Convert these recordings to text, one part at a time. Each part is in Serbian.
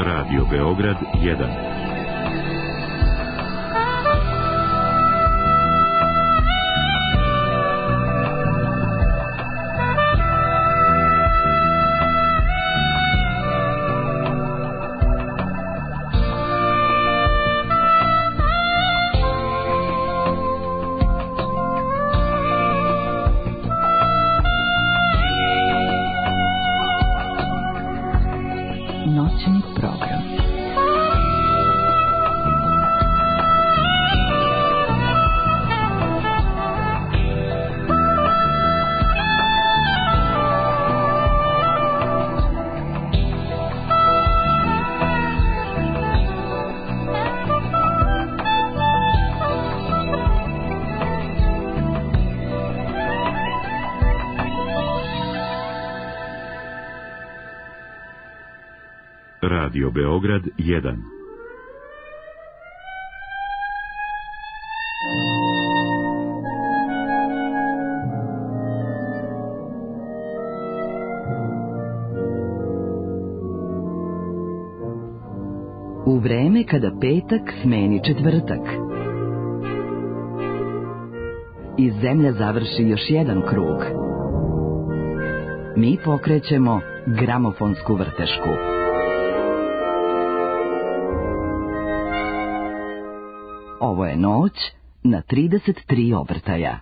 Radio Beograd 1. Noćni program. Radio Beograd 1. U vreme kada petak smeni četvrtak i zemlja završi još jedan krug, mi pokrećemo gramofonsku vrtešku. Ovo je noć na 33 obrtaja.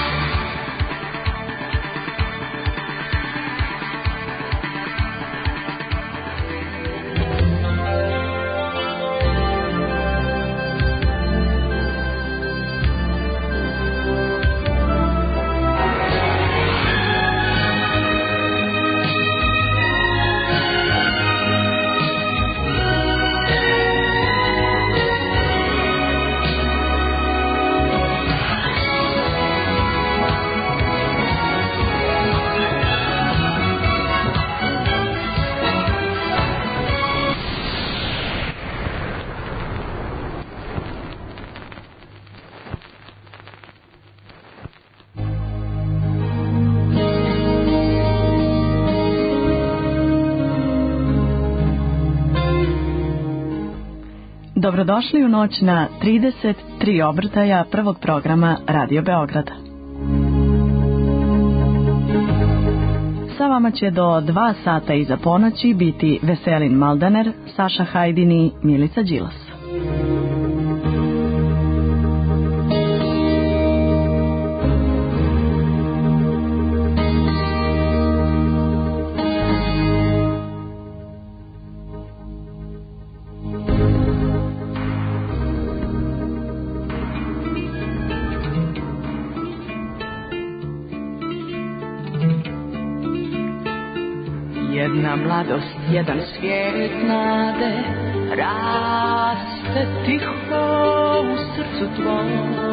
Dobrodošli u noć na 33 obrtaja prvog programa Radio Beograda. Sa vama će do 2 sata iza ponoći biti Veselin Maldaner, Saša Hajdin i Milica Đilas. Jedna mladost, jedan svijet nade, raste tiho u srcu tvom.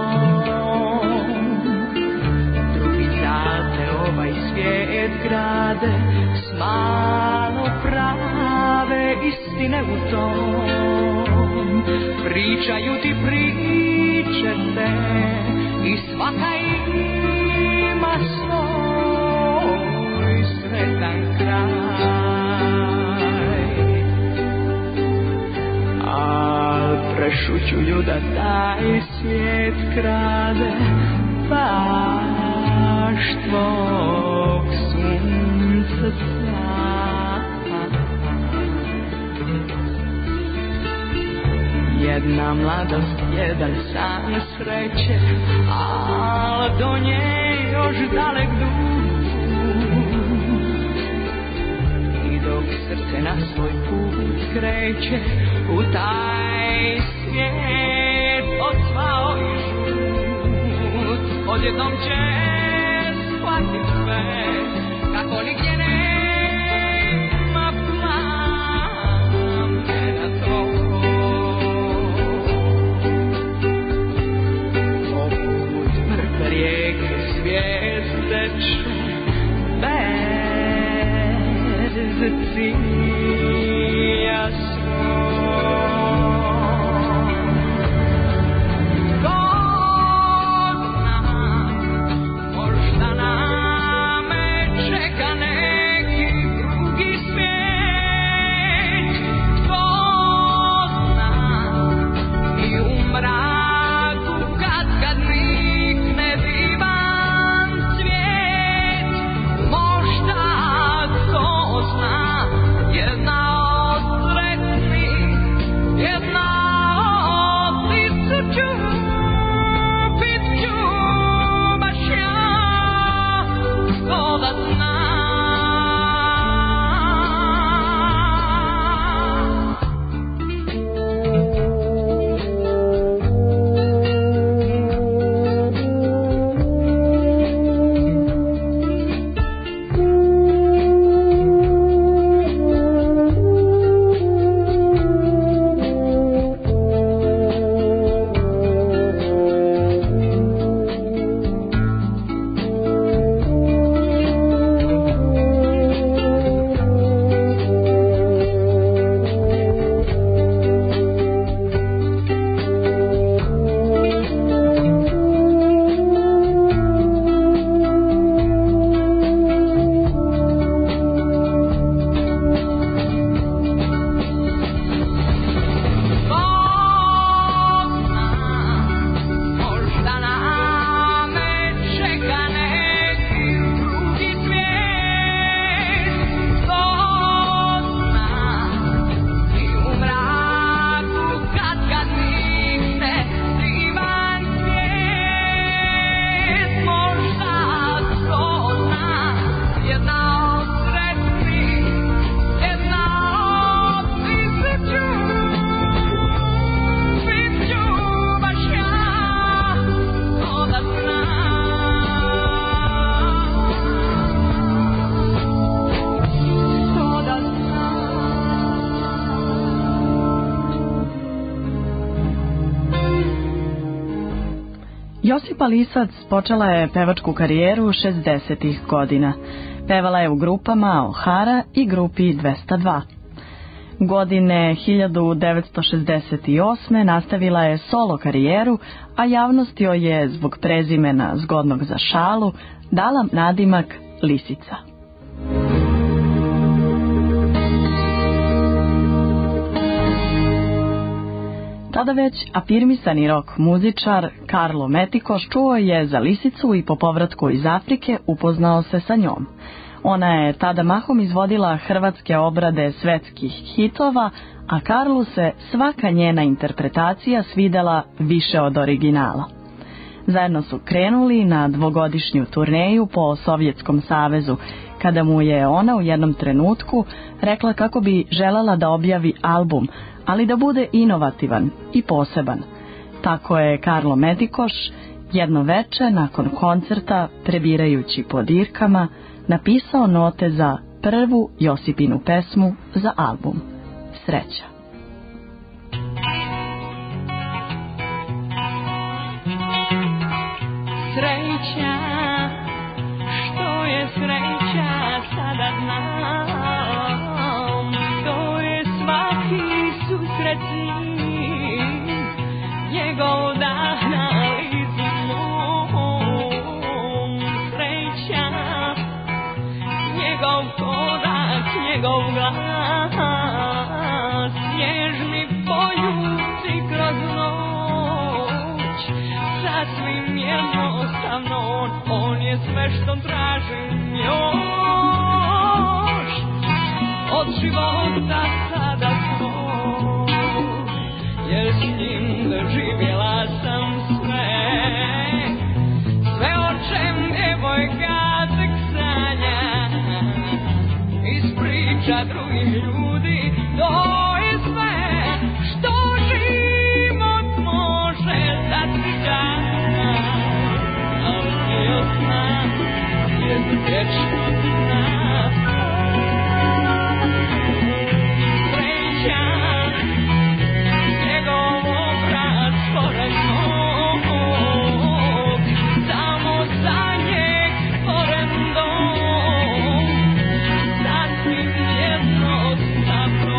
Drugi zate ovaj svijet grade, s malo prave istine u tom. Pričaju ti priče te i svaka ima svoj sretan kraj. Prešućuju da taj svijet krade baš tvog sunca. Jedna mladost, jedan san sreće, al do nje još dalek dug. I dok srce na svoj put kreće u taj svijet odsvao i žut, odjednom će shvatit sve, kako nigdje nema plamena toliko. Poput mrtve rijeke svijet teče bez cilja svoj. Možda na me čeka Josipa Lisac počela je pevačku karijeru 60-ih godina. Pevala je u grupama Ohara i grupi 202. Godine 1968. nastavila je solo karijeru, a javnost joj je zbog prezimena zgodnog za šalu dala nadimak Lisica. Tada već afirmisani rock muzičar Karlo Metikoš čuo je za Lisicu i po povratku iz Afrike upoznao se sa njom. Ona je tada mahom izvodila hrvatske obrade svetskih hitova, a Karlu se svaka njena interpretacija svidela više od originala. Zajedno su krenuli na dvogodišnju turneju po Sovjetskom savezu, kada mu je ona u jednom trenutku rekla kako bi želela da objavi album, ali da bude inovativan i poseban. Tako je Karlo Metikoš jedno veče nakon koncerta, prebirajući po dirkama, napisao note za prvu Josipinu pesmu za album Sreća. Sreća, što je sreća, sada znam. To je svaki susret s njim, njegov dah na licu mom. Sreća, njegov korak, njegov glas, nježni poljubi kroz noć. Sasvim jednostavno, on je sve što tražim još od života sada svoj, jer s njim doživjela sam sve, sve o čem djevojka tek sanja, iz priča drugih ljudi, to je sve što život može dati da. Sreća, njegov obraz pored mog, samo za njeg pored dom, sasvim jednostavno.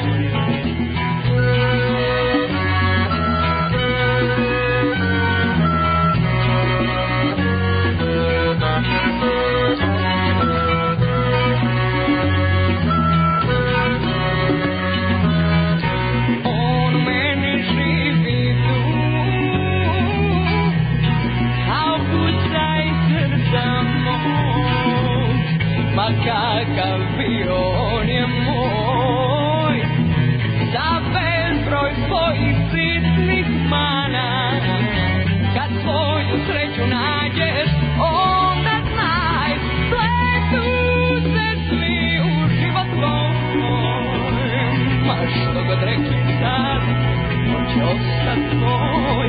Kakav bio on je moj, za bezbroj svojih sitnih mana. Kad svoju sreću nađeš, onda znaj, pletu se svi u život tvoj. Ma što god rekli sad, on će ostat tvoj.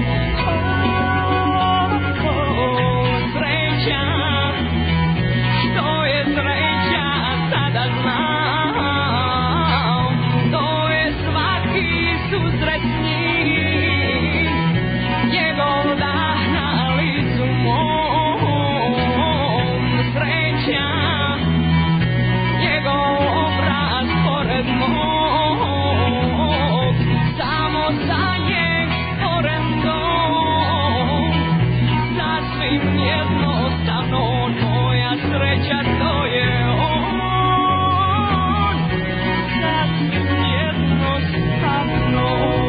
Sreća, što je sreća, sada znam, to je svaki susret s njim, njegov dah na licu mom. Sreća, njegov obraz pored mog, samo za njeg pored dom, sasvim jednostavno, moja sreća to je on, sasvim jednostavno.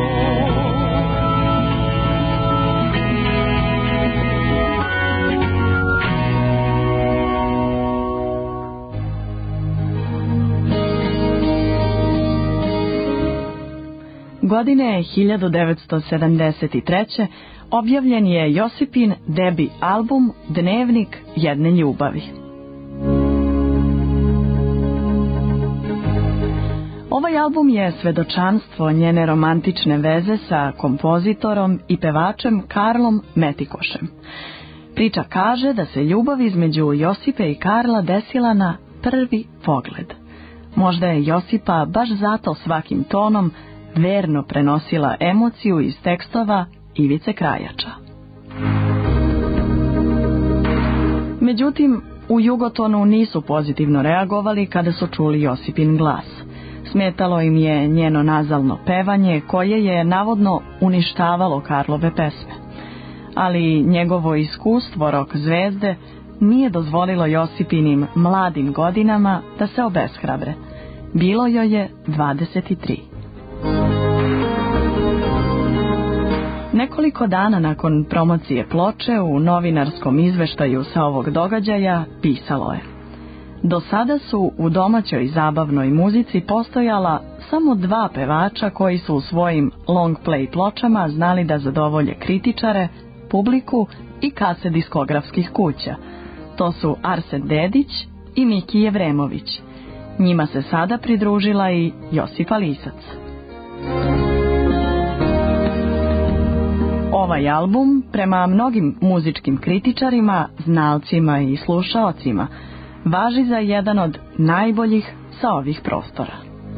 Godine 1973. objavljen je Josipin debi album Dnevnik jedne ljubavi. Ovaj album je svedočanstvo njene romantične veze sa kompozitorom i pevačem Karlom Metikošem. Priča kaže da se ljubav između Josipe i Karla desila na prvi pogled. Možda je Josipa baš zato svakim tonom verno prenosila emociju iz tekstova Ivice Krajača. Međutim, u Jugotonu nisu pozitivno reagovali kada su čuli Josipin glas. Smetalo im je njeno nazalno pevanje koje je navodno uništavalo Karlove pesme. Ali njegovo iskustvo rok zvezde nije dozvolilo Josipinim mladim godinama da se obeshrabre. Bilo joj je 23. Nekoliko dana nakon promocije ploče u novinarskom izveštaju sa ovog događaja pisalo je: do sada su u domaćoj zabavnoj muzici postojala samo 2 pevača koji su u svojim long play pločama znali da zadovolje kritičare, publiku i kase diskografskih kuća. To su Arsen Dedić i Miki Jevremović. Njima se sada pridružila i Josipa Lisac. Ovaj album, prema mnogim muzičkim kritičarima, znalcima i slušaocima, važi za jedan od najboljih sa ovih prostora.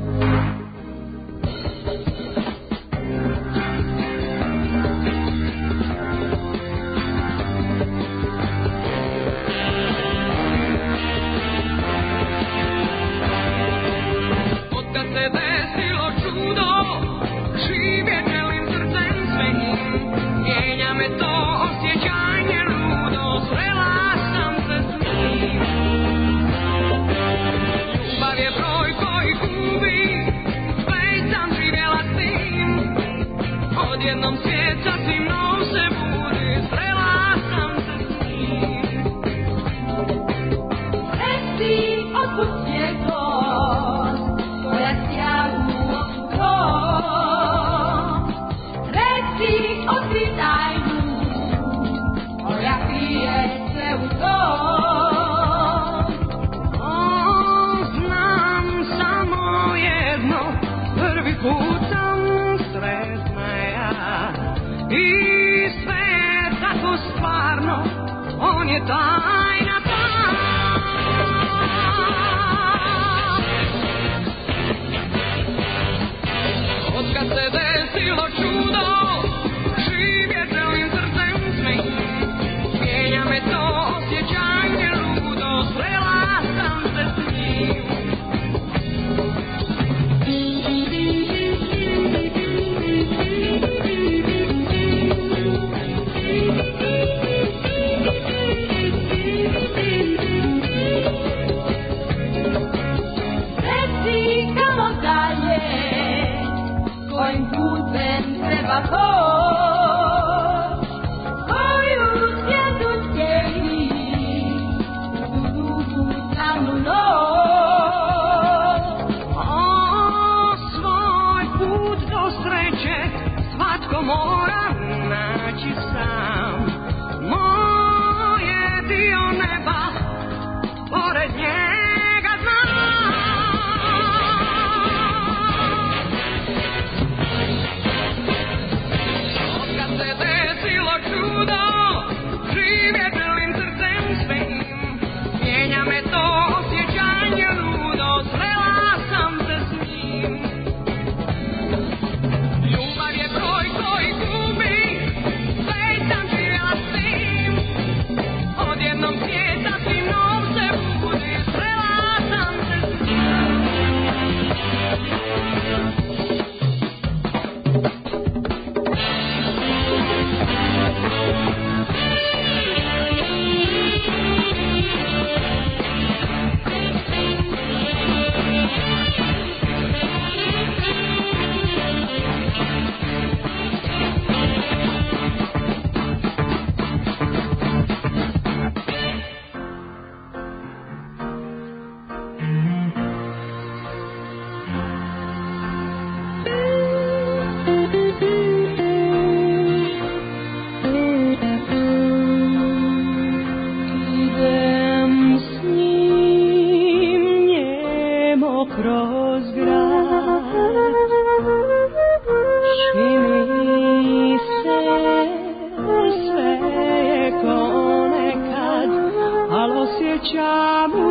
osjećam u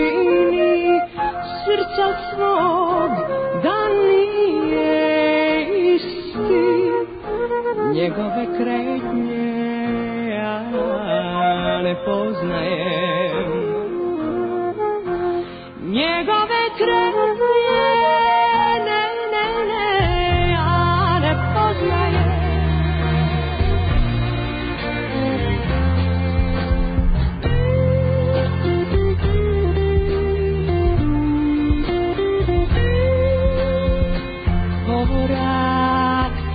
dubini srca svog da nije isti, njegove kretnje ja ne poznajem. njegove krenje, a ne poznaje. Korak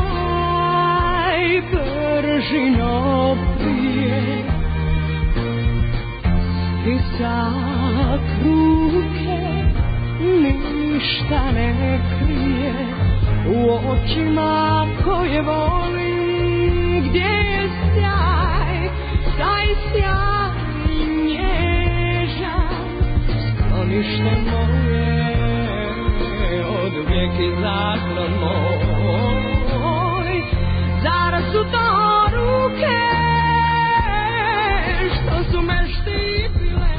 taj bržino prije, stisak ruke ništa ne krije, u očima koje voli, gdje je sjaj, taj sjaj nježan, sklonište moje, od uvijek zaklon moj. Zar su to ruke što su me štipile?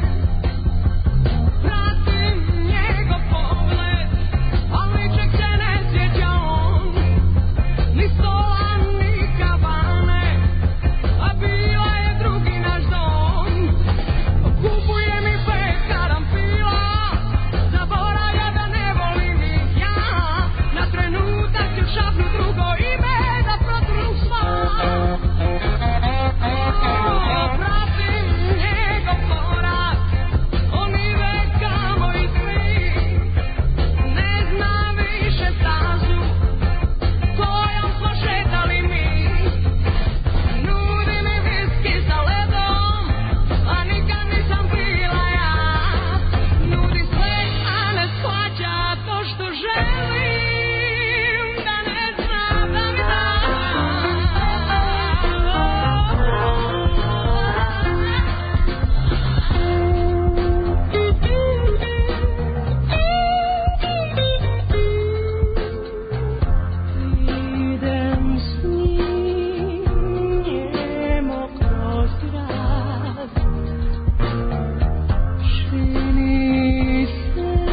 Pratim njegov pogled, ali ničeg se ne sjeća on, ni stola, ni kavane, a bila je drugi naš dom. Kupuje mi 5 karampila, zaboravlja da ne volim ih ja, na trenutak ću šapnut drugo ime da protru smak. Pratim njegov korak, on ide kamo izli, ne znam više stazu kojom smo šetali mi. Nudi mi viski sa ledom, a nikad nisam pila ja. Nudi sve, a ne shvaća to što želim, da ne znam da mi da. Idem s njim njemo kroz grad, čini se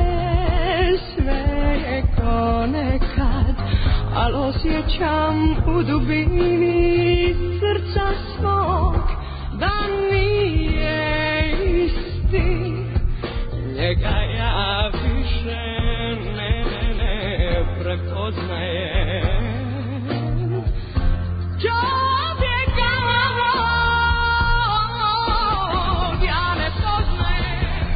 sve je ko nekad, al osjećam u dubini srca svog da nije isti. Njega ja više ne prepoznajem. Čovjeka mog ja ne poznajem.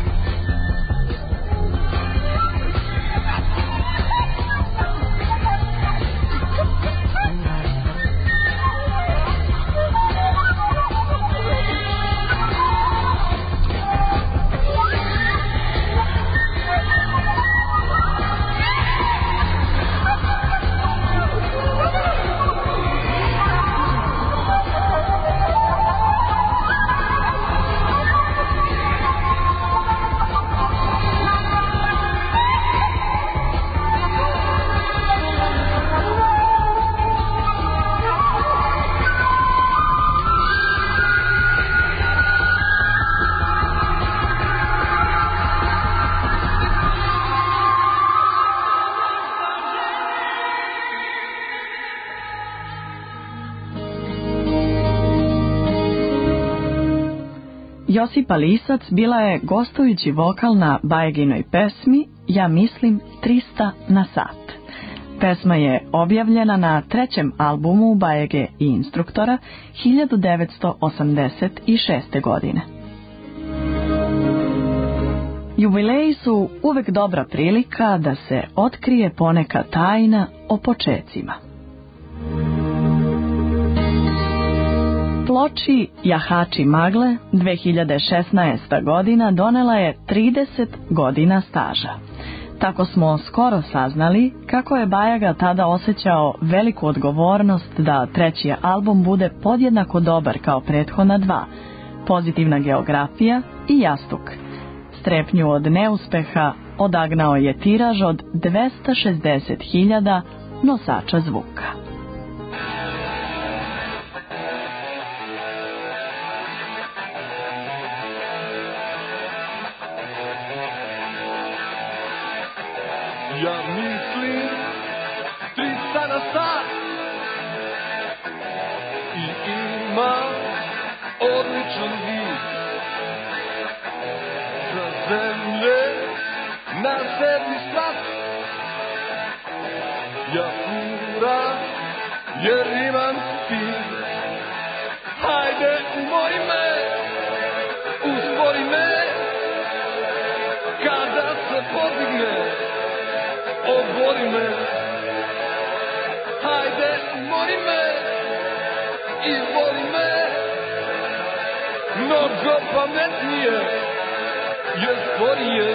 Josipa Lisac bila je gostujući vokal na Bajaginoj pesmi Ja mislim 300 na sat. Pesma je objavljena na 3. albumu Bajage i instruktora 1986. godine. Jubileji su uvek dobra prilika da se otkrije poneka tajna o počecima. Ploči Jahači magle 2016. godina donela je 30 godina staža. Tako smo skoro saznali kako je Bajaga tada osjećao veliku odgovornost da 3. album bude podjednako dobar kao prethodna 2, Pozitivna geografija i Jastuk. Strepnju od neuspeha odagnao je tiraž od 260.000 nosača zvuka. Ja mislim 300 na sat i ima odličan vid za zemlje na 7. sprat. Ja furam jer imam stil. Hajde umori me, uspori me, kada se podigne, obori me. Hajde umori me i voli me, mnogo pametnije je sporije.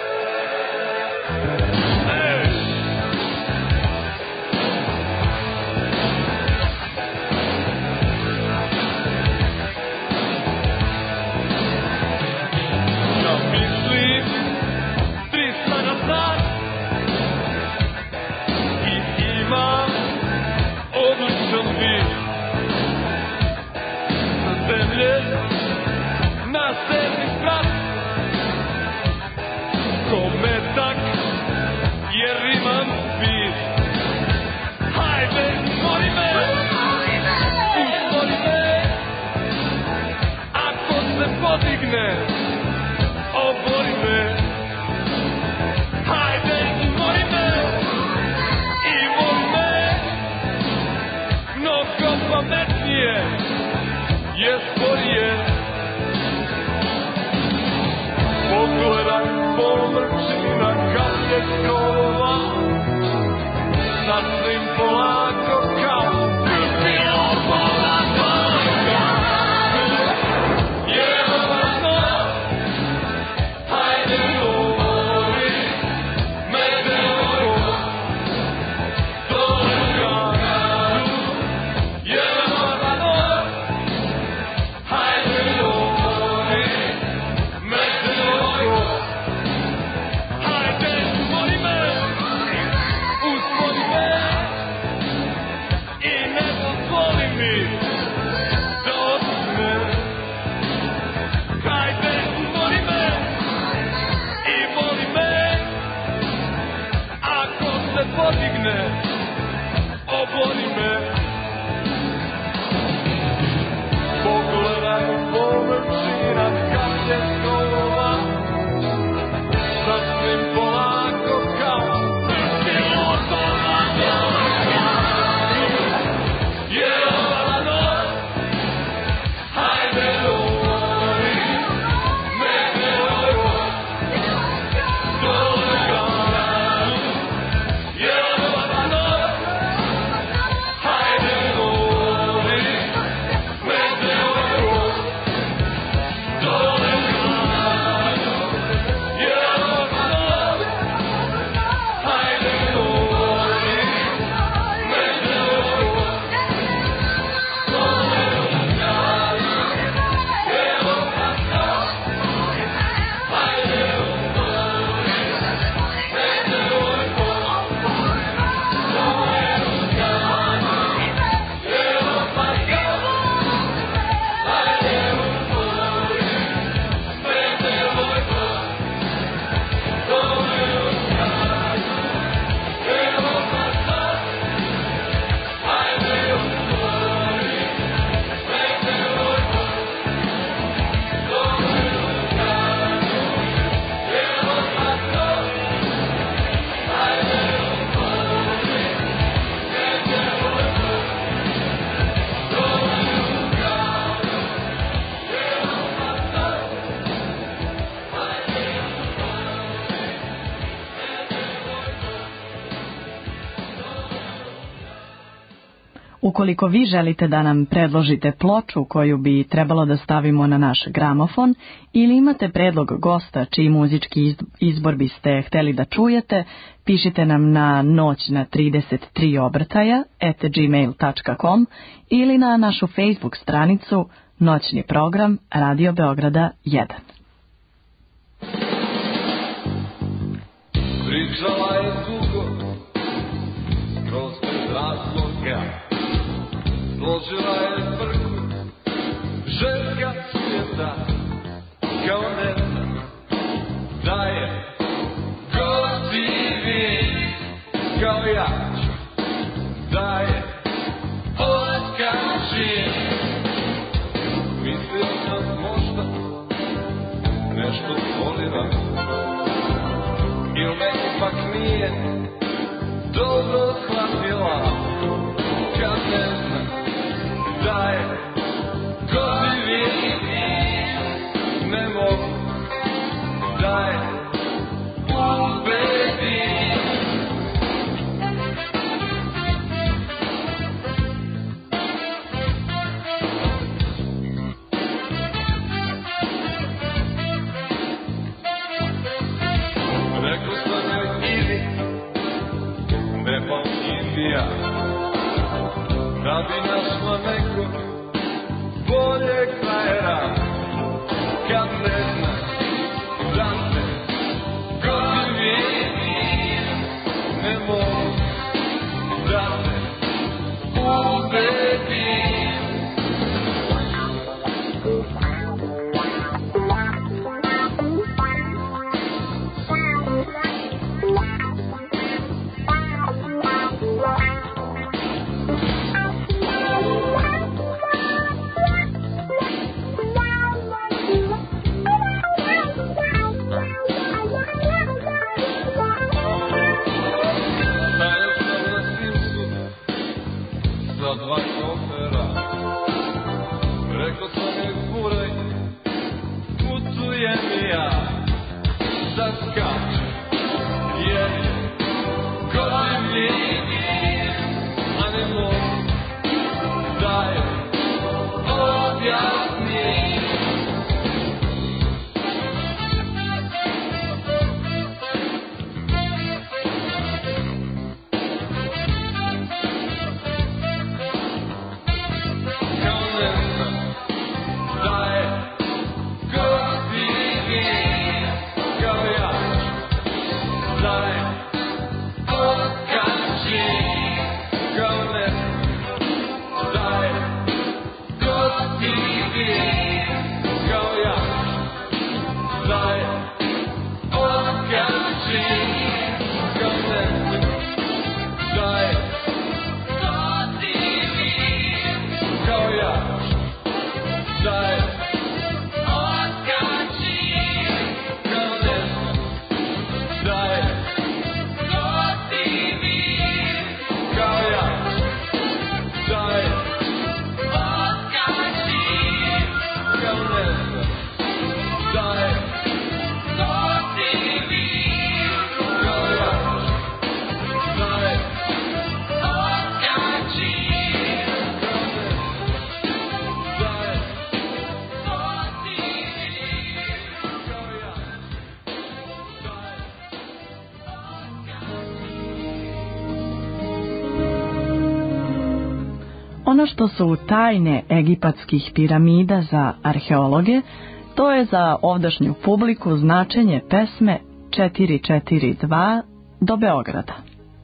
Na 7. sprat, ko metak, jer imam spis. Hajde, umori me, uspori me, ako se podigne, obori me. Hajde, umori me i voli me, mnogo pametnije je sporije. Pogledaj površina kad je skrova, sasvim polako kao krpilo pola toga. Jelovano, hajde voli me devojko, dole gadu. Jelovano, hajde voli me devojko. Hajde umori me, uspori me i ne dozvoli mi da odusne. Hajde umori me i voli me, ako se podigne, obori me. Pogledaj površina kad je skrova, sasvim polako kao krpilo pola toga. Jelovano, hajde voli me devojko, dole gadu. Jelovano, hajde voli me devojko, dole gadu. Jelovano, hajde voli me devojko, dole gadu. Jelovano, hajde voli me devojko, dole gadu. Ukoliko vi želite da nam predložite ploču koju bi trebalo da stavimo na naš gramofon ili imate predlog gosta čiji muzički izbor biste hteli da čujete, pišite nam na noć-na-33 ili na našu Facebook stranicu Noćni program Radio Beograda 1. Pričala je dugo, kroz bez razloga, složila je frku, ženska svijeta, kao ne znam, da je gotivi, kao ja ću, da je otkaži. Mislio sam možda nešto tvoriva, nije dobro shvatila, kad ne zna da je gotivi, ne mogu da je ubedim. Rekao sam joj idi, ne pamtim ja, da bi našla nekog boljeg frajera, kad ne znaš da te gotivi, ne mogu da te ubedim. Ono što su tajne egipatskih piramida za arheologe, to je za ovdašnju publiku značenje pesme 442 do Beograda.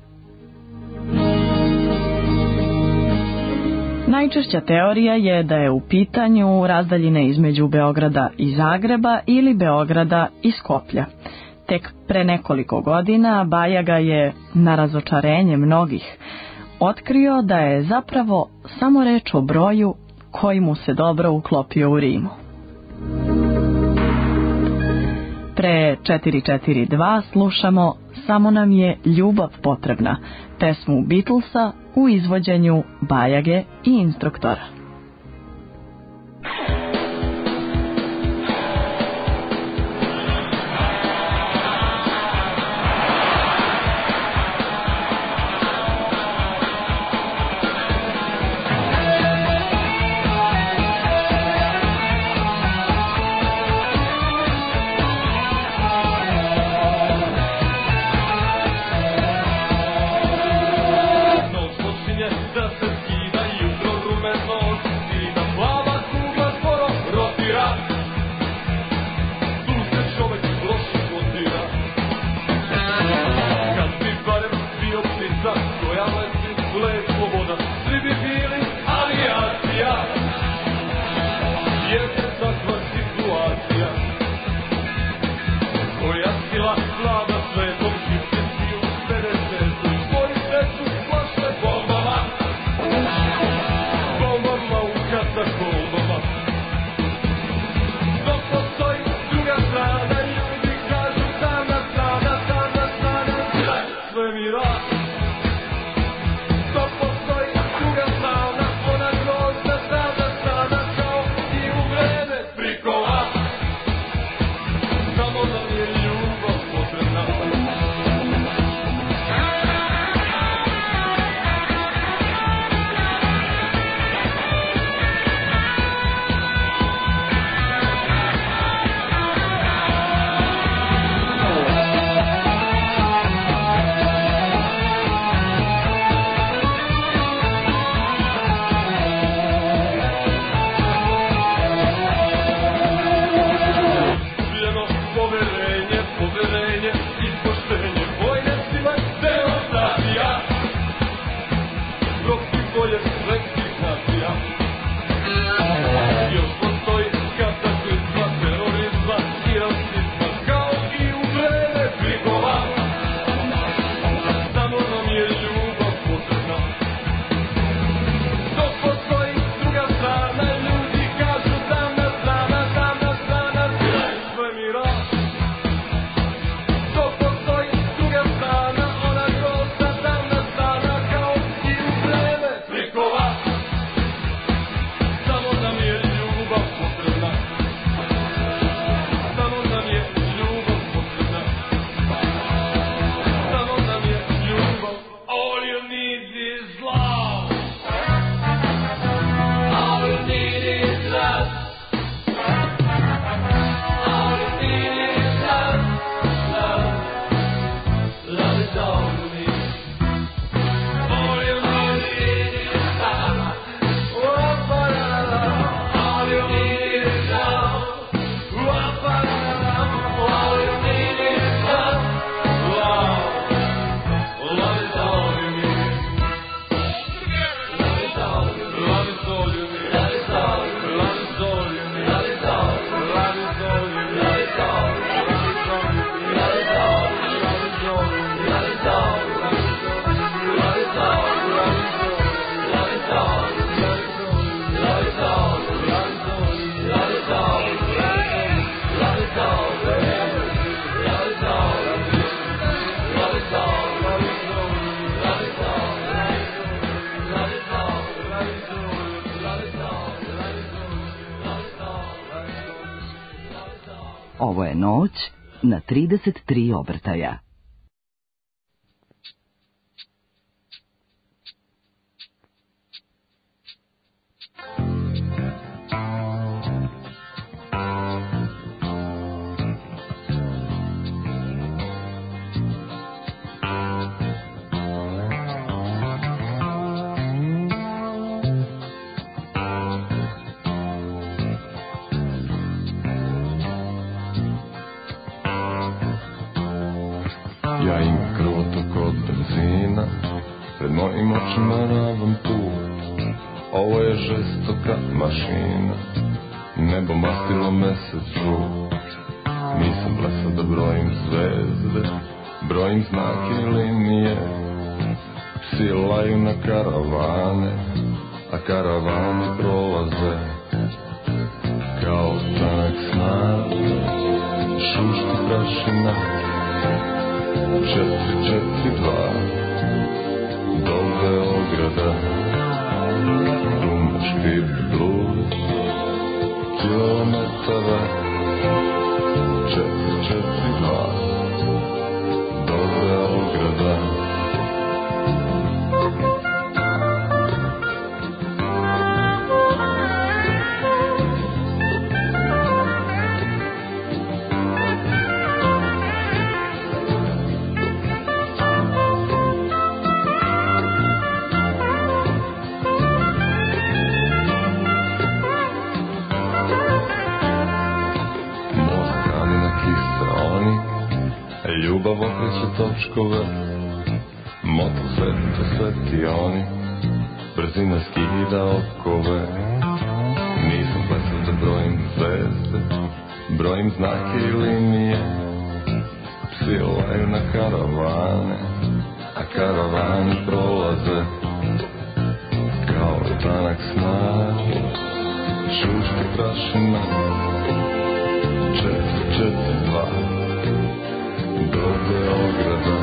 Najčešća teorija je da je u pitanju razdaljine između Beograda i Zagreba ili Beograda i Skoplja. Tek pre nekoliko godina Bajaga je, na razočarenje mnogih, otkrio da je zapravo samo reč o broju koji mu se dobro uklopio u rimu. Pre 442 slušamo Samo nam je ljubav potrebna, pesmu Beatlesa u izvođenju Bajage i Instruktora. Da se skida jutro rumeno Ovo je noć na 33 obrtaja. Ja imam krvotok od benzina, pred mojim očima ravan put. Ovo je žestoka mašina, nebo mastilo mesec žut. Nisam blesav da brojim zvezde, brojim znake i linije. Psi laju na karavane, a karavani prolaze. Kao tanak snag, šušti prašina. 442 do Beograda, Ruma, škrip, blud, kilometara. 442 do Beograda. Ljubav okreće točkove, moto sveti oni, brzina skida okove. Nisam blesav da brojim zvezde, brojim znake i linije. Psi laju na karavane, a karavani prolaze. Kao tanak snag, šušti prašina. 442 do Beograda,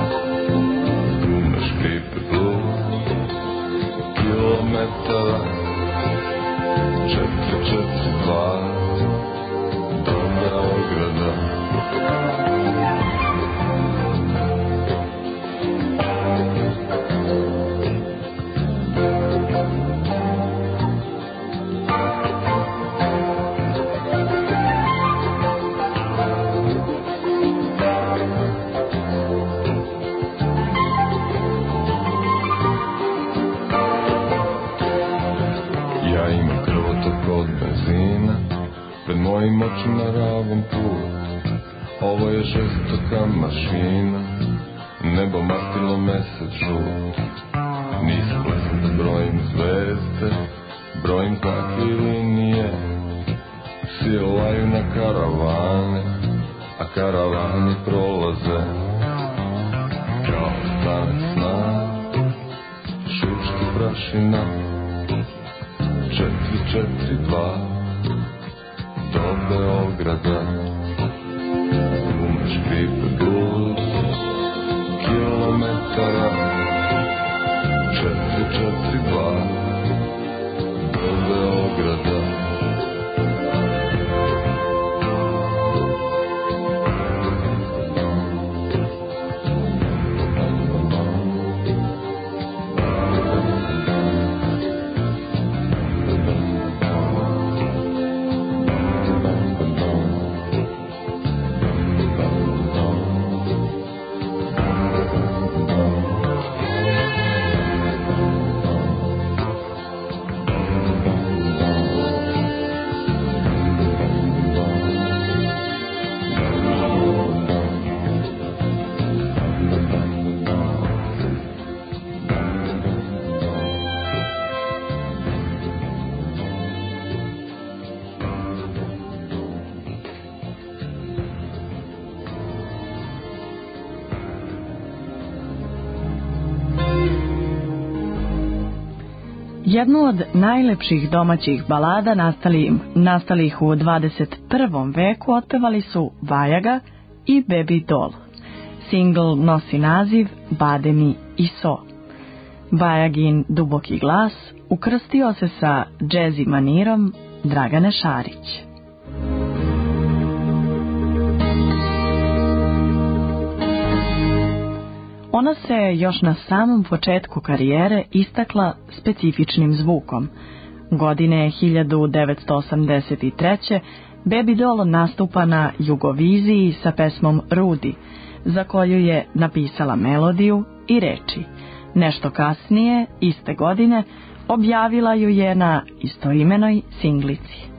Ruma, škripe, blud, kilometara. 442 do Beograda. Pred mojim očima ravan put. Ovo je žestoka mašina, nebo mastilo mesec žut. Nisam blesav da brojim zvezde, brojim znake i linije. Psi laju na karavane, a karavani prolaze. Kao tanak snag, šušti prašina. 442 do Beograda, Ruma, škripe, blud, kilometara. 442 do Beograda. Jednu od najlepših domaćih balada nastalih u 21. veku otpevali su Vajaga i Baby Doll. Singl nosi naziv Bade mi i so. Vajagin duboki glas ukrstio se sa džezi manirom Dragane Šarić. Ona se još na samom početku karijere istakla specifičnim zvukom. Godine 1983. Baby Doll nastupa na Jugoviziji sa pesmom Rudi, za koju je napisala melodiju i reči. Nešto kasnije, iste godine, objavila ju je na istoimenoj singlici.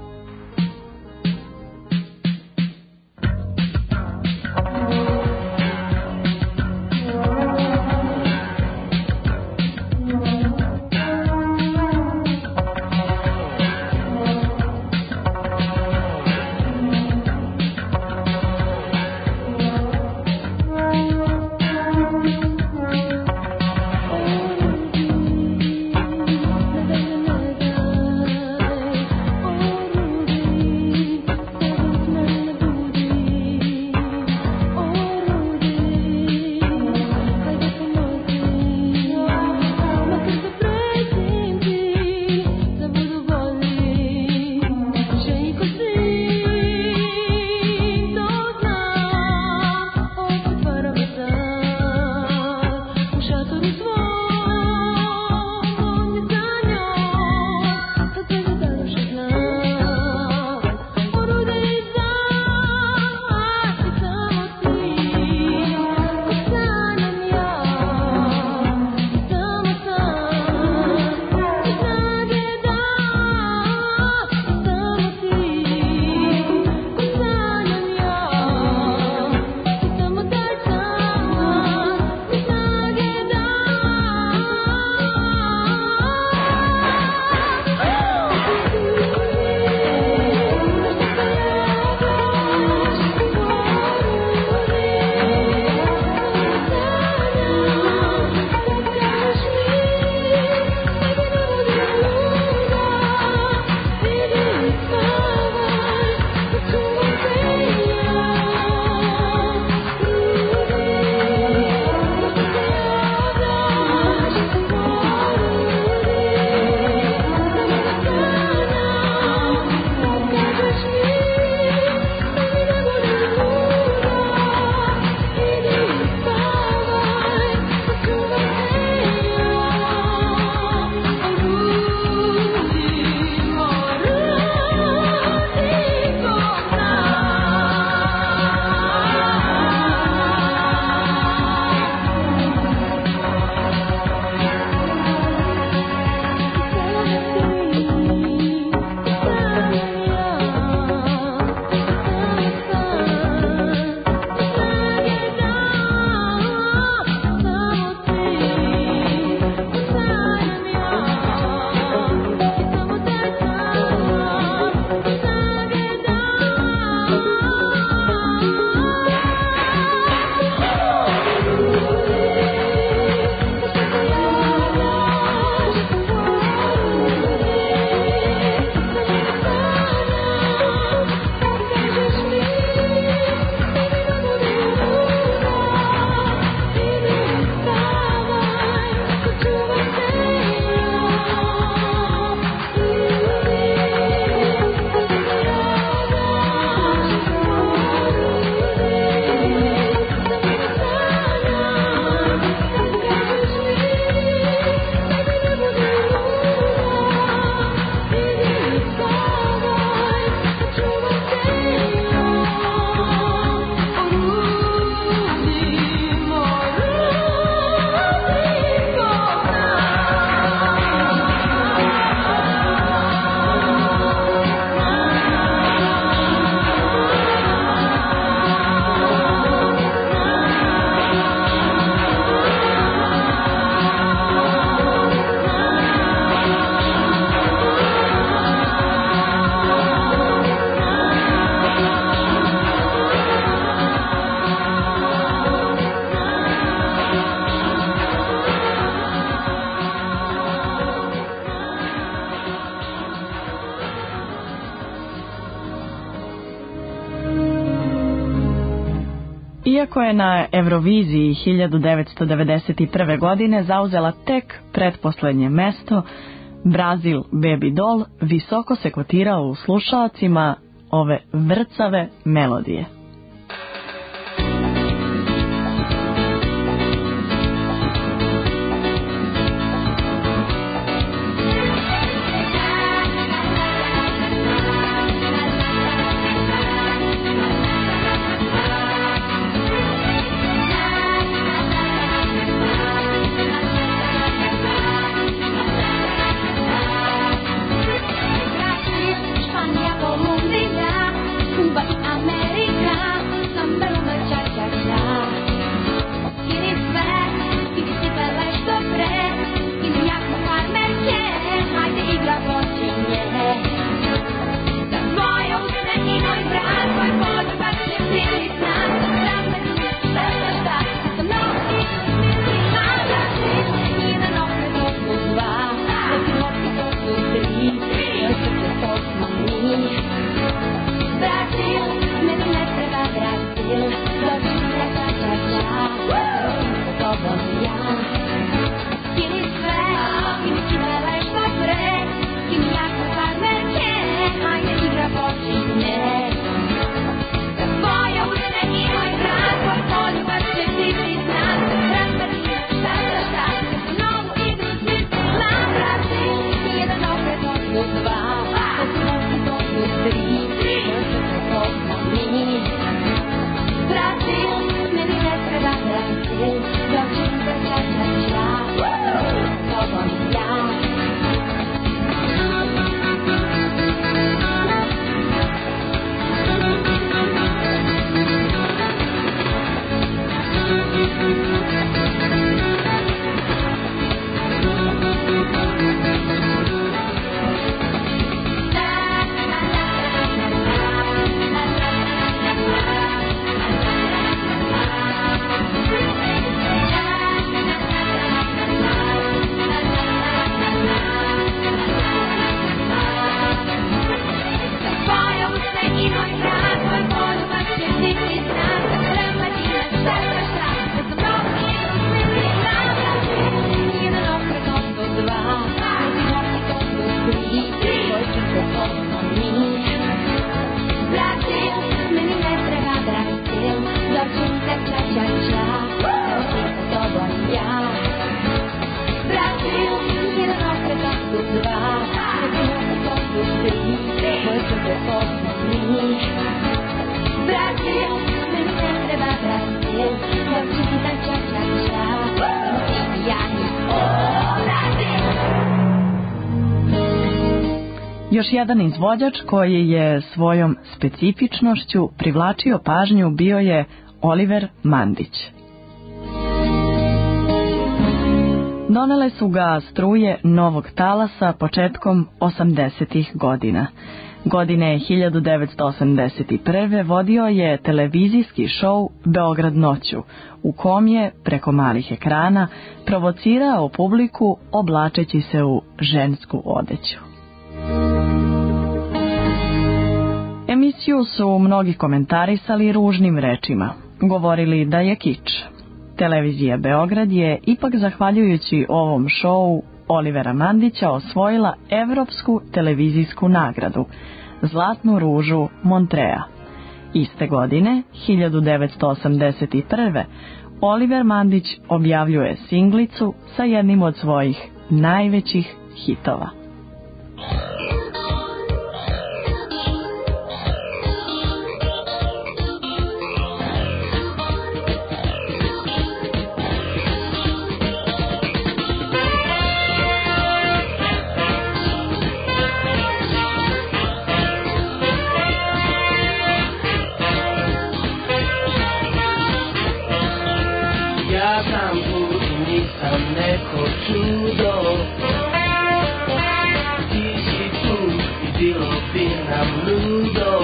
Iako je na Euroviziji 1991. godine zauzela tek pretposlednje mesto, Brazil Baby Doll visoko se kotirao u slušalcima ove vrcave melodije. sa tobom ja. Ti mi sve, ti mi čuvele šta pre, ti mi jako farmerke, hajde igra počinje. Da tvoja usne i moj grad, tvoj poljubac će biti znak, razmrti šta, novu igru smisli znam, Brazil, jedan opet odnos dva, odnos odnos tri, moj srce pozna mi. Brazil, meni ne treba Brazil, dođem te ča, sa tobom ja. Još jedan izvođač koji je svojom specifičnošću privlačio pažnju bio je Oliver Mandić. Donele su ga struje novog talasa početkom 80-ih godina. Godine 1981. vodio je televizijski šou Beograd noću, u kom je preko malih ekrana provocirao publiku oblačeći se u žensku odeću. Emisiju su mnogi komentarisali ružnim rečima, govorili da je kič. Televizija Beograd je ipak zahvaljujući ovom šovu Olivera Mandića osvojila Evropsku televizijsku nagradu, Zlatnu ružu Montrea. Iste godine, 1981. Oliver Mandić objavljuje singlicu sa jednim od svojih najvećih hitova. Neko čudo, ti si tu i bilo bi nam ludo,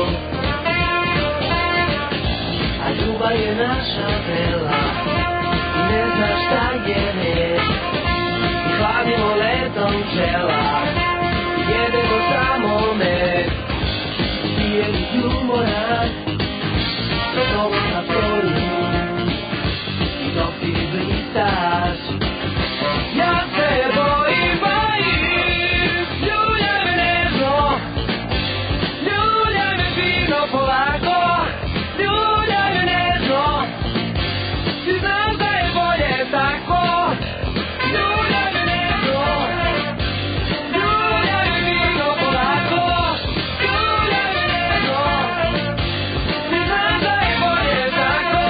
a ljubav je naša vela i ne zna šta je red, i hladimo letom čela, jedemo samo med, pijeli ljubora, sa tobom na polju, i dok ti blistaš. Ja se bojim, ljuljaj me nežno, ljuljaj me fino polako, ljuljaj me nežno, ti znam da je bolje tako, ljuljaj me nežno, ljuljaj me fino polako, ljuljaj me nežno, ti znam da je bolje tako.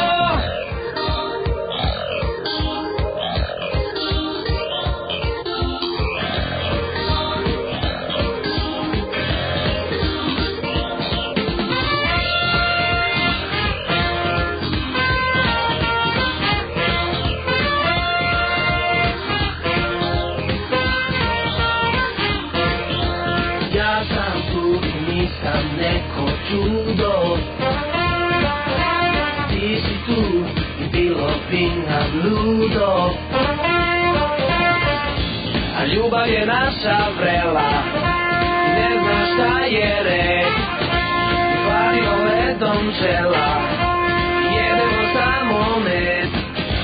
Nisam neko čudo, ti si tu i bilo bi nam ludo, a ljubav je naša vrela i ne zna šta je red, i hladimo ledom čela, jedemo samo med,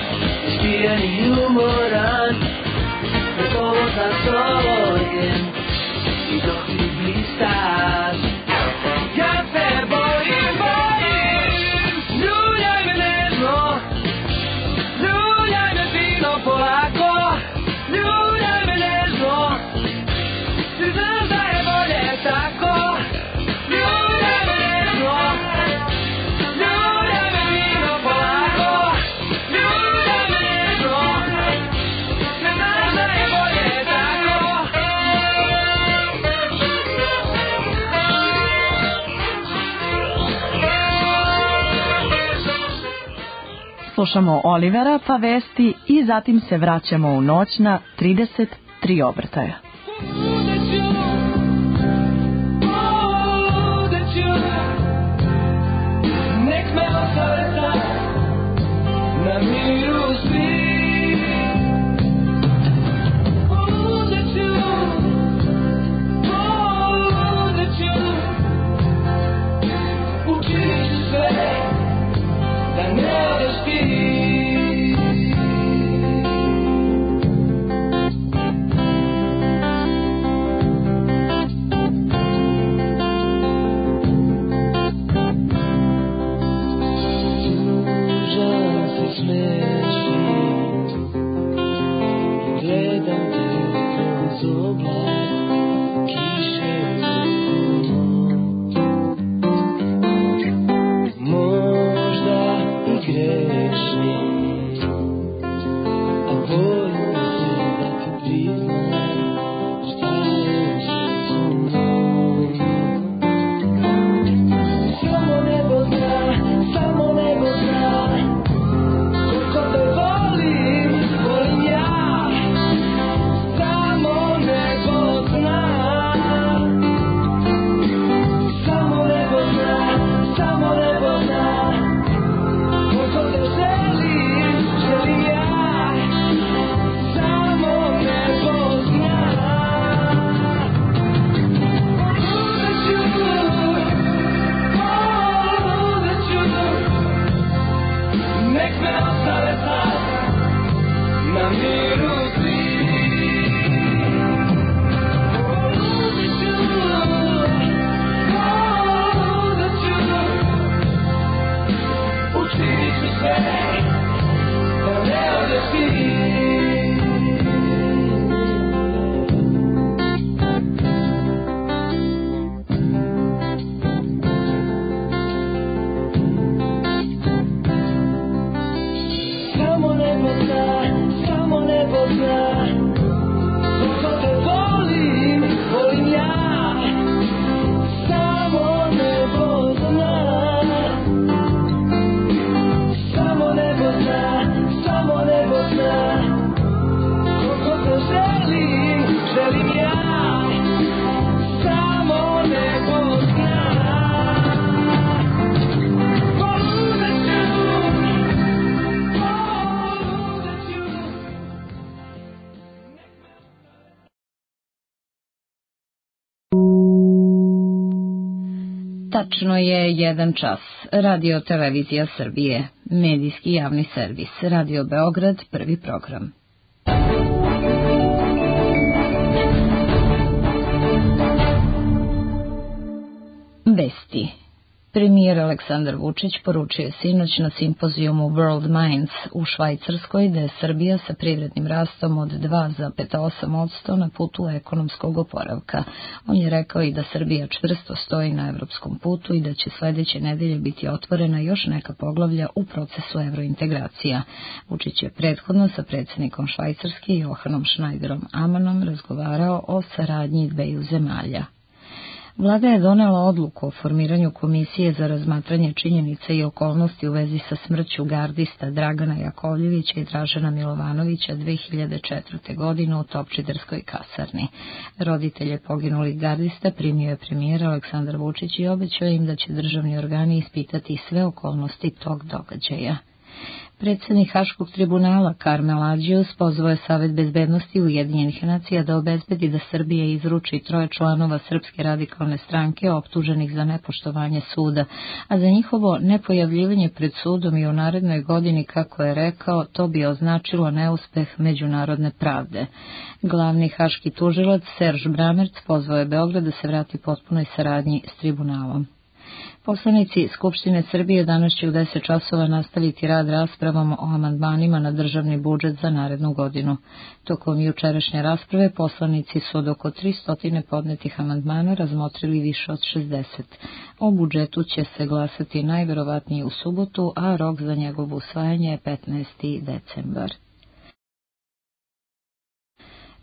slušamo Olivera pa vesti i zatim se vraćamo u noć na 33 obrtaja. Tačno je 1 čas. Radio Televizija Srbije, medijski javni servis, Radio Beograd, prvi program. Vesti. Premijer Aleksandar Vučić poručio sinoć na simpozijumu World Minds u Švajcarskoj da je Srbija sa privrednim rastom od 2,8% na putu ekonomskog oporavka. On je rekao i da Srbija čvrsto stoji na evropskom putu i da će sledeće nedelje biti otvorena još neka poglavlja u procesu evrointegracija. Vučić je prethodno sa predsjednikom Švajcarske Johanom Schneiderom Amanom razgovarao o saradnji dveju zemalja. Vlada je donela odluku o formiranju komisije za razmatranje činjenica i okolnosti u vezi sa smrću gardista Dragana Jakovljevića i Dražena Milovanovića 2004. godine u Topčiderskoj kasarni. Roditelje poginulih gardista primio je premijer Aleksandar Vučić i obećao im da će državni organi ispitati sve okolnosti tog događaja. Predsjednik Haškog tribunala Karmel Adžius pozvao je Savet bezbednosti Ujedinjenih nacija da obezbedi da Srbija izruči 3 članova Srpske radikalne stranke optuženih za nepoštovanje suda, a za njihovo nepojavljivanje pred sudom i u narednoj godini, kako je rekao, to bi označilo neuspeh međunarodne pravde. Glavni haški tužilac Serž Bramerc pozvao je Beograd da se vrati potpunoj saradnji s tribunalom. Poslanici Skupštine Srbije danas će u 10 časova nastaviti rad raspravom o amandmanima na državni budžet za narednu godinu. Tokom jučerašnje rasprave poslanici su od oko 300 podnetih amandmana razmotrili više od 60. O budžetu će se glasati najverovatnije u subotu, a rok za njegovo usvajanje je 15. decembar.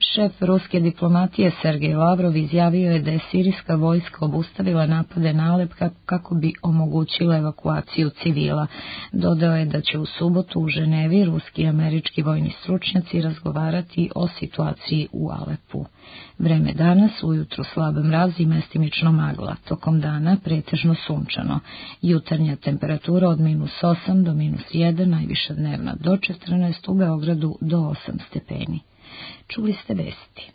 Šef ruske diplomatije Sergej Lavrov izjavio je da je sirijska vojska obustavila napade na Alep kako bi omogućila evakuaciju civila. Dodao je da će u subotu u Ženevi ruski i američki vojni stručnjaci razgovarati o situaciji u Alepu. Vreme danas, ujutru slab mraz i mestimično magla, tokom dana pretežno sunčano. Jutarnja temperatura od -8 do -1, najviša dnevna do 14, u Beogradu do 8 stepeni. Čuli ste vesti.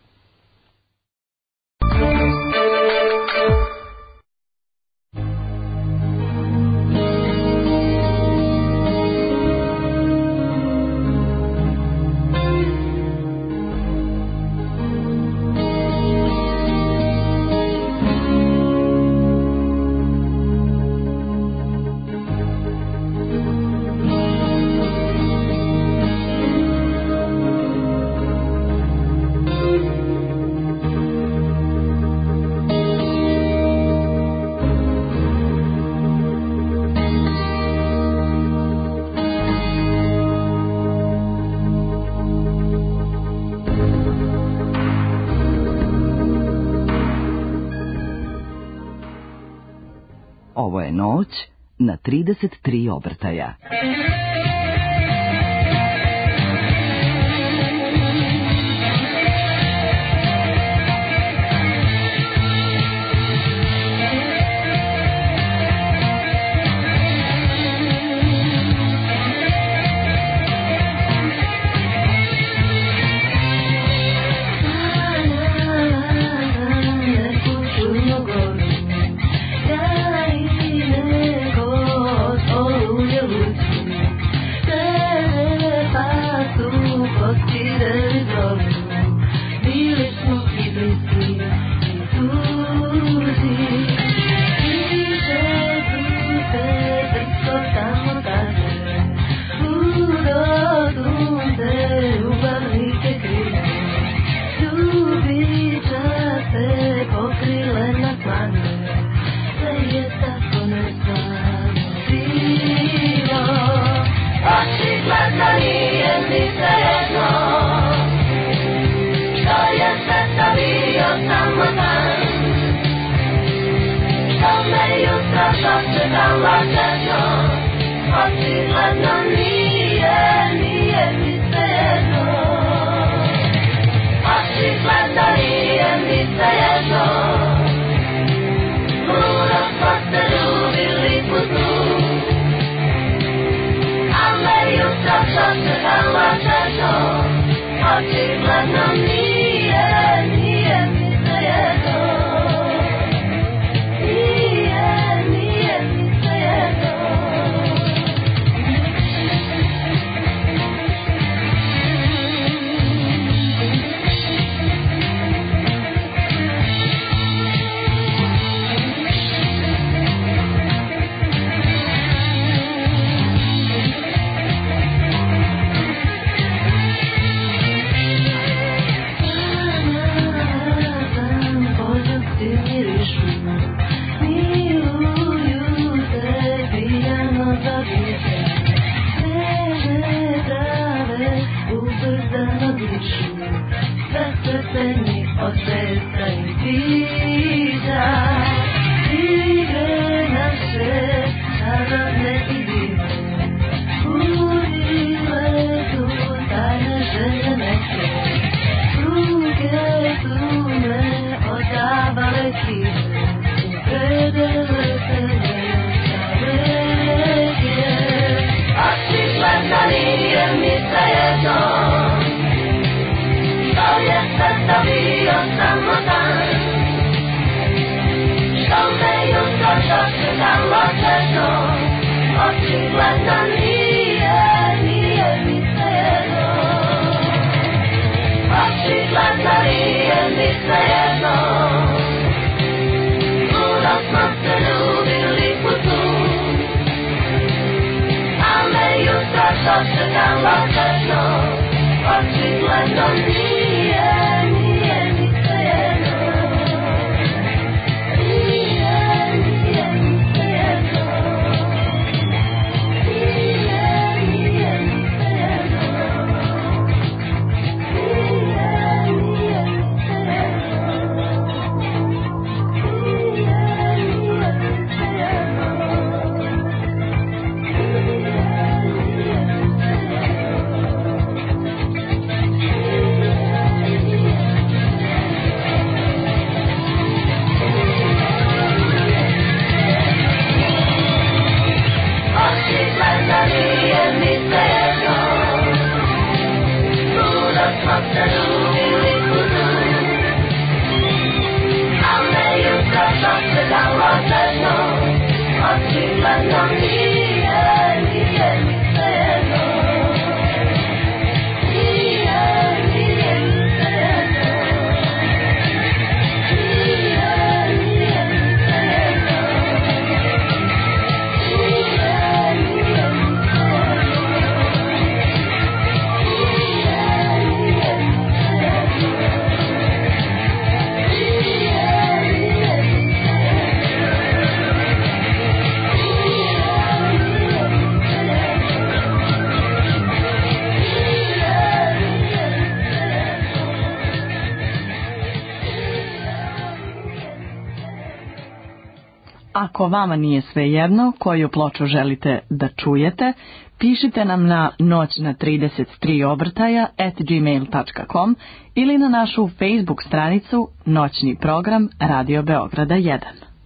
Ovo je noć na 33 obrtaja. Ako vama nije svejedno koju ploču želite da čujete, pišite nam na noćna33obrtaja@gmail.com ili na našu Facebook stranicu Noćni program Radio Beograda 1.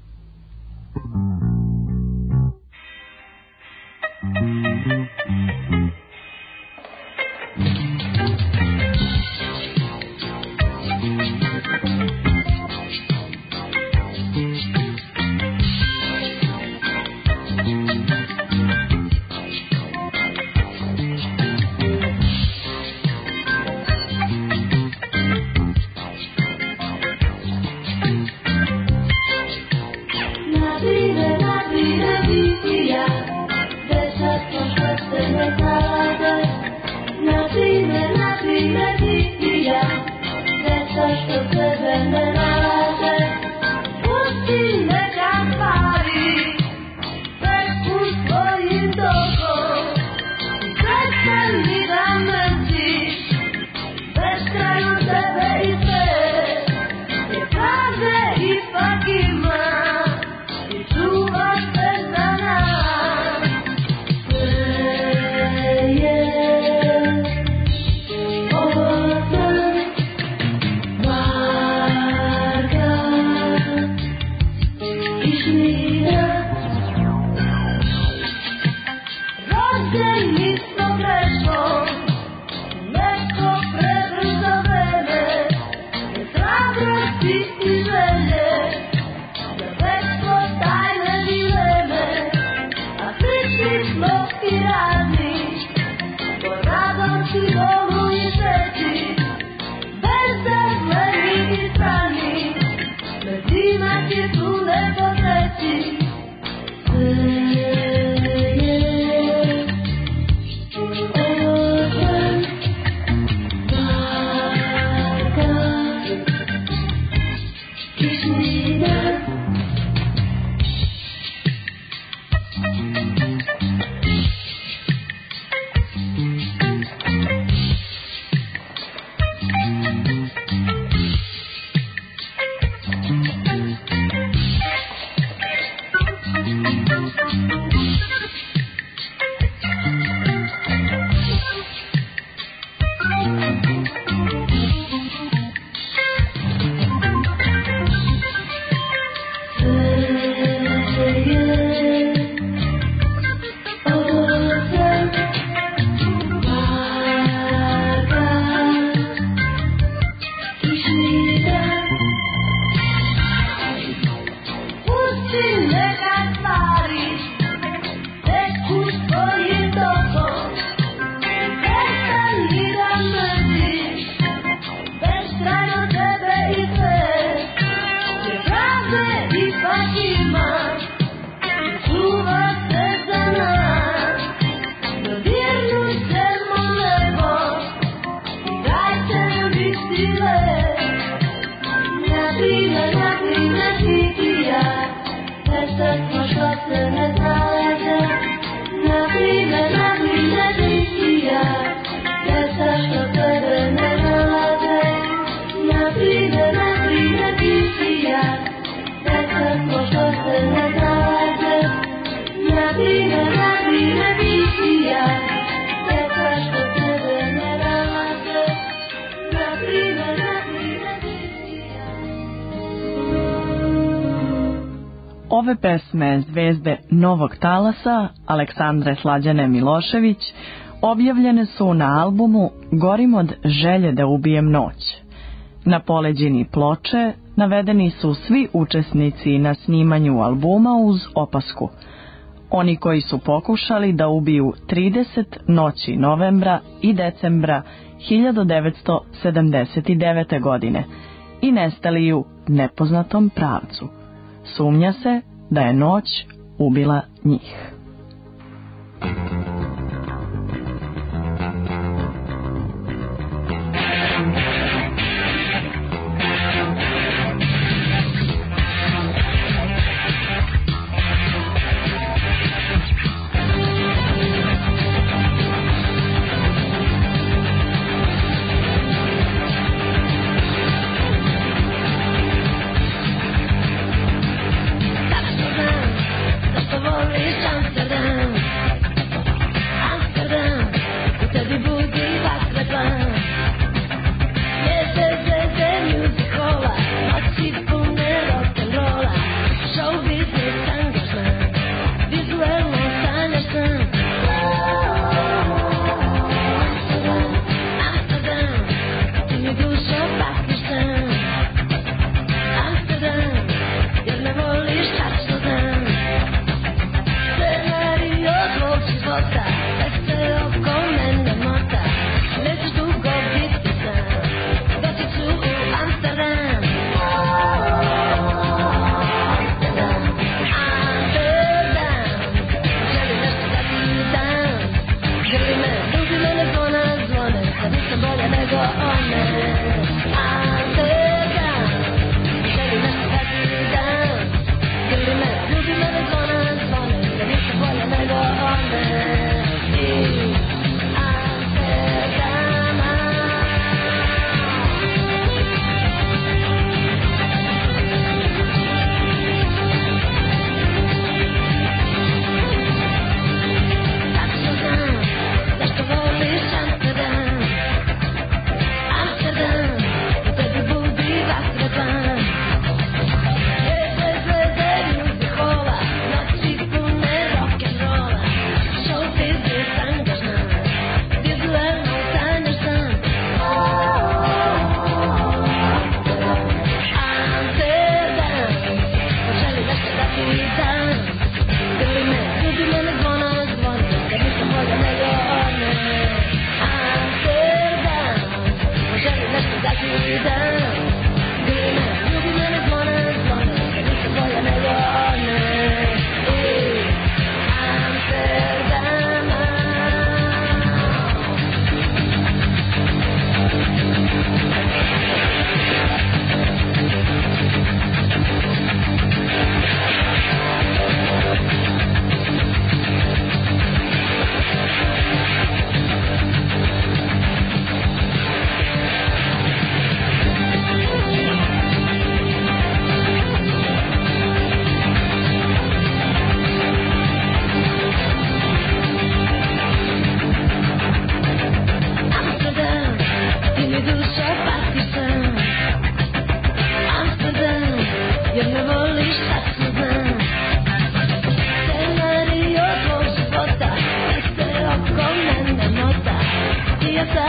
Ove pesme zvezde Novog talasa Aleksandre Slađane Milošević objavljene su na albumu Gorim od želje da ubijem noć. Na poleđini ploče navedeni su svi učesnici na snimanju albuma uz opasku. Oni koji su pokušali da ubiju 30 noći novembra i decembra 1979. godine i nestali u nepoznatom pravcu. Sumnja se da je noć ubila njih. Thank you.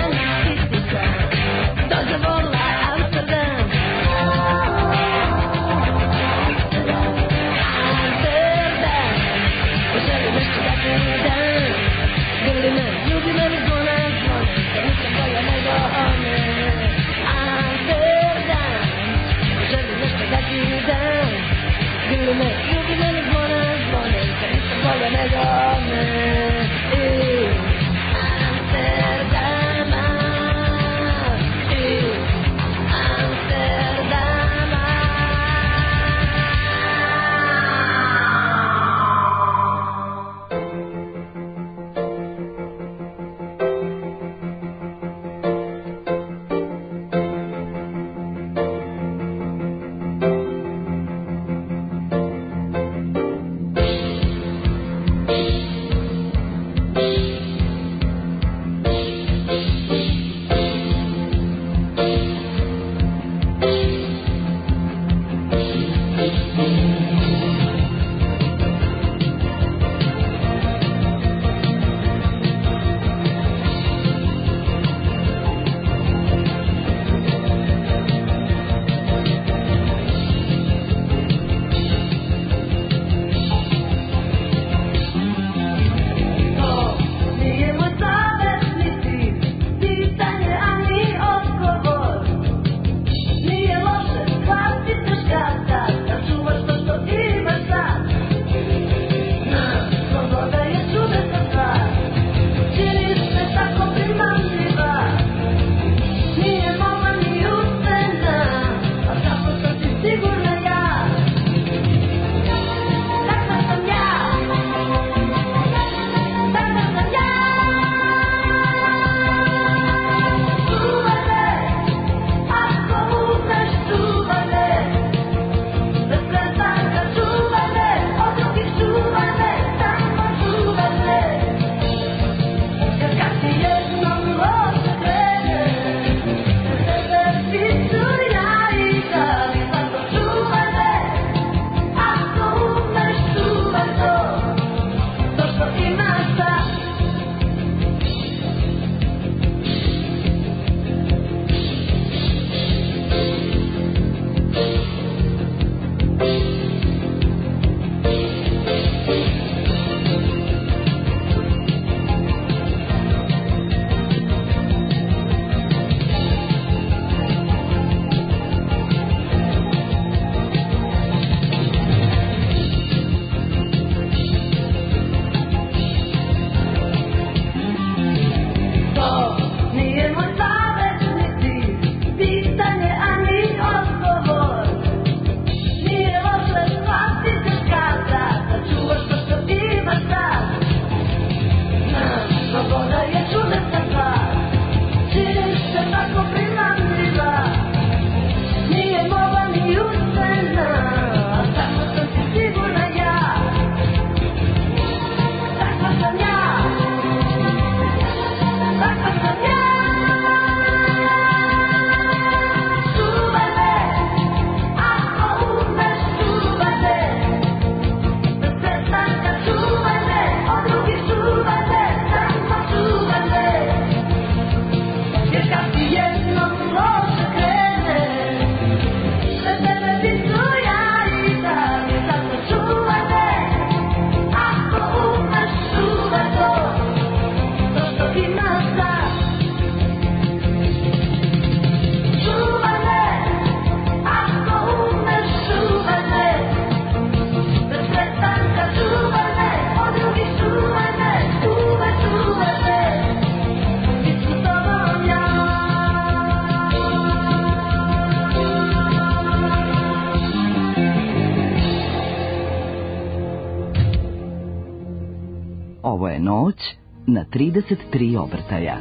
Ovo je noć na 33 obrtaja.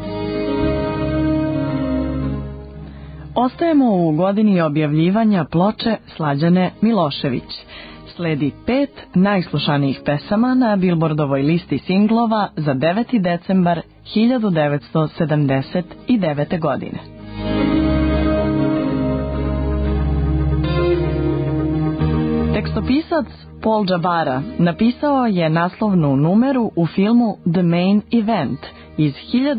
Ostajemo u godini objavljivanja ploče Slađane Milošević. Sledi 5 najslušanijih pesama na Billboardovoj listi singlova za 9. decembar 1979. godine. Tekstopisac Paul Jabara napisao je naslovnu numeru u filmu The Main Event iz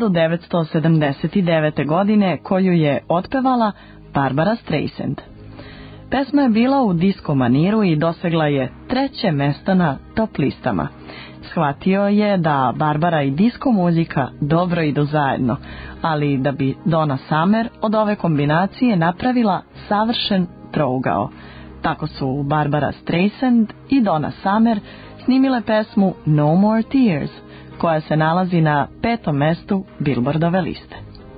1979. godine koju je otpevala Barbara Streisand. Pesma je bila u disko maniru i dosegla je 3. mesto na top listama. Shvatio je da Barbara i disko muzika dobro idu zajedno, ali da bi Donna Summer od ove kombinacije napravila savršen trougao. Tako su Barbara Streisand i Donna Summer snimile pesmu No More Tears, koja se nalazi na 5. mestu Billboardove liste.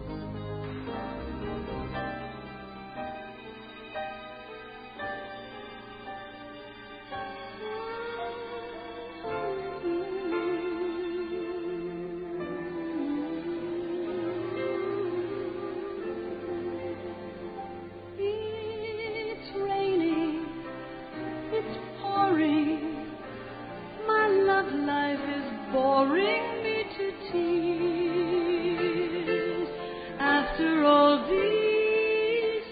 It's raining, it's pouring, my love life is boring me to tears. After all these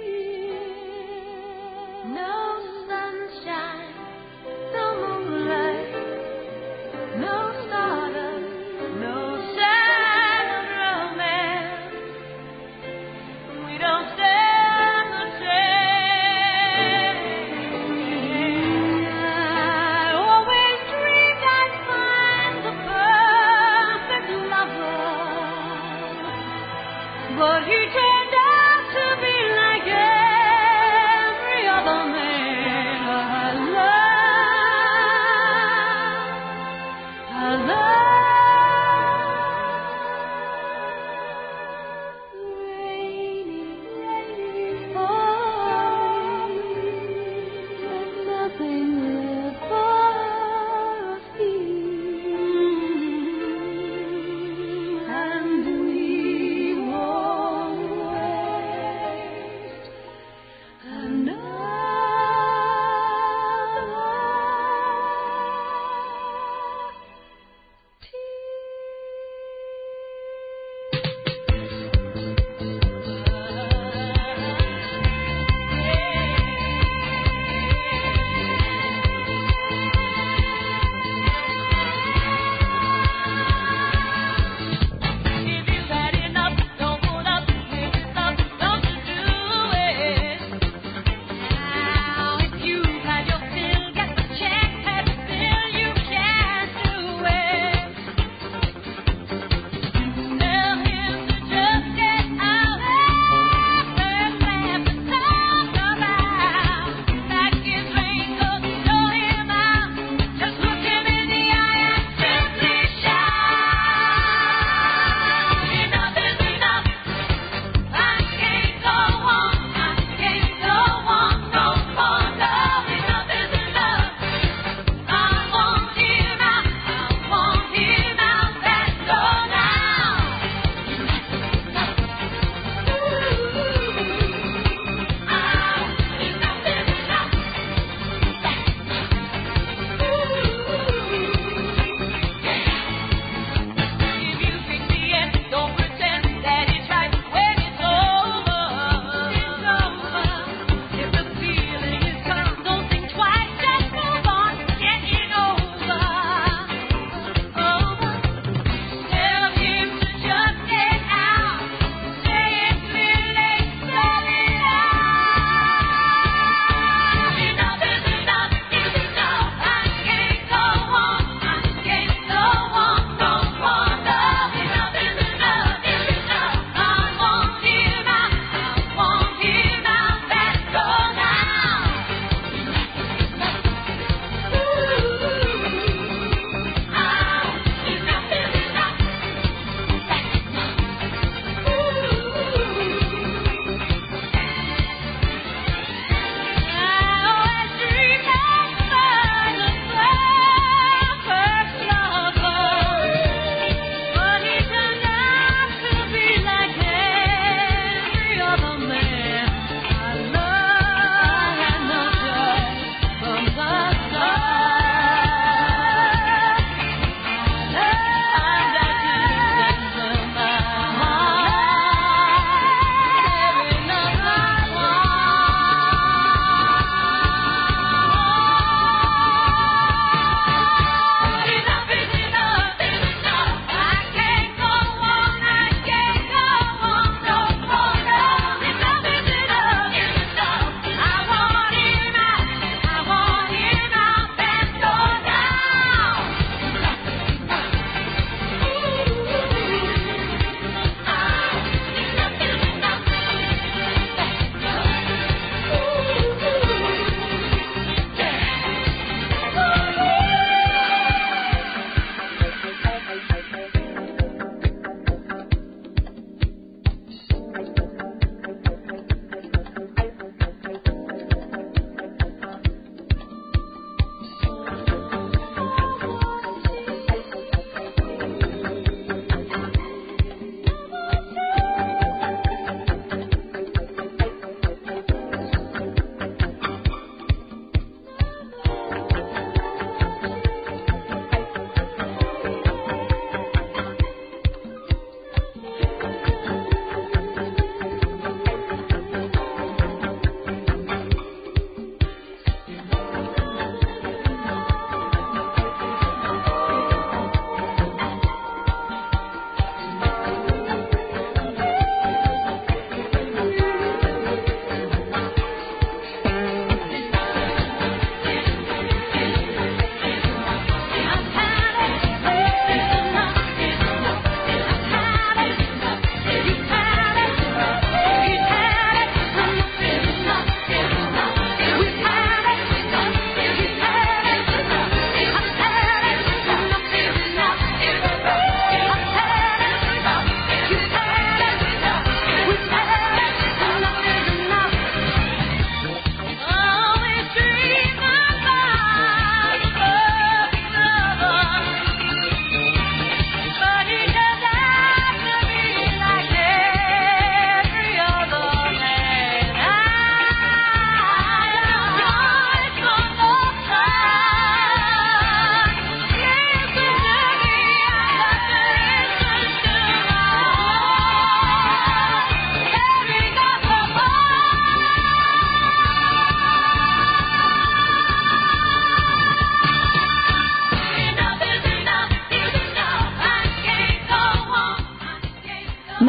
years, no sunshine, no moonlight, no stardust, no sign of romance. We don't stand a chance. I always dreamed I'd find the perfect lover, but he turned out to be like every other man I love. Rainy, falling, but nothing left for us here. And we won't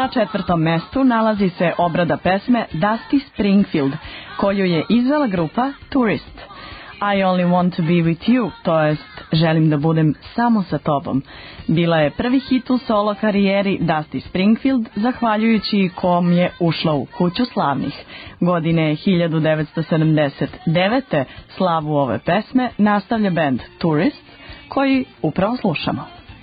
Na 4. mestu nalazi se obrada pesme Dusty Springfield, koju je izvela grupa Tourist. I Only Want to Be With You, to jest Želim da budem samo sa tobom. Bila je prvi hit u solo karijeri Dusty Springfield, zahvaljujući kom je ušla u kuću slavnih. Godine 1979. slavu ove pesme nastavlja band Tourist, koji upravo slušamo.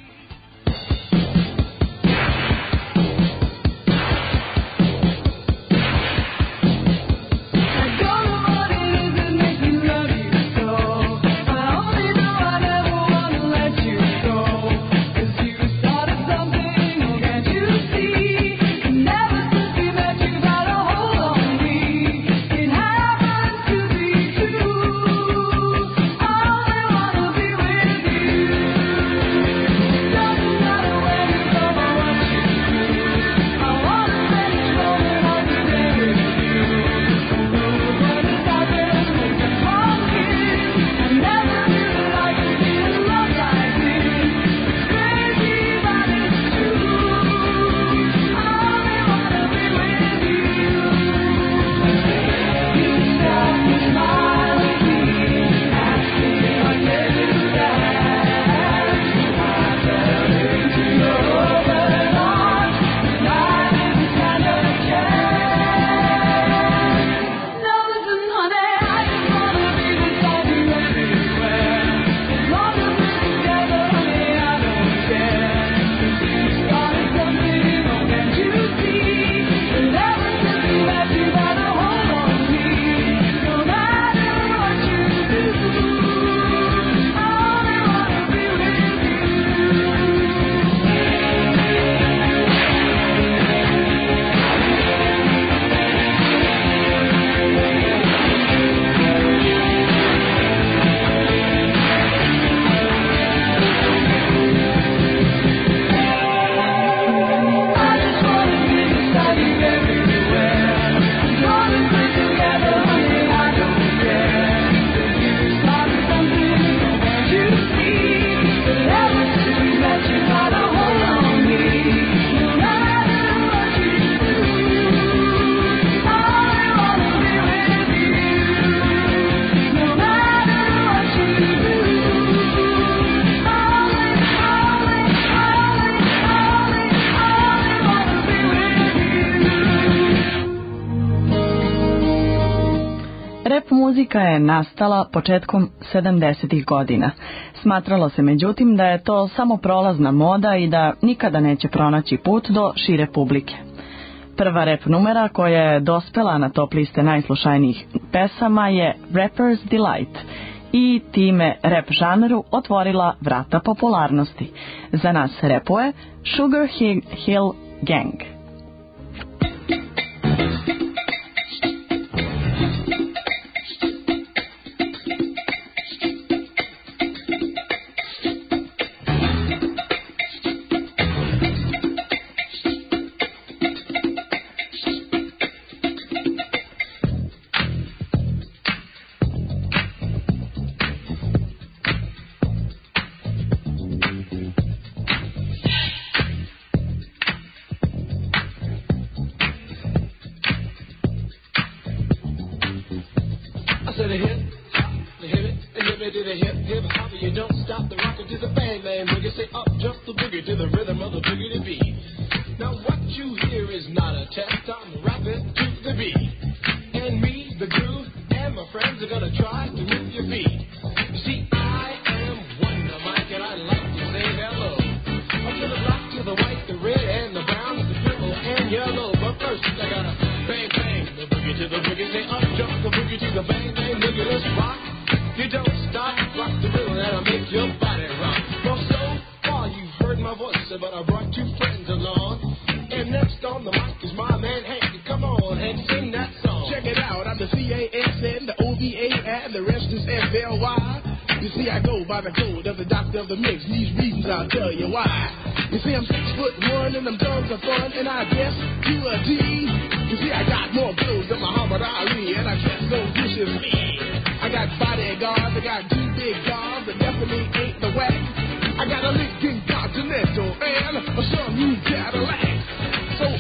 Rap muzika je nastala početkom 70. godina. Smatralo se međutim da je to samo prolazna moda i da nikada neće pronaći put do šire publike. Prva rap numera koja je dospela na top liste najslušanijih pesama je Rapper's Delight i time rap žanru otvorila vrata popularnosti. Za nas rapuje Sugar Hill Gang. You see, I go by the code of the doctor of the mix. These reasons I'll tell you why. You see, I'm 6'1" and them guns are fun, and I guess you a D. You see, I got more clothes than Muhammad Ali, and I dress so viciously. I got bodyguards, I got two big guards that definitely ain't the whack. I got a Lincoln Continental and a some new Cadillac. So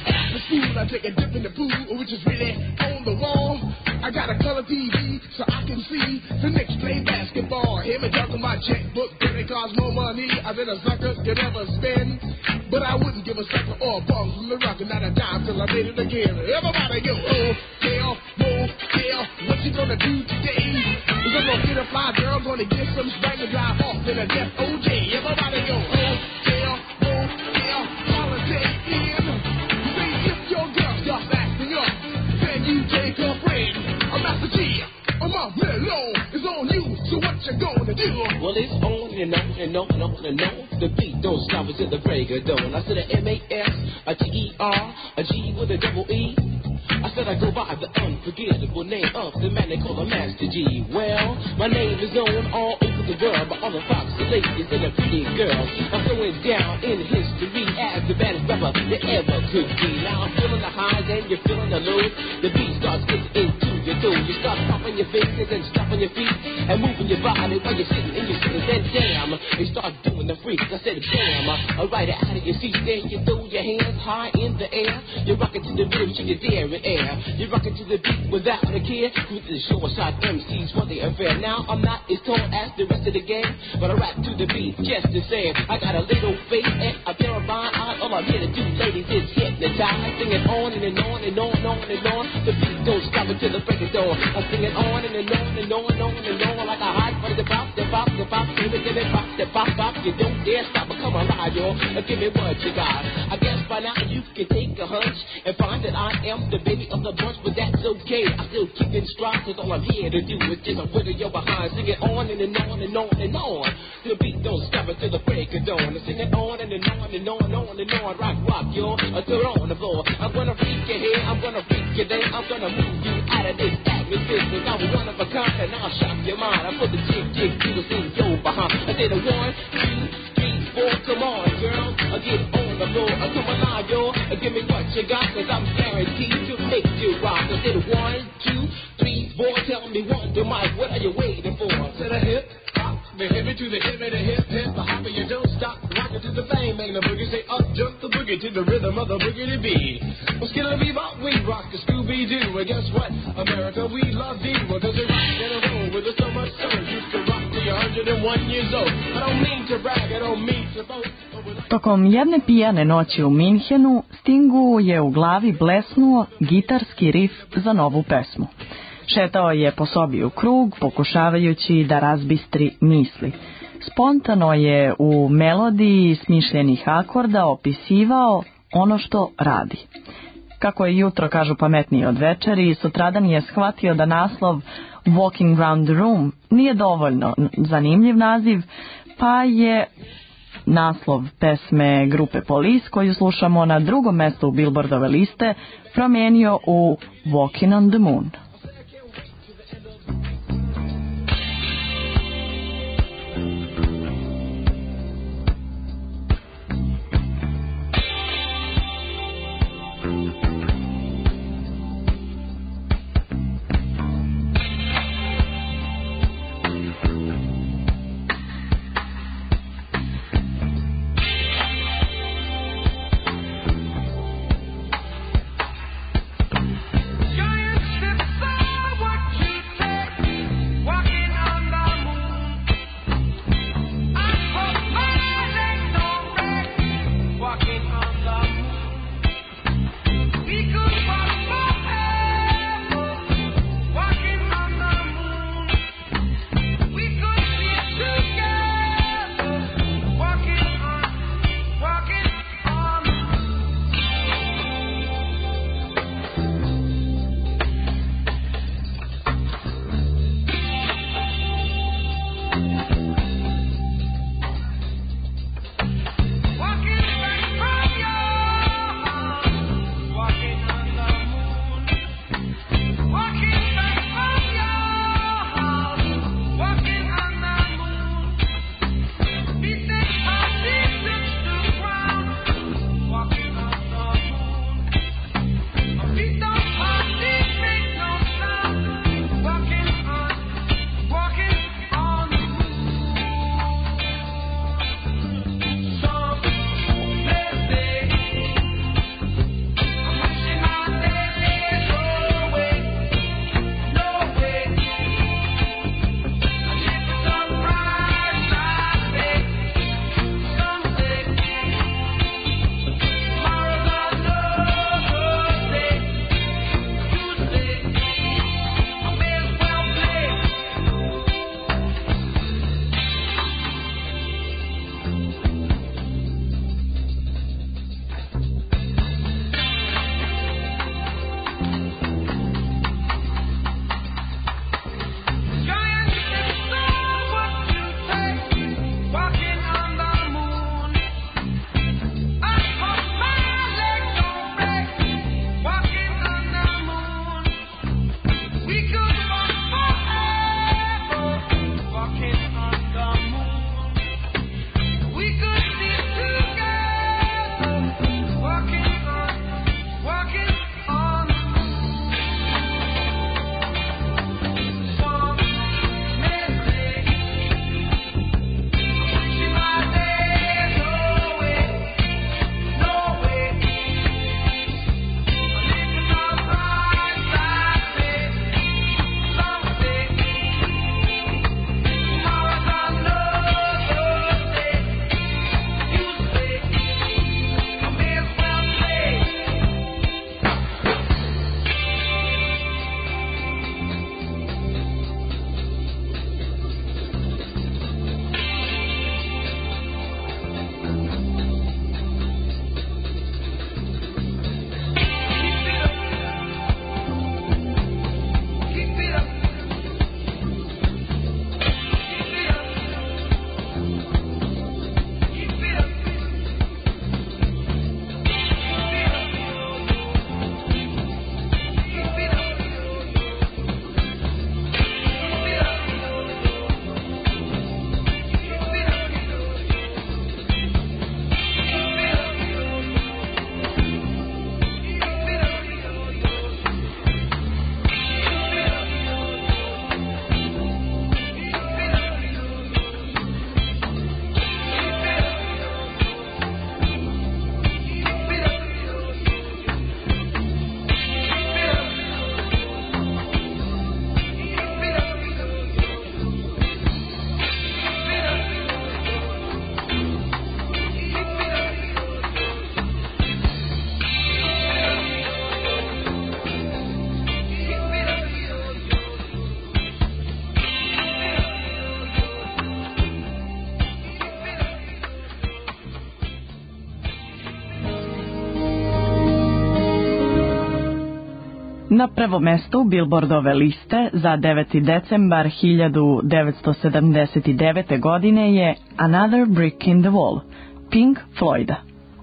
fool, I take a dip in the pool, which is really on the wall. I got a color TV so I can see the Knicks play basketball. Hear me talking my checkbook, credit cards, more money than a sucker could ever spend. But I wouldn't give a sucker or a bum from the rock and not a dime till I made it again. Everybody go, hotel, motel, what you gonna do today? Is I'm gonna get a fly girl, gonna get some spank and drive off in a death OJ. Everybody go, hotel, motel, holiday in. Say if your girl starts acting up, then you take her friend. I'm Master G, I'm a mellow, it's on you, so what you gonna do? Well, it's on and on and on and on and on. The beat don't stop until the break of dawn. I said a M-A-S, a T-E-R, a G with a double E. I said I go by the unforgettable name of the man they call a Master G. Well, my name is known all over the world by all the foxy ladies and the pretty girls. I'm going down in history as the baddest rapper that ever could be. Now I'm feeling the highs and you're feeling the lows. The beat starts getting into your toe. You start stomping your fingers and stomping your feet and moving your body while you're sitting and you're sitting. Then damn, you start doing the freak. I said damn, right out of your seat. Then you throw your hands high in the air. You're rocking to the rhythm, shake your daring air. You're rocking to the beat without a care. With the short shot MCs for the affair. Now I'm not as tall as the rest of the gang, but I rap to the beat just the same. I got a little face and a pair of fine eyes. All I'm here to do, ladies, is hypnotize. Sing it on and on and on and on and on. The beat don't stop until the break of dawn. I sing it on and on and on and on and on like a hot butter. The pop, the pop, the pop, give it pop, the pop, pop. You don't dare stop or come alive, y'all. Give me what you got. I guess by now you can take a hunch and find that I am the baby of the bunch, but that's okay. I still keep in stride, cause all I'm here to do is just a wiggle your behind. Sing it on and on and on and on. The beat don't stop until the break of dawn. I sing it on and on and on and on and on. Rock, y'all, until on the floor. I'm gonna freak you here, I'm gonna freak you there. I'm gonna move you out of this atmosphere, cause I'm one of a kind and I'll shock your mind. I put the jig, jiggles in your behind. I say the 1, 2, 3, 4, come on, girl. I get on the floor, come alive, y'all. Give me what you got, cause I'm guaranteed to make you rock. I said 1, 2, 3, 4, tell me Wonder Mike, what are you waiting for? To the hip, hop, the hippie to the hip, and the hip, hip, the hopper, you don't stop. Rock it to the bang, bang the boogie, say up, jump the boogie to the rhythm of the boogie to be. Well, skittle bebop, we rock the Scooby-Doo, and guess what? America, we love you, because we rock and roll with us so much so. You can rock till you're 101 years old. I don't mean to brag, I don't mean to boast. Tokom jedne pijane noći u Minhenu, Stingu je u glavi blesnuo gitarski rif za novu pesmu. Šetao je po sobi u krug, pokušavajući da razbistri misli. Spontano je u melodiji smišljenih akorda opisivao ono što radi. Kako je jutro, kažu pametniji od večeri, sutradan je shvatio da naslov Walking Round the Room nije dovoljno zanimljiv naziv, pa je naslov pesme grupe Police, koju slušamo na drugom mjestu Billboardove liste, promijenio u Walking on the Moon. Giant steps Na prvo mesto Billboardove liste za 9. decembar 1979. godine je Another Brick in the Wall, Pink Floyda.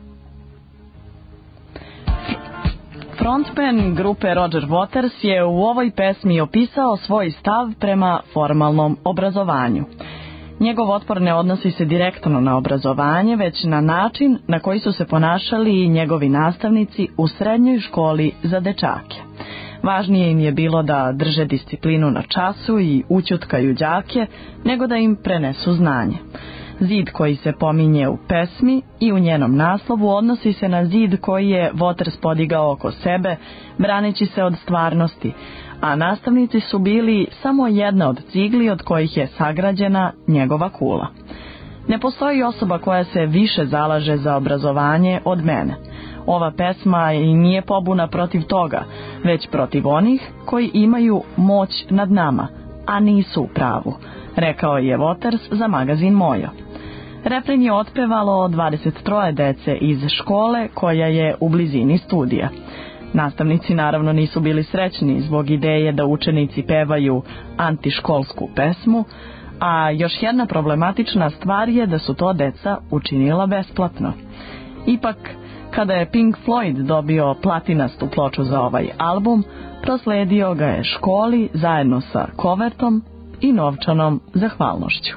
Frontman grupe Roger Waters je u ovoj pesmi opisao svoj stav prema formalnom obrazovanju. Njegov otpor ne odnosi se direktno na obrazovanje, već na način na koji su se ponašali njegovi nastavnici u srednjoj školi za dečake. Važnije im je bilo da drže disciplinu na času i ućutkaju đake, nego da im prenesu znanje. Zid koji se pominje u pesmi i u njenom naslovu odnosi se na zid koji je Waters podigao oko sebe, braneći se od stvarnosti, a nastavnici su bili samo jedna od cigli od kojih je sagrađena njegova kula. Ne postoji osoba koja se više zalaže za obrazovanje od mene. Ova pesma i nije pobuna protiv toga, već protiv onih koji imaju moć nad nama, a nisu u pravu, rekao je Waters za magazin Mojo. Refren je otpevalo 23 dece iz škole koja je u blizini studija. Nastavnici naravno nisu bili srećni zbog ideje da učenici pevaju antiškolsku pesmu, a još jedna problematična stvar je da su to deca učinila besplatno. Ipak, kada je Pink Floyd dobio platinastu ploču za ovaj album, prosledio ga je školi zajedno sa kovertom i novčanom zahvalnošću.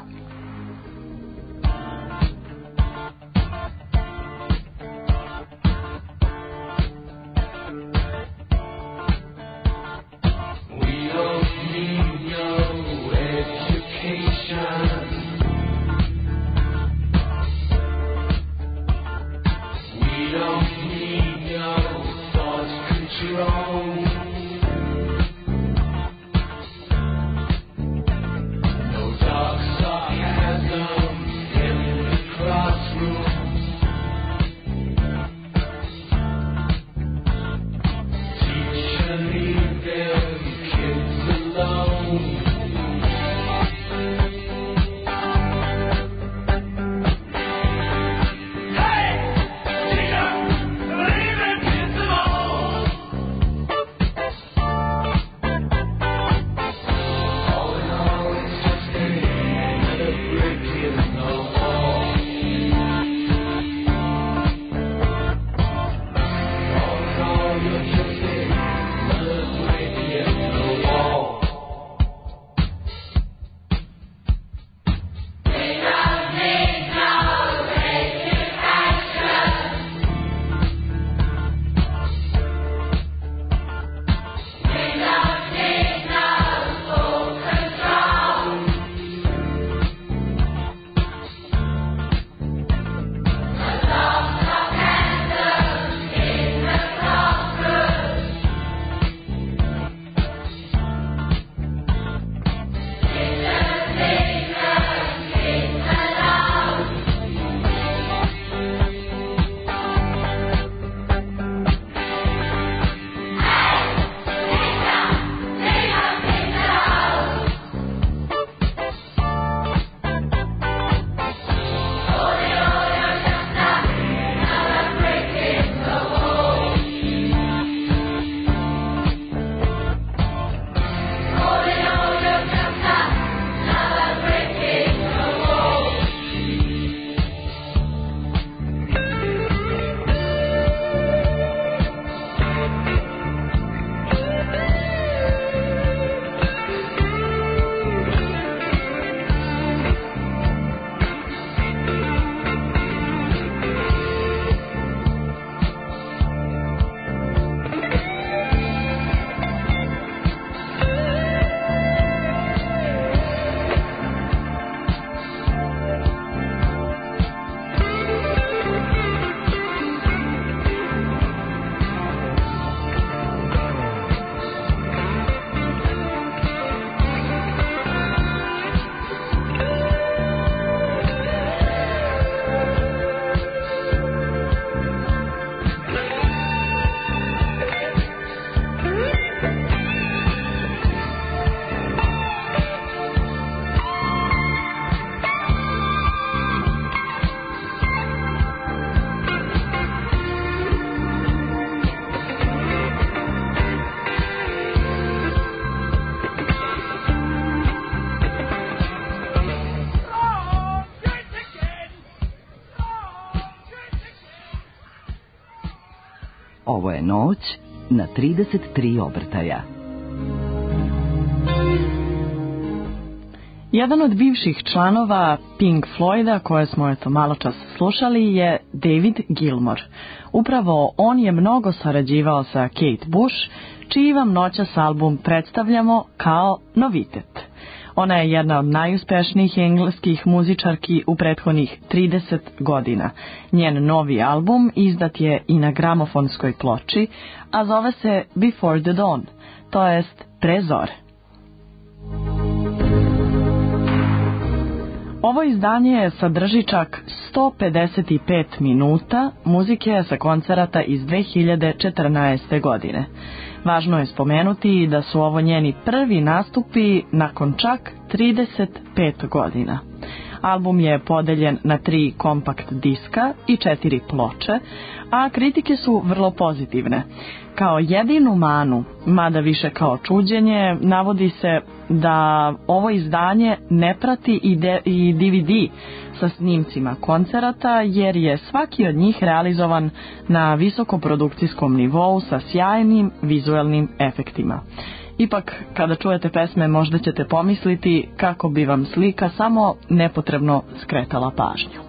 Ovo je noć na 33 obrtaja. Jedan od bivših članova Pink Floyda, koje smo malo čas slušali, je David Gilmour. Upravo on je mnogo sarađivao sa Kate Bush, čiji vam noćas album predstavljamo kao novitet. Ona je jedna od najuspešnijih engleskih muzičarki u prethodnih 30 godina. Njen novi album izdat je i na gramofonskoj ploči, a zove se Before the Dawn, to jest Pre zore. Ovo izdanje sadrži čak 155 minuta muzike sa koncerata iz 2014. godine. Važno je spomenuti da su ovo njeni prvi nastupi nakon čak 35 godina. Album je podeljen na 3 kompakt diska i 4 ploče, a kritike su vrlo pozitivne. Kao jedinu manu, mada više kao čuđenje, navodi se da ovo izdanje ne prati i DVD sa snimcima koncerata, jer je svaki od njih realizovan na visokoprodukcijskom nivou sa sjajnim vizuelnim efektima. Ipak, kada čujete pesme, možda ćete pomisliti kako bi vam slika samo nepotrebno skretala pažnju.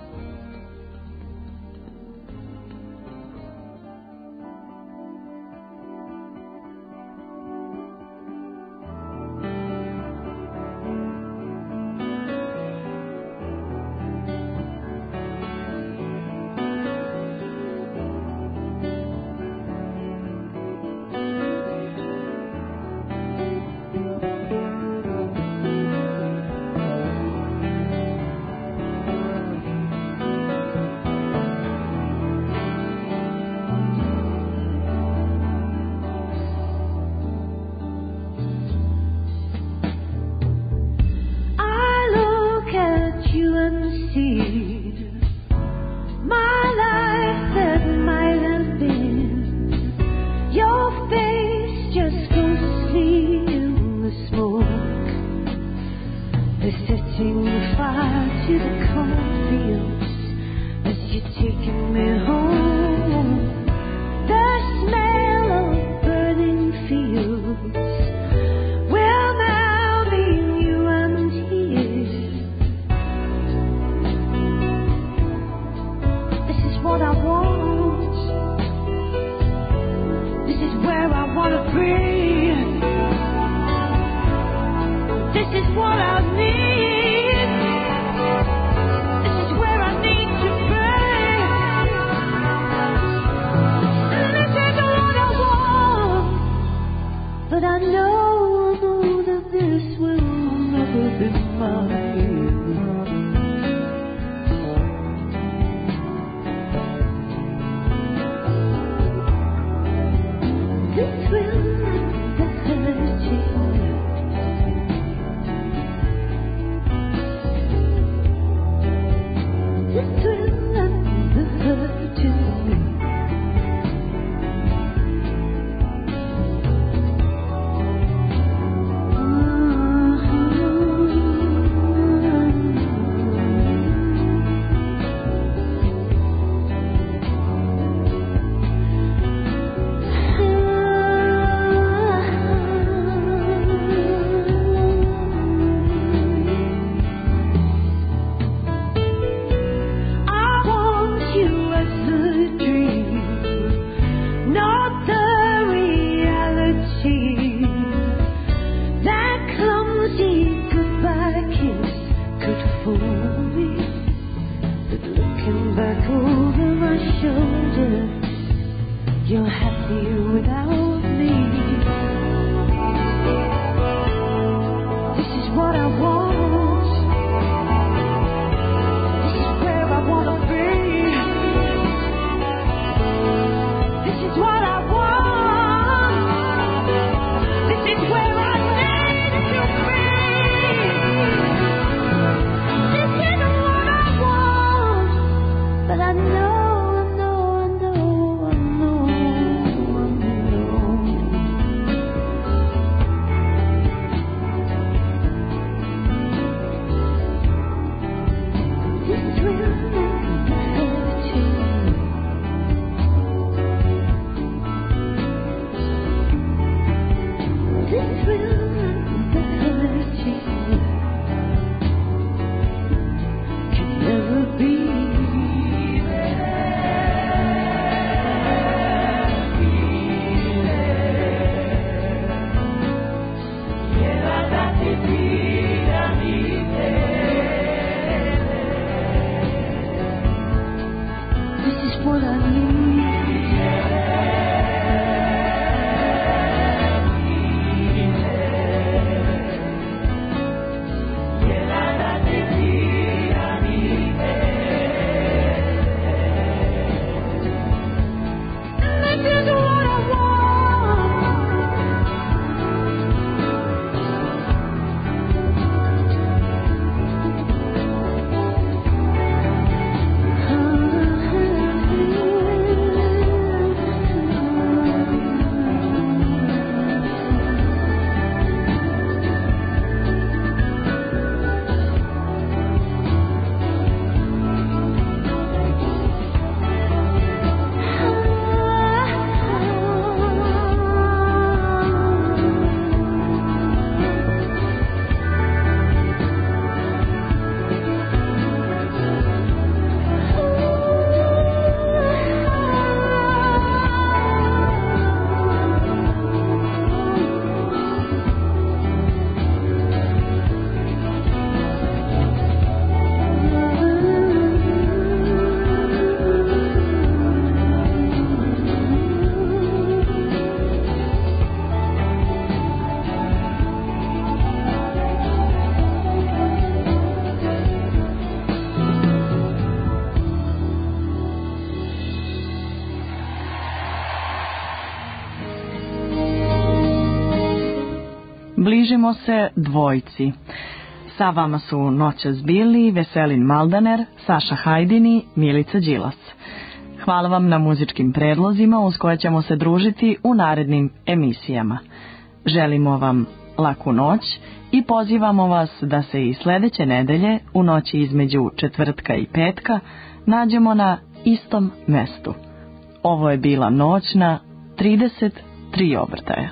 Bližimo se dvojci. Sa vama su noćas bili Veselin Maldaner, Saša Hajdini, Milica Đilas. Hvala vam na muzičkim predlozima uz koje ćemo se družiti u narednim emisijama. Želimo vam laku noć i pozivamo vas da se i sledeće nedelje u noći između četvrtka i petka nađemo na istom mestu. Ovo je bila noć na 33 obrtaja.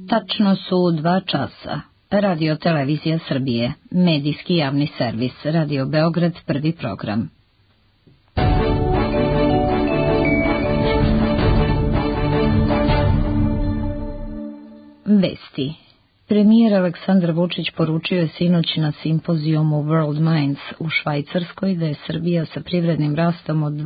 Tačno su 2 časa. Radio Televizija Srbije, medijski javni servis, Radio Beograd, prvi program. Vesti. Premijer Aleksandar Vučić poručio je sinoć na simpozijumu World Minds u Švajcarskoj da je Srbija sa privrednim rastom od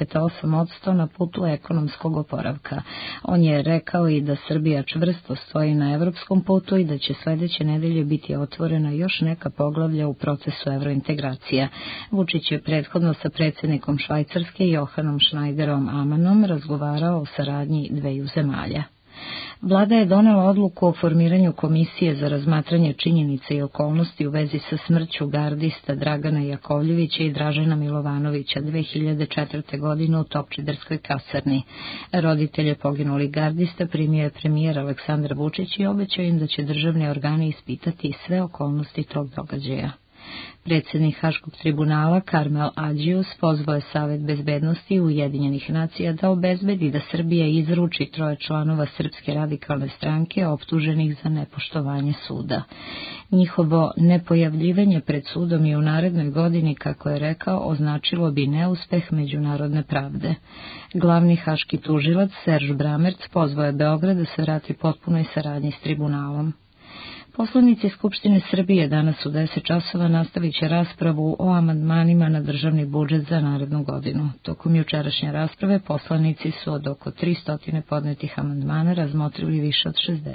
2,8% na putu ekonomskog oporavka. On je rekao i da Srbija čvrsto stoji na evropskom putu i da će sledeće nedelje biti otvorena još neka poglavlja u procesu evrointegracija. Vučić je prethodno sa predsjednikom Švajcarske Johanom Schneiderom Amanom razgovarao o saradnji dveju zemalja. Vlada je donela odluku o formiranju komisije za razmatranje činjenica i okolnosti u vezi sa smrću gardista Dragana Jakovljevića i Dražena Milovanovića 2004. godine u Topčiderskoj kasarni. Roditelje poginulih gardista primio je premijer Aleksandar Vučić i obećao im da će državni organi ispitati sve okolnosti tog događaja. Predsjednik Haškog tribunala Karmel Adžius pozvao je Savet bezbednosti Ujedinjenih nacija da obezbedi da Srbija izruči 3 članova Srpske radikalne stranke optuženih za nepoštovanje suda. Njihovo nepojavljivanje pred sudom i u narednoj godini, kako je rekao, označilo bi neuspeh međunarodne pravde. Glavni haški tužilac Serž Bramerc pozvao je Beograd da se vrati potpunoj saradnji s tribunalom. Poslanici Skupštine Srbije danas u 10 časova nastavit će raspravu o amandmanima na državni budžet za narednu godinu. Tokom jučerašnje rasprave poslanici su od oko 300 podnetih amandmana razmotrili više od 60.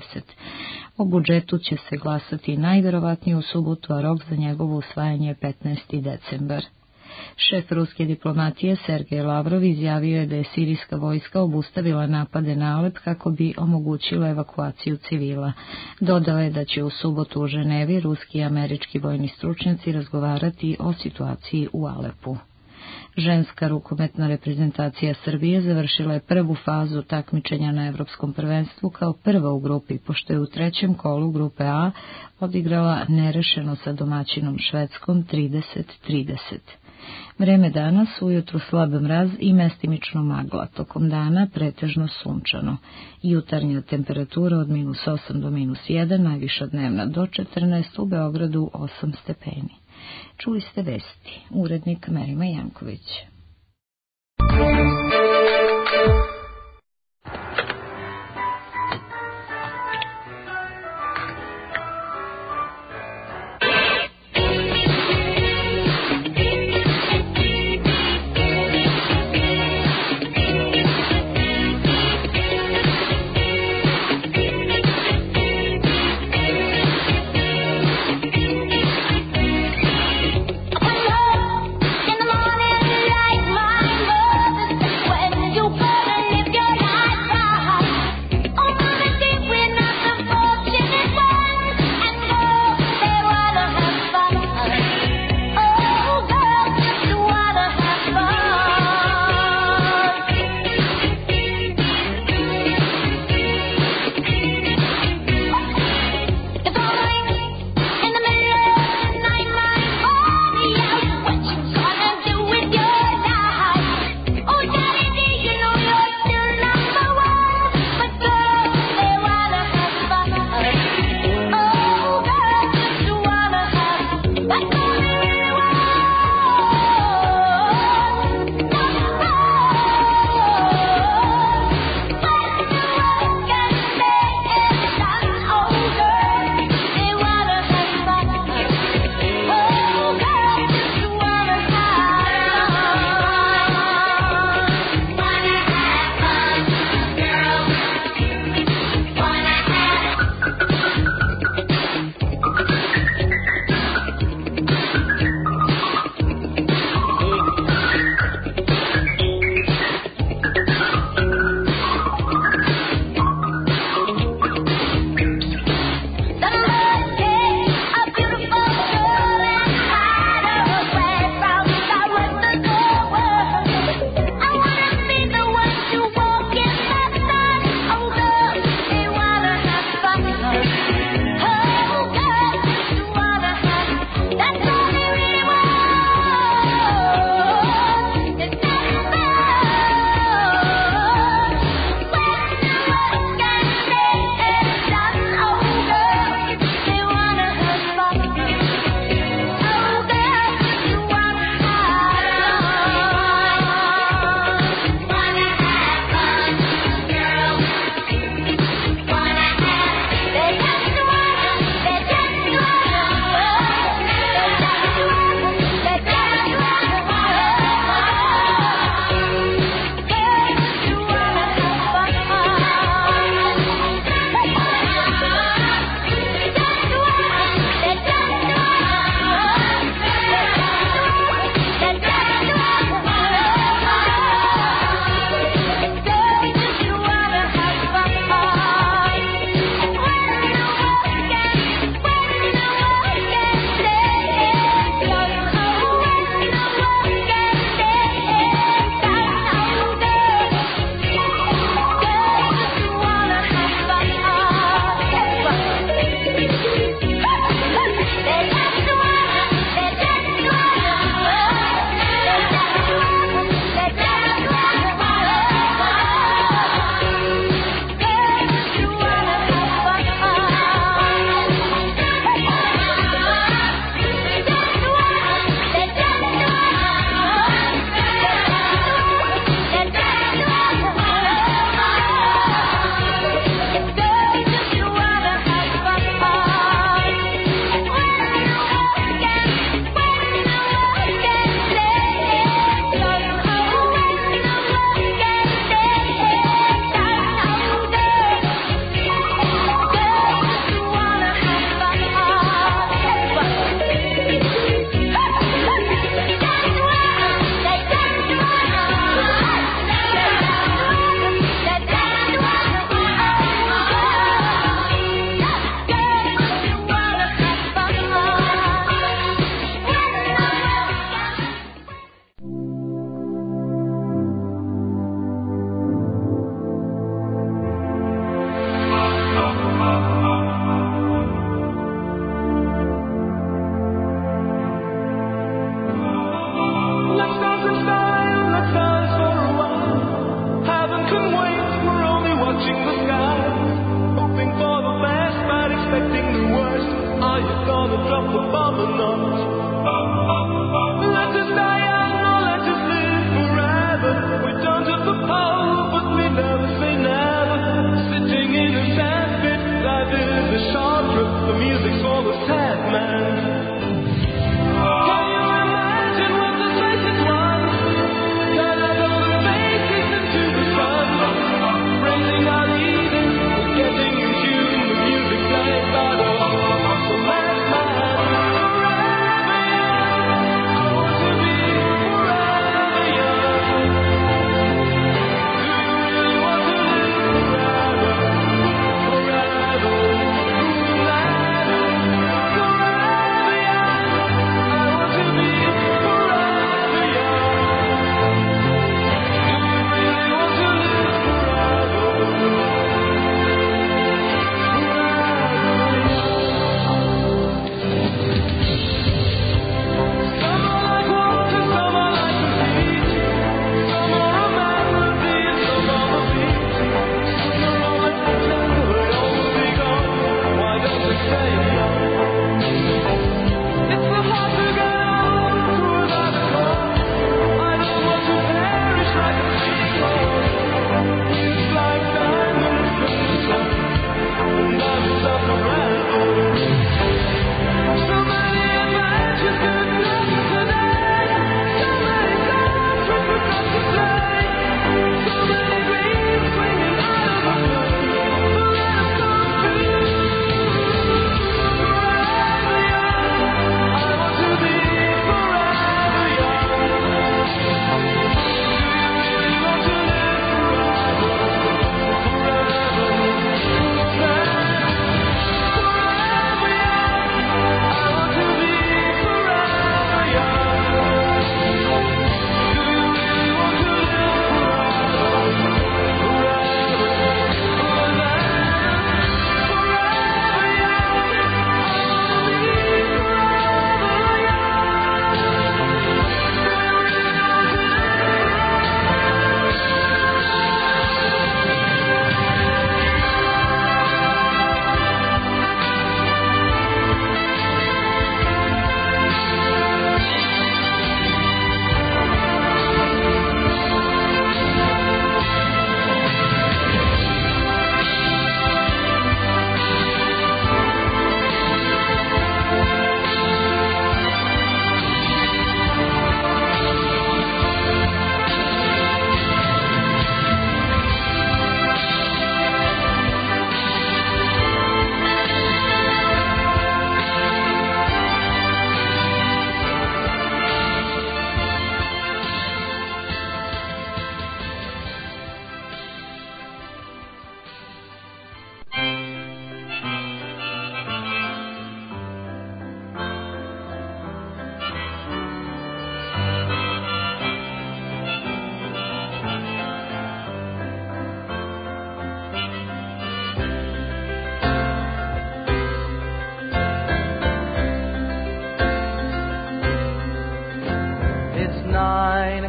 O budžetu će se glasati najverovatnije u subotu, a rok za njegovo usvajanje je 15. decembar. Šef ruske diplomatije Sergej Lavrov izjavio je da je sirijska vojska obustavila napade na Alep kako bi omogućila evakuaciju civila. Dodao je da će u subotu u Ženevi ruski i američki vojni stručnjaci razgovarati o situaciji u Alepu. Ženska rukometna reprezentacija Srbije završila je prvu fazu takmičenja na Evropskom prvenstvu kao prva u grupi, pošto je u 3. kolu grupe A odigrala nerešeno sa domaćinom Švedskom 30-30. Vreme danas, ujutru slab mraz i mestimično magla, tokom dana pretežno sunčano. Jutarnja temperatura od -8 do -1, najviša dnevna do 14, u Beogradu 8 stepeni. Čuli ste vesti, urednik Merima Janković. In the morning light.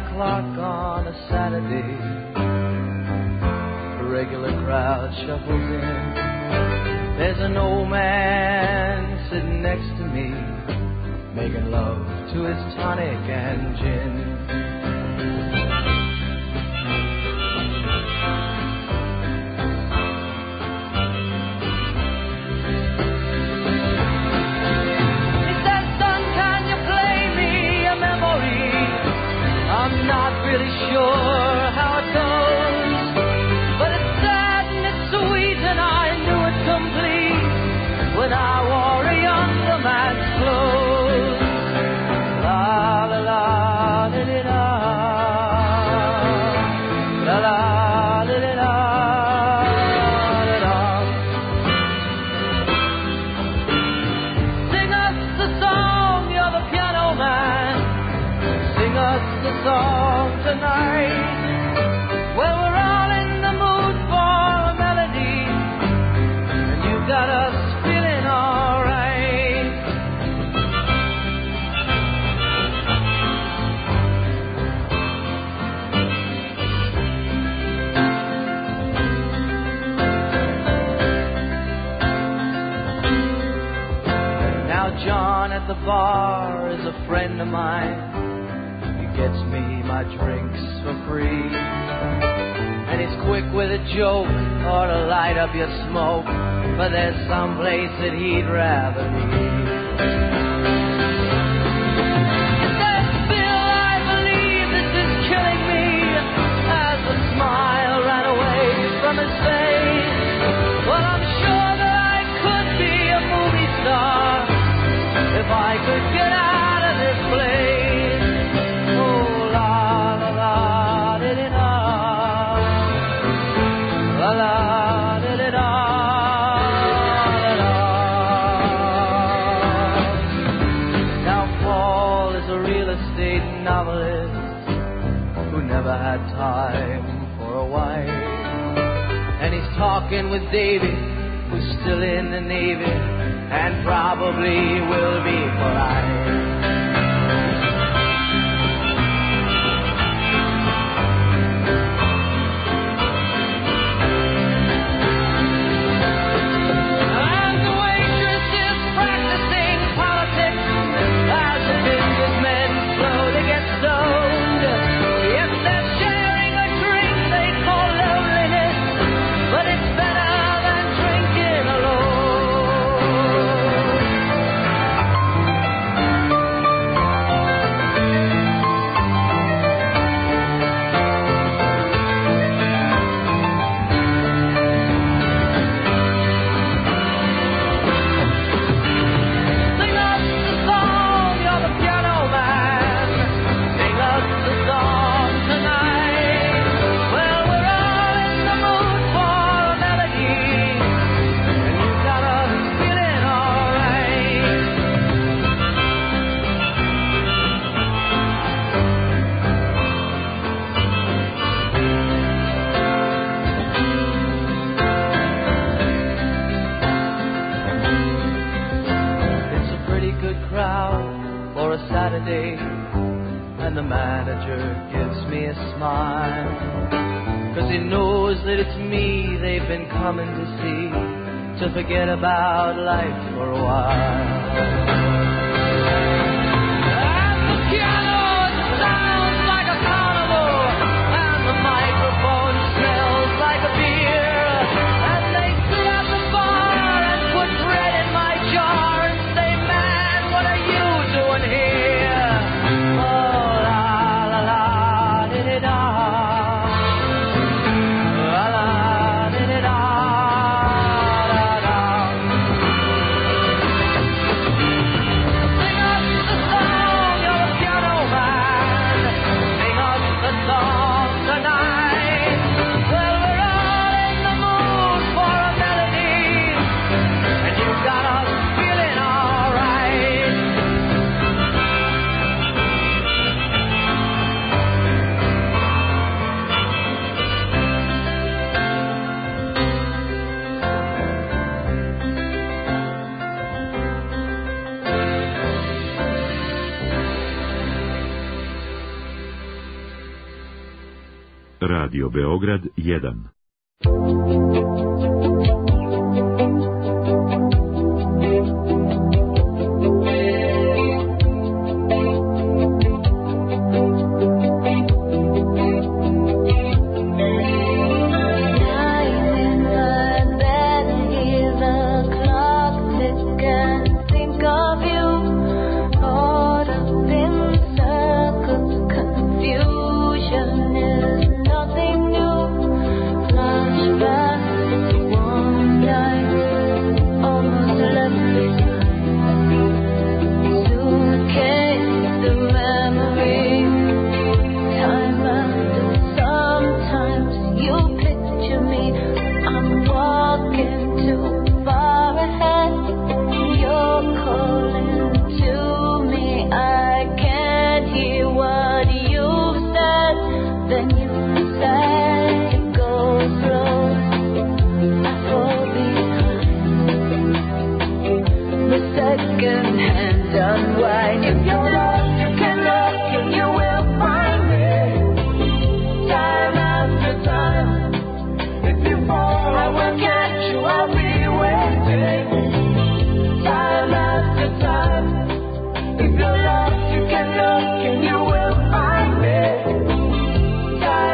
o'clock on a Saturday, the regular crowd shuffles in. There's an old man sitting next to me, making love to his tonic and gin. He says, son, can you play me a memory? I'm not really sure how it goes, but it's sad and it's sweet and I knew it complete when I wore a younger man's clothes. La la la li li la, la la li li la, la la. Sing us the song, you're the piano man. Sing us the song tonight. Well, we're all in the mood for a melody, and you got us feeling alright. Now John at the bar is a friend of mine. He gets me my drinks for free, and he's quick with a joke or to light up your smoke, but there's some place that he'd rather be. But still I believe this is killing me, as a smile ran away from his face. Well, I'm sure that I could be a movie star if I could get out of this place. Oh, la la la di di da, la la di di da, la la. Now Paul is a real estate novelist who never had time for a wife, and he's talking with Davy, who's still in the Navy and probably will be for life. And the waitress is practicing politics as the businessmen slowly get stoned. Yes, they're sharing a drink they call loneliness, but it's better than drinking alone. Sing us the song, you're the piano man. Sing us the song tonight. Well, we're all in the mood for a melody, and you got us feeling alright. It's a pretty good crowd for a Saturday, and the manager gives me a smile, 'cause he knows that it's me they've been coming to see, to forget about life for a while. And the piano sounds like a carnival, and the microphone smells like a beer, and they sit at the bar and put bread in my jar and say, man, what are you doing here? Oh, la la la di di da, la la di di da, da da. Sing us the song, you're the piano man. Radio Beograd 1. If you're lost, you can look and you will find me.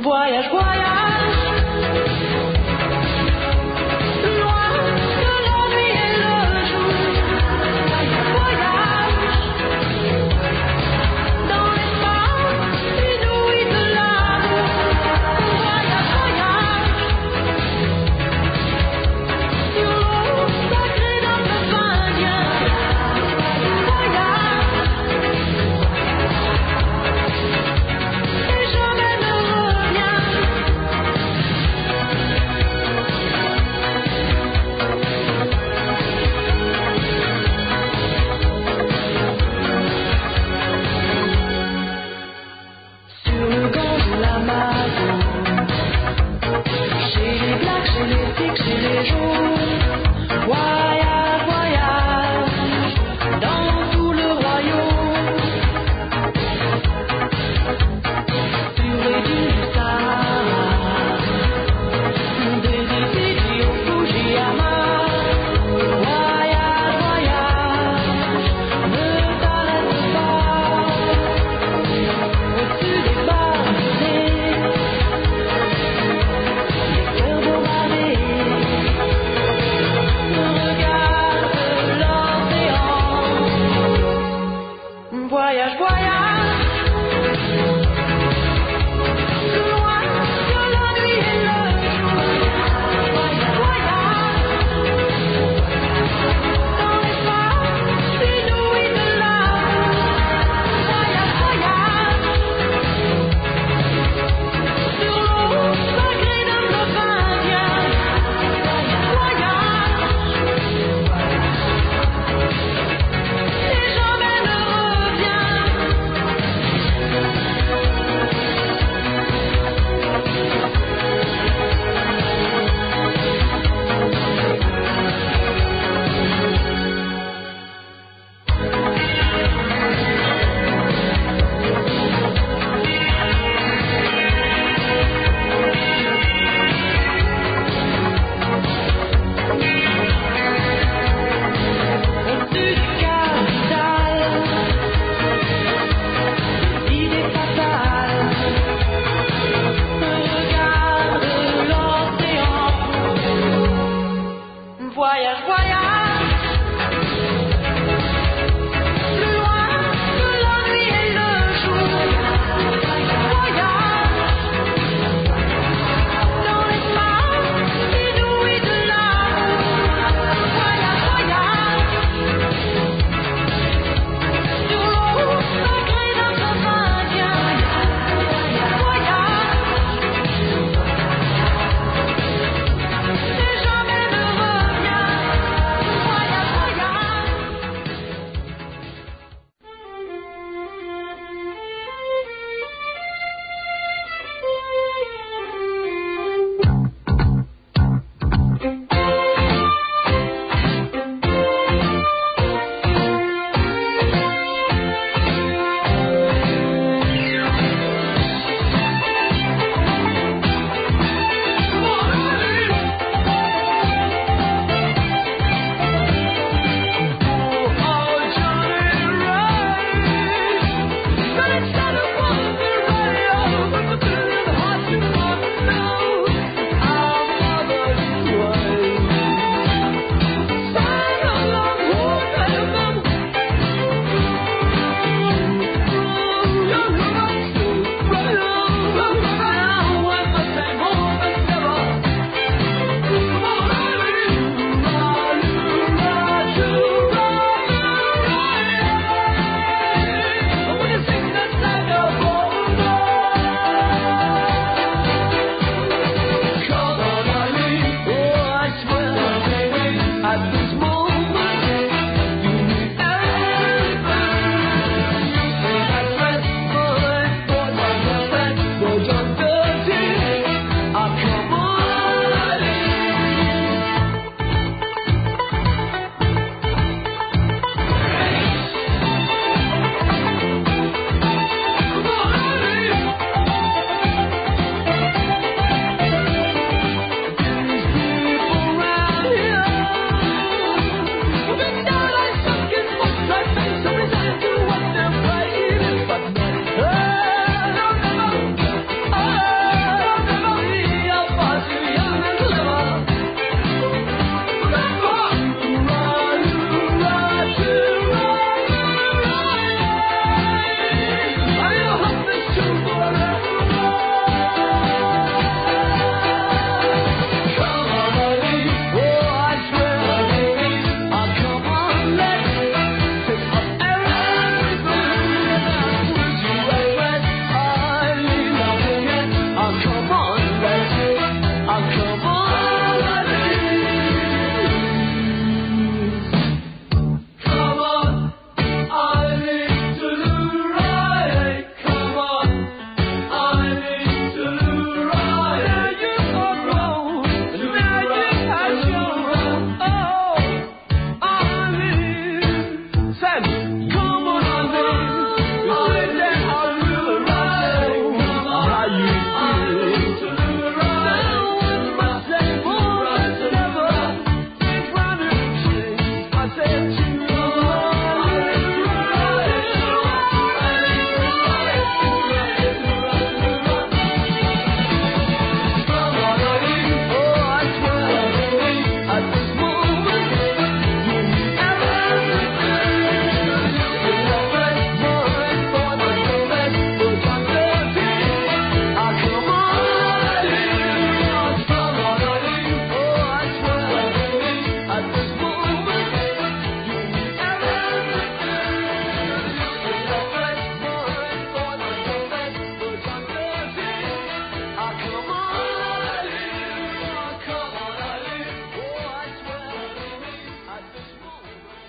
Voyage, voyage, loin de l'ennui et le jour. Voyage, dans l'espace inouï de l'amour. Voyage, voyage, sur l'eau sacrée d'un fleuve indien. Voyage, et jamais ne reviens.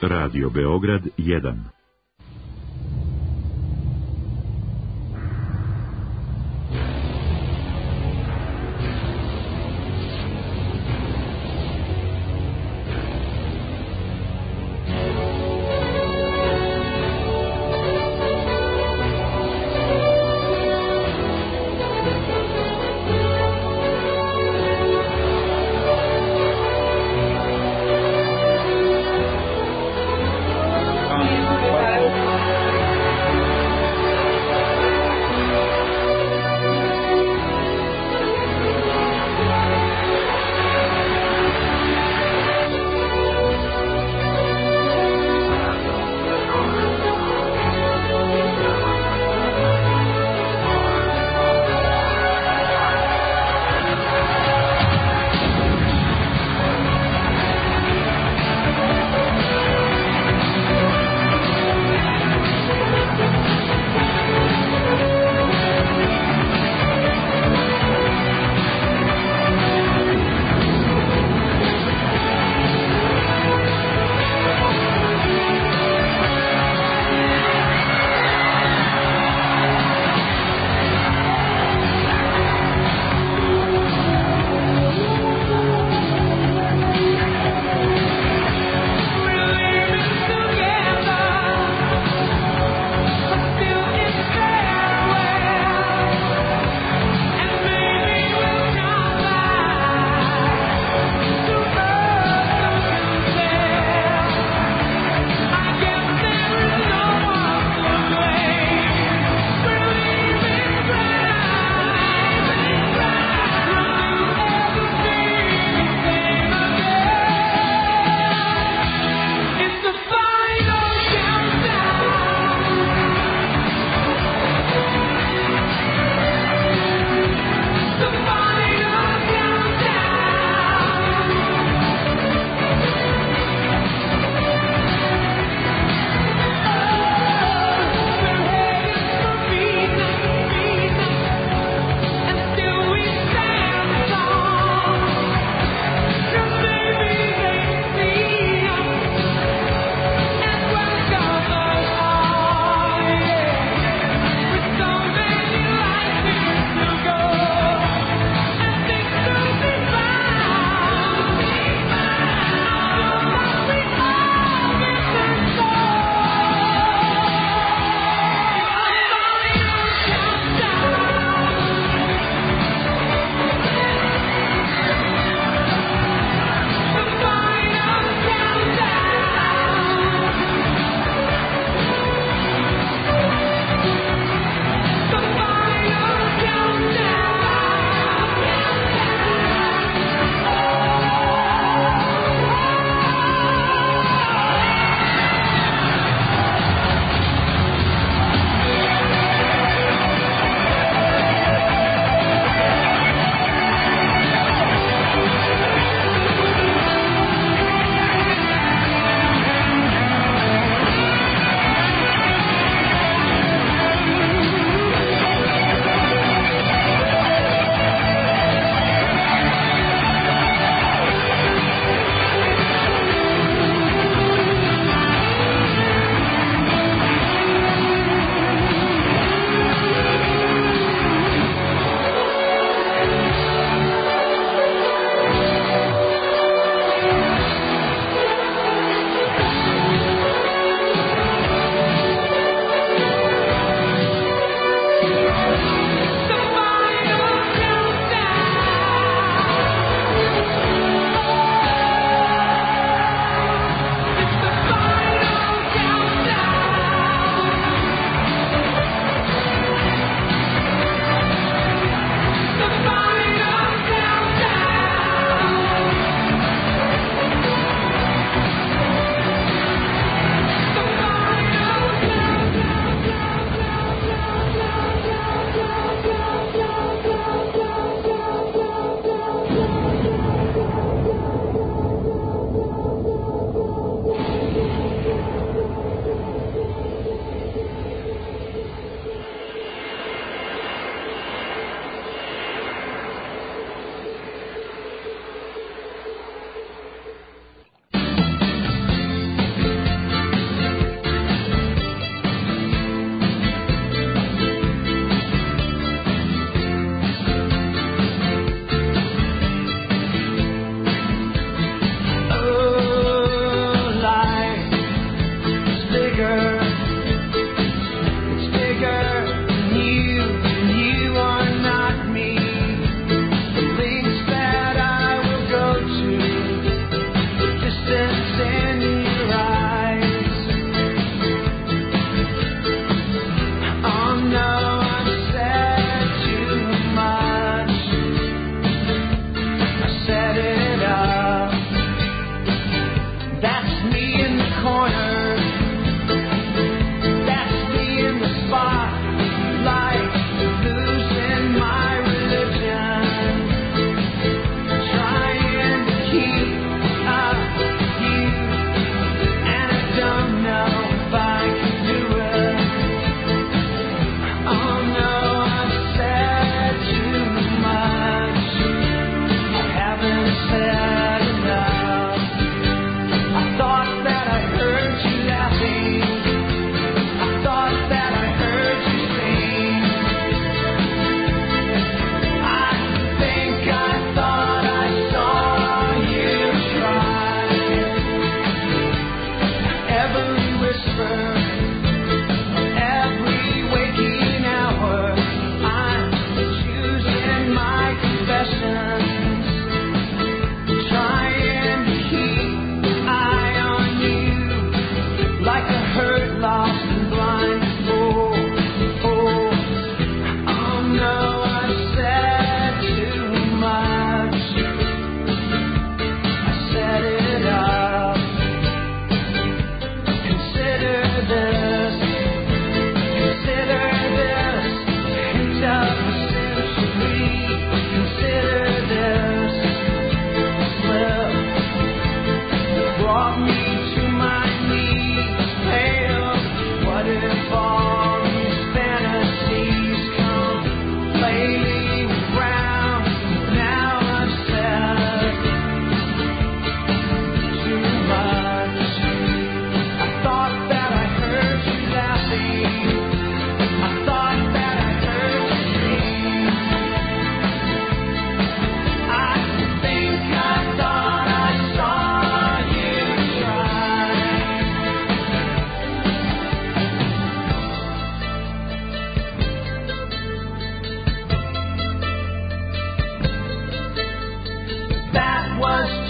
Radio Beograd 1.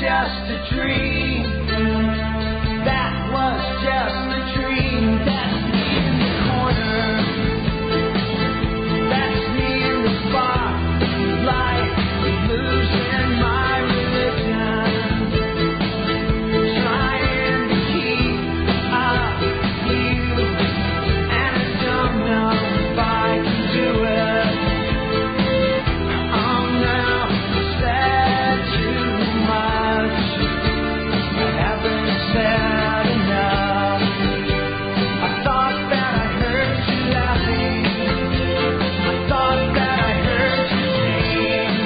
just a dream. That was just a dream. That's me in the corner. That's me in the spotlight, losing my religion, trying to keep up with you, and I don't know if I can do it. I'm now said too much. I haven't said enough. I thought that I heard you laughing. I thought that I heard you sing.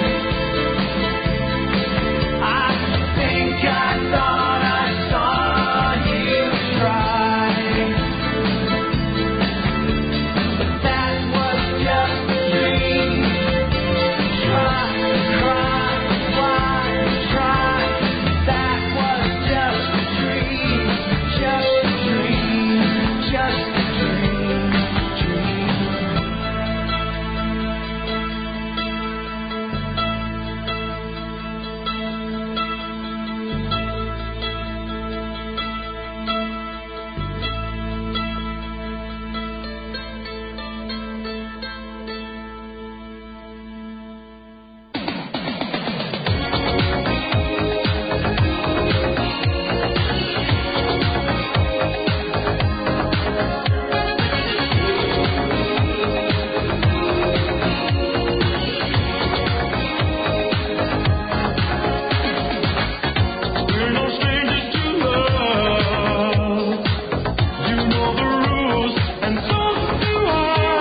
I think I thought I saw you cry. But that was just a dream. Try, cry, why, try. That was just a dream. Just a dream. Just a dream. We're no strangers to love. You know the rules, and so do I.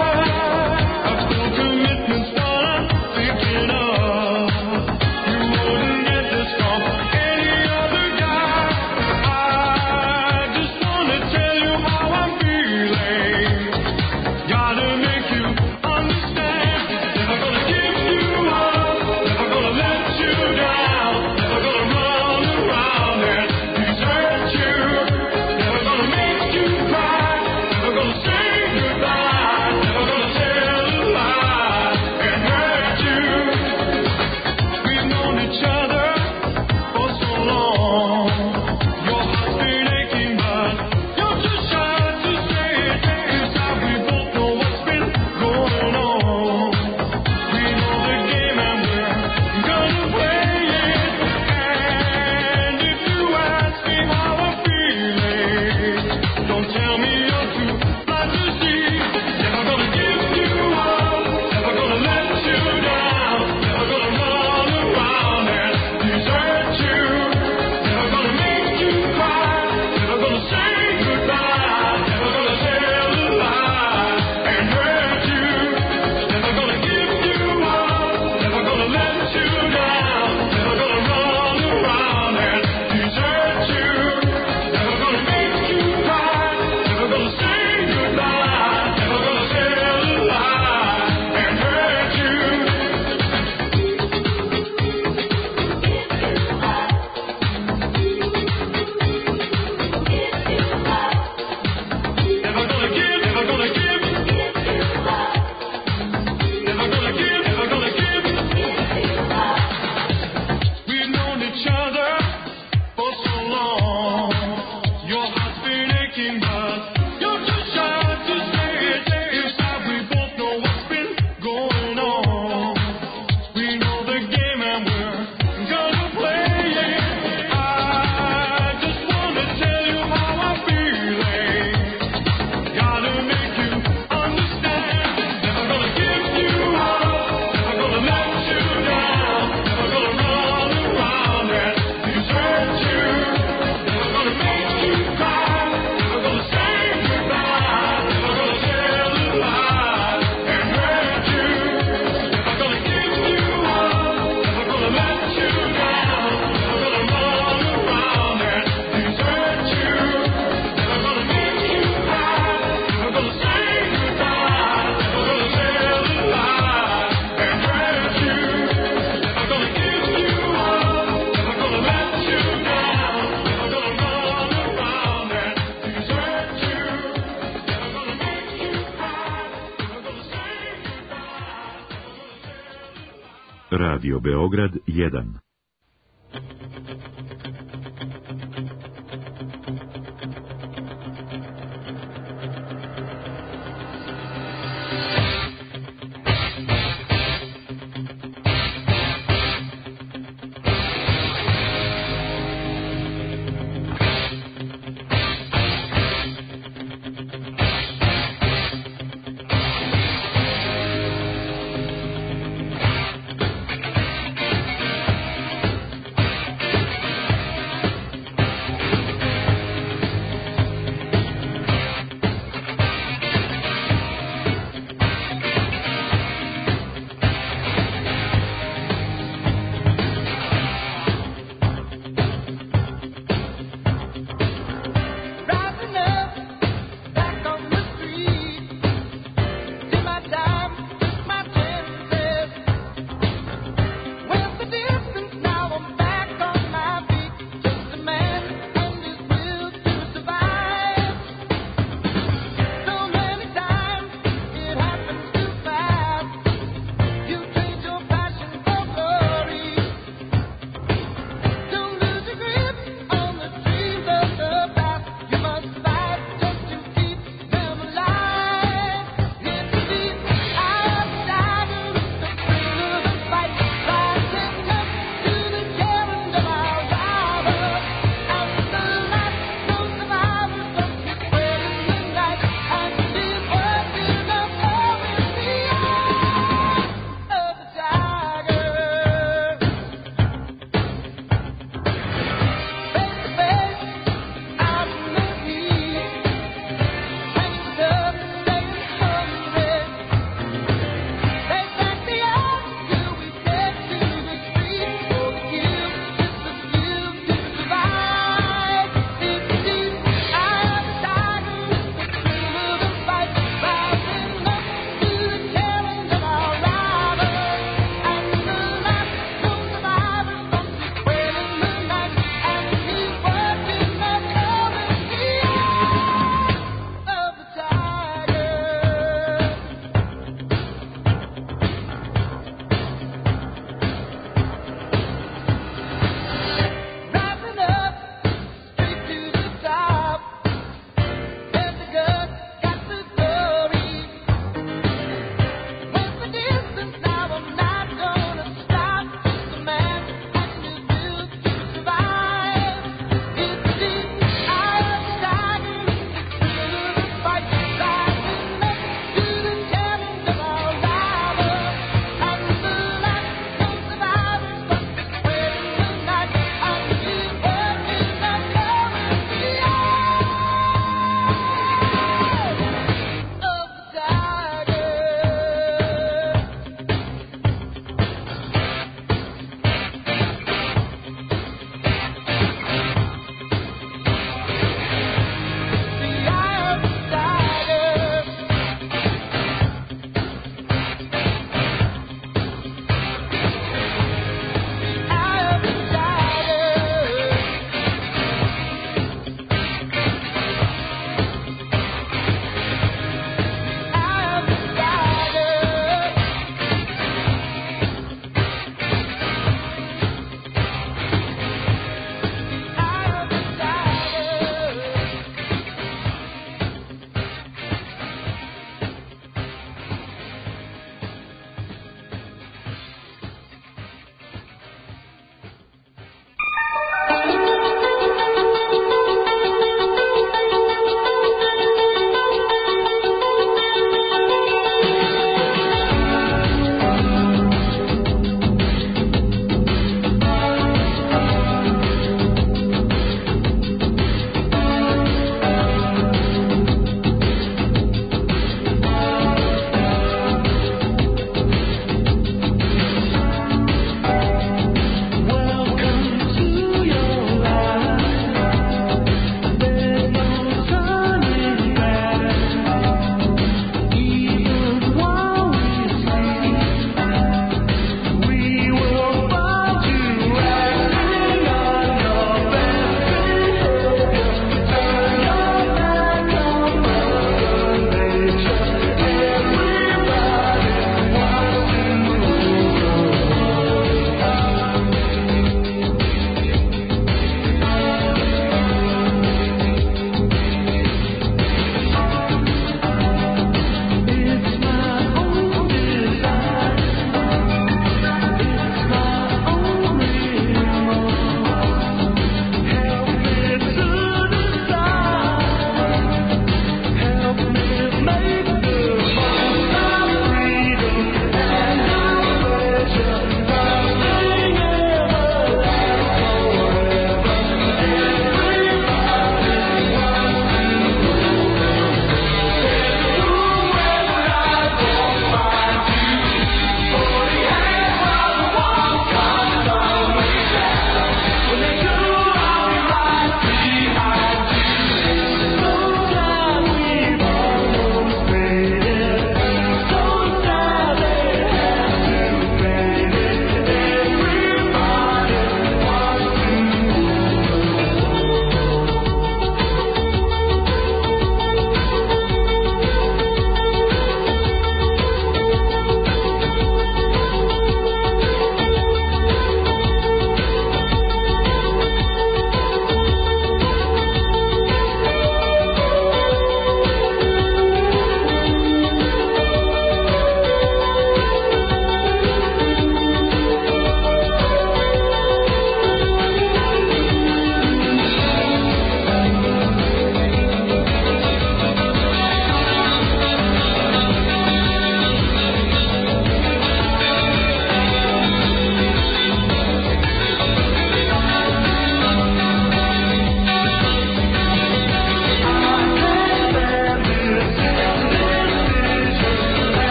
I've still commitments that I'm thinking of. You wouldn't get this from any other guy. I just wanna tell you how I'm feeling. Gotta make you understand. Never gonna give you up. Never gonna let you down. Never gonna run around and desert you. Never gonna make you cry. Never gonna say goodbye. Never gonna tell a lie and hurt you. We've known each other for so long. Your heart's been aching, but you're too shy to say it. Inside we both know what's been going on. We know the game and we're gonna play it. And if you ask me how I'm feeling, don't tell me you're too blind to see. Never gonna give you up. Never gonna let you down. Never gonna run around and desert you. Never gonna make you cry. Never gonna say goodbye. Never gonna tell a lie and hurt you. Never gonna give you up. Never gonna let you down. Never gonna run around and desert you. Never gonna make you cry. Never gonna say goodbye. Never gonna tell a lie and hurt you. Never gonna give, never gonna give. Never gonna give, never gonna give. We've known each other for so long. Your heart's been aching, but you're too shy to say it. Inside we both know what's been going on. We know the game and we're gonna play it. I just wanna tell you how I'm feeling. Gotta make you understand. Never gonna give you up. Never gonna let you down. Never gonna run around and desert you. Never gonna make you cry. Never gonna say goodbye. Never gonna tell a lie and hurt you. Never gonna give you up. Never gonna let you down. Never gonna run around and desert you. Never gonna make you cry. Never gonna say goodbye. Never gonna tell a lie and hurt you. Never gonna give you up. Never gonna let you down. Never gonna run around and desert you. Never gonna make you cry. Never gonna say goodbye. Radio Beograd 1.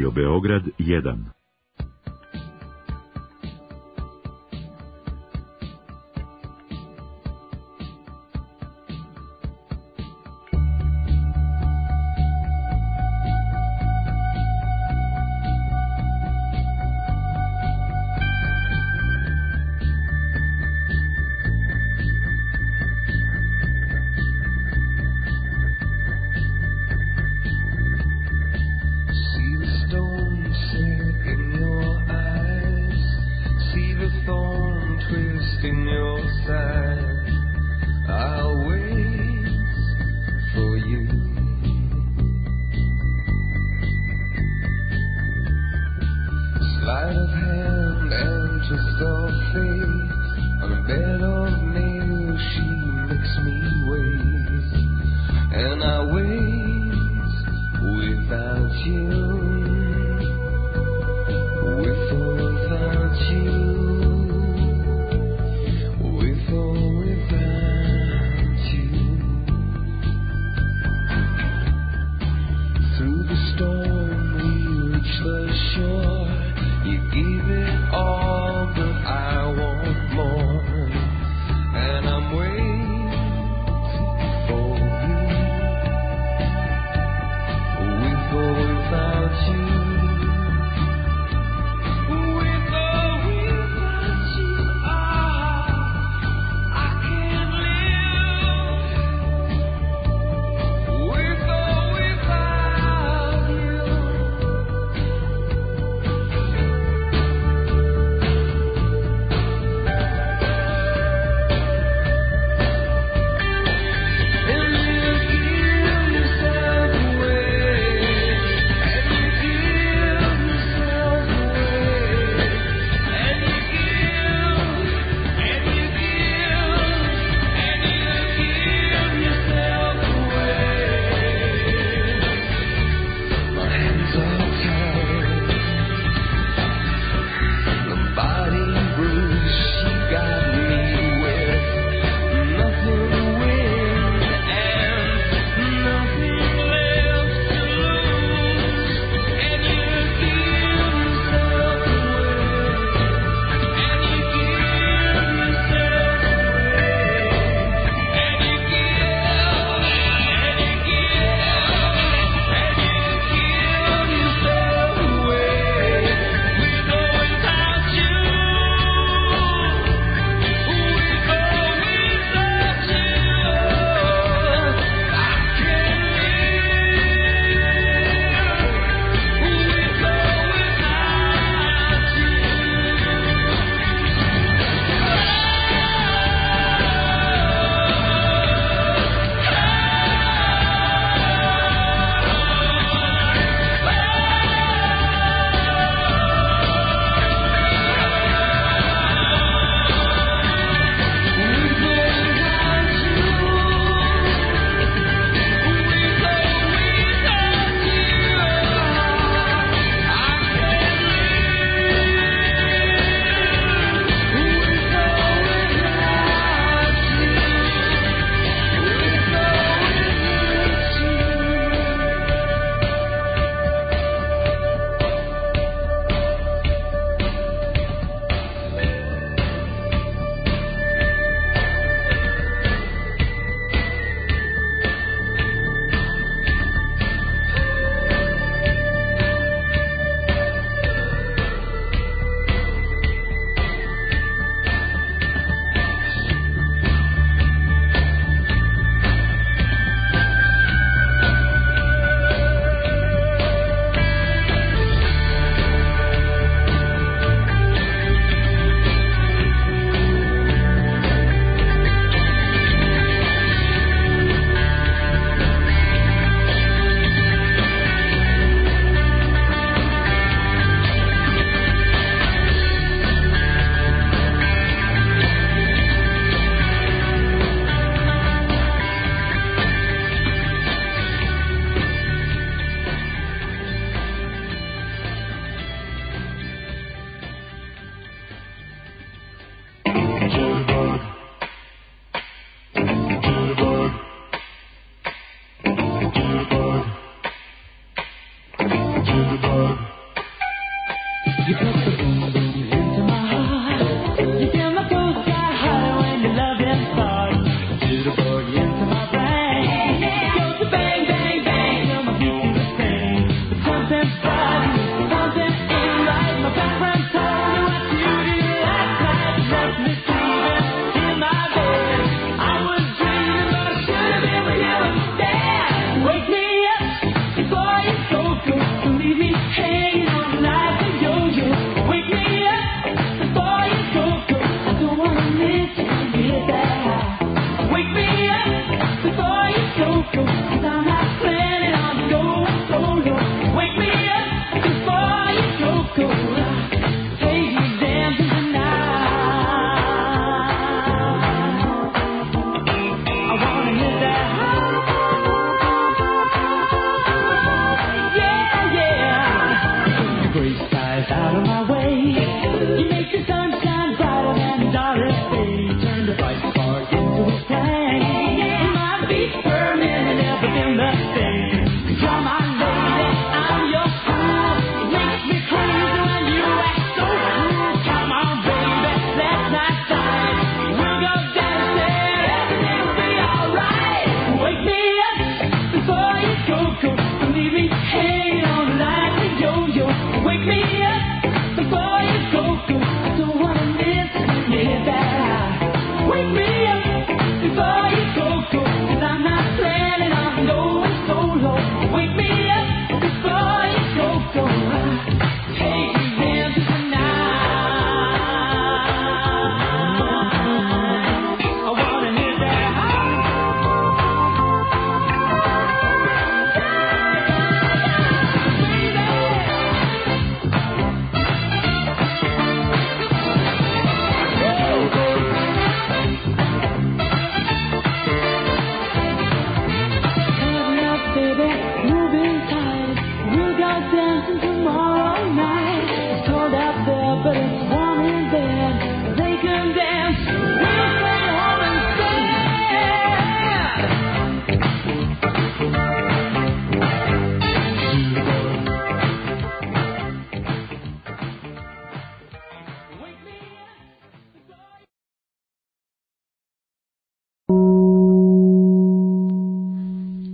Radio Beograd 1.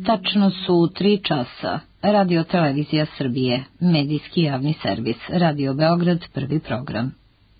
Tačno su 3 časa. Radio Televizija Srbije, medijski javni servis, Radio Beograd, prvi program.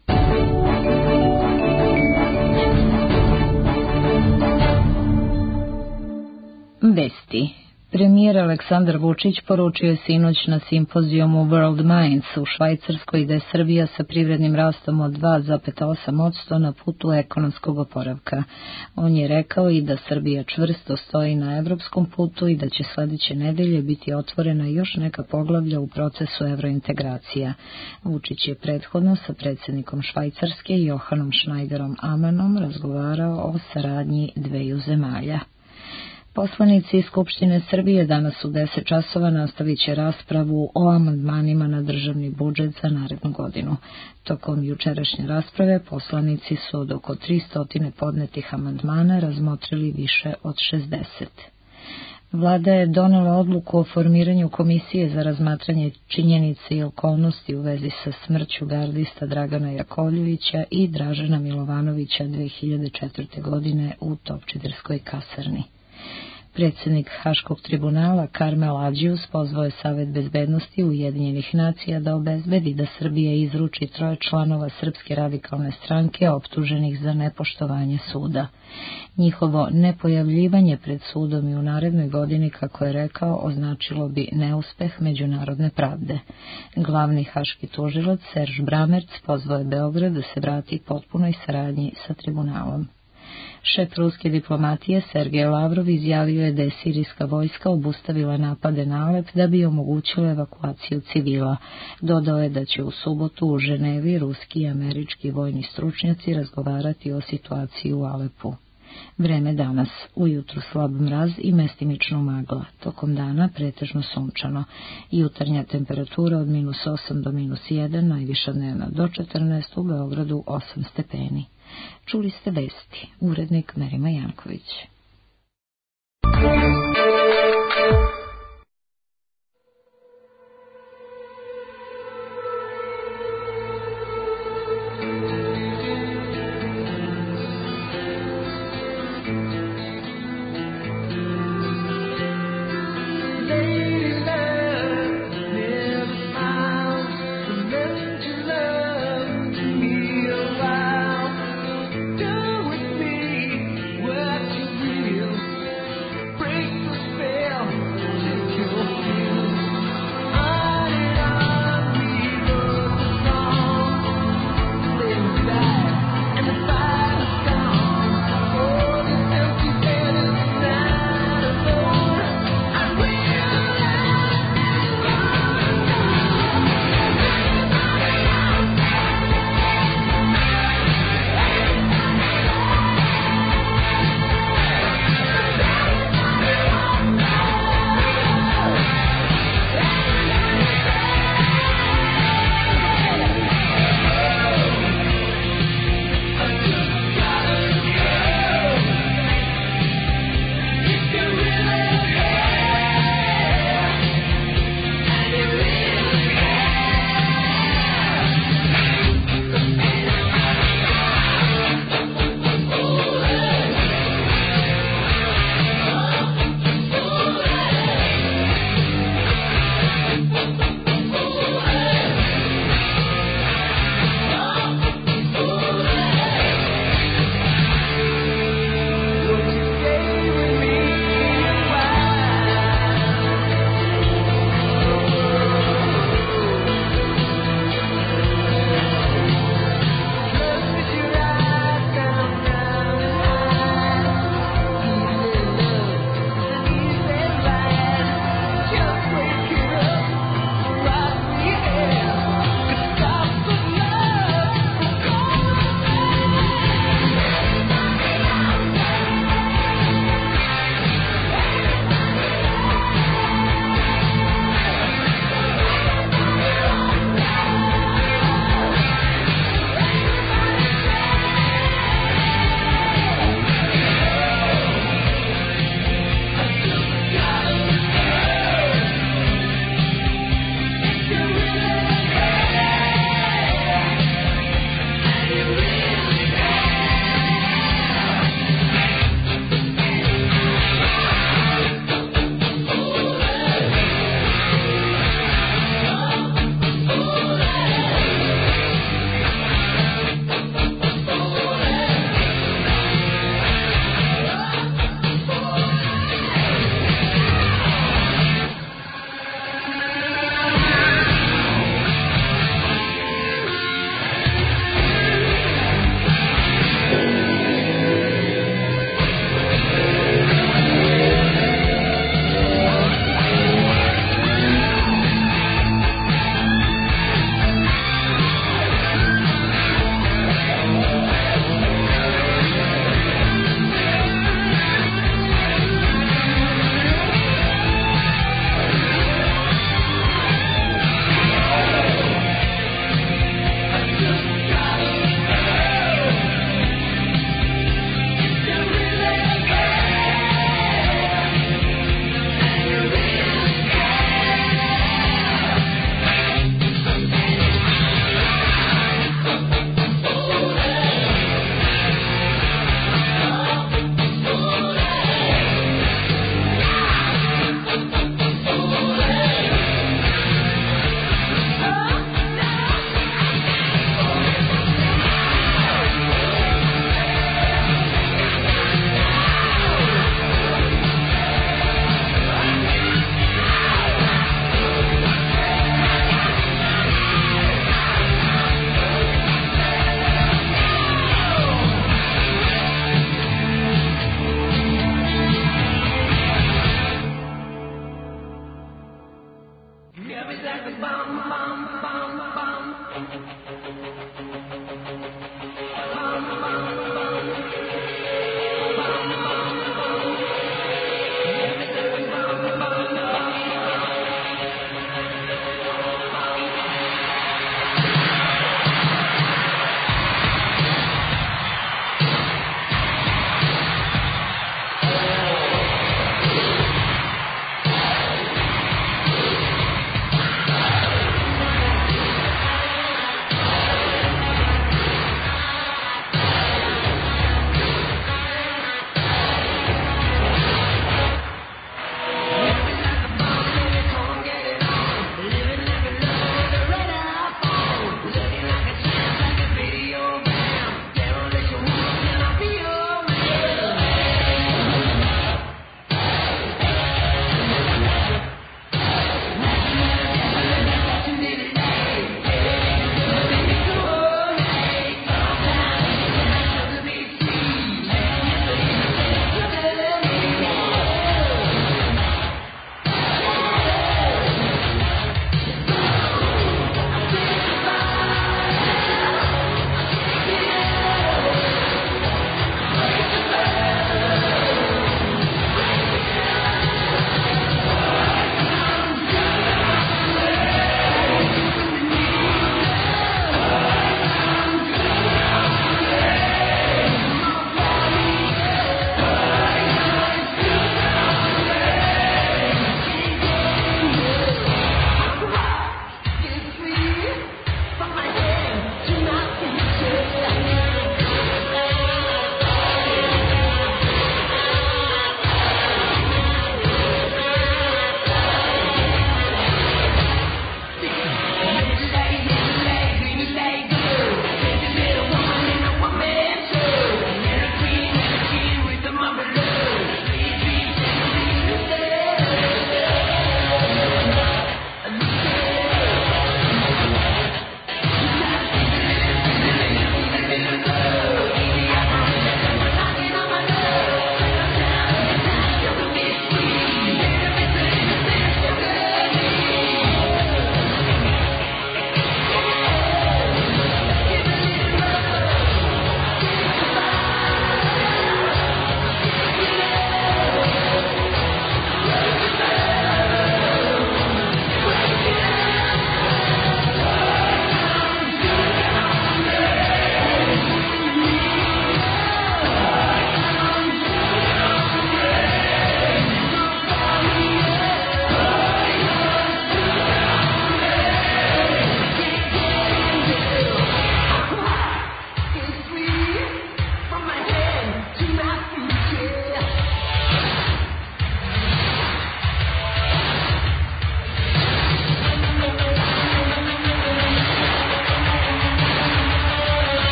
Vesti. Premijer Aleksandar Vučić poručio je sinoć na simpozijumu World Minds u Švajcarskoj da je Srbija sa privrednim rastom od 2,8% na putu ekonomskog oporavka. On je rekao i da Srbija čvrsto stoji na evropskom putu i da će sledeće nedelje biti otvorena još neka poglavlja u procesu evrointegracija. Vučić je prethodno sa predsjednikom Švajcarske Johanom Schneiderom Amanom razgovarao o saradnji dveju zemalja. Poslanici Skupštine Srbije danas u 10 časova nastavit će raspravu o amandmanima na državni budžet za narednu godinu. Tokom jučerašnje rasprave poslanici su od oko 300 podnetih amandmana razmotrili više od 60. Vlada je donela odluku o formiranju komisije za razmatranje činjenice i okolnosti u vezi sa smrću gardista Dragana Jakovljevića i Dražena Milovanovića 2004. godine u Topčiderskoj kasarni. Predsjednik Haškog tribunala Karmel Ađius pozvao je Savet bezbednosti Ujedinjenih nacija da obezbedi da Srbija izruči 3 članova Srpske radikalne stranke optuženih za nepoštovanje suda. Njihovo nepojavljivanje pred sudom i u narednoj godini, kako je rekao, označilo bi neuspeh međunarodne pravde. Glavni haški tužilac Serž Bramerc pozvao je Beograd da se vrati potpunoj saradnji sa tribunalom. Šef ruske diplomatije Sergej Lavrov izjavio je da je sirijska vojska obustavila napade na Alep da bi omogućila evakuaciju civila. Dodao je da će u subotu u Ženevi ruski i američki vojni stručnjaci razgovarati o situaciji u Alepu. Vreme danas, ujutru slab mraz i mestimično magla, tokom dana pretežno sunčano. Jutarnja temperatura od -8 do -1, najviša dnevna do 14, u Beogradu 8 stepeni. Čuli ste vesti, urednik Merima Janković. Break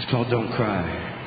called Don't Cry.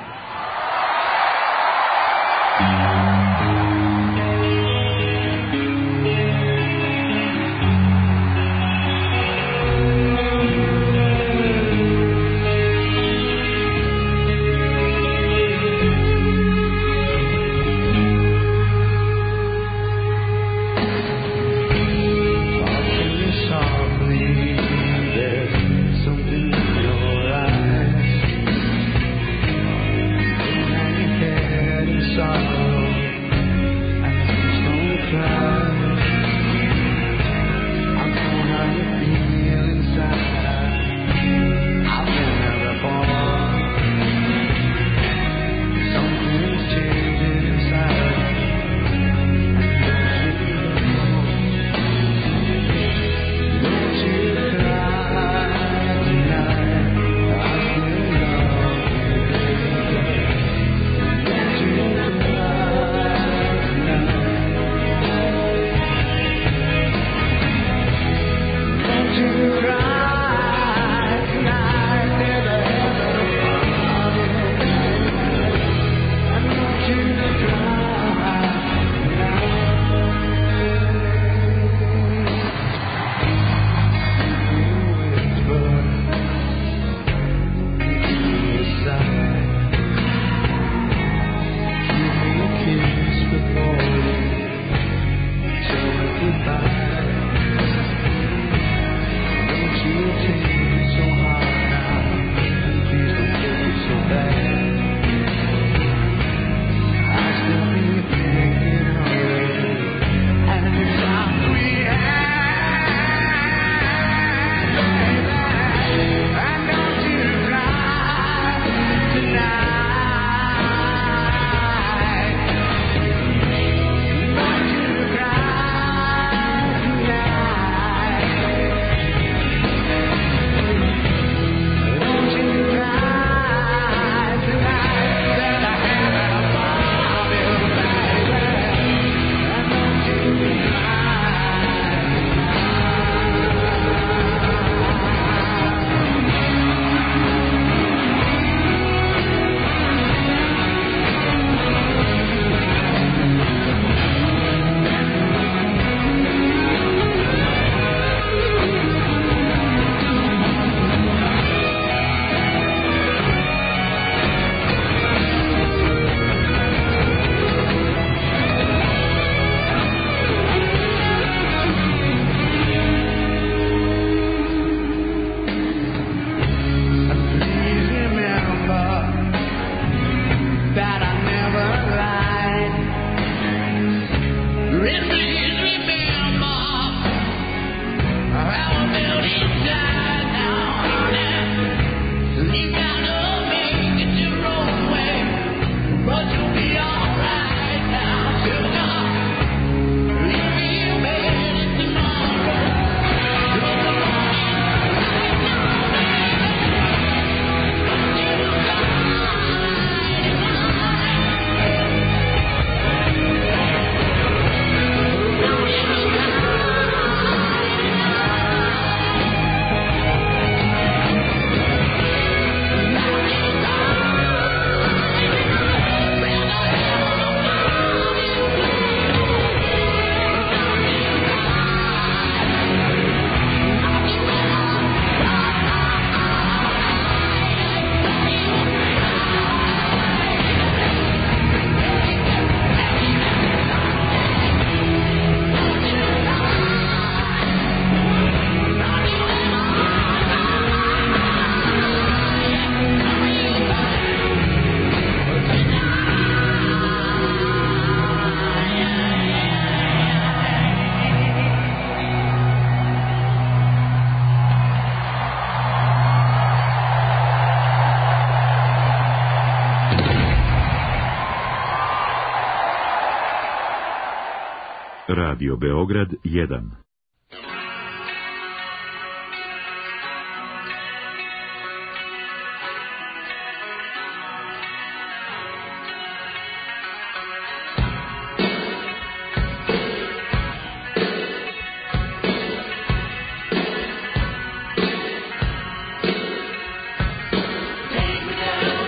Radio Beograd 1. Take me down.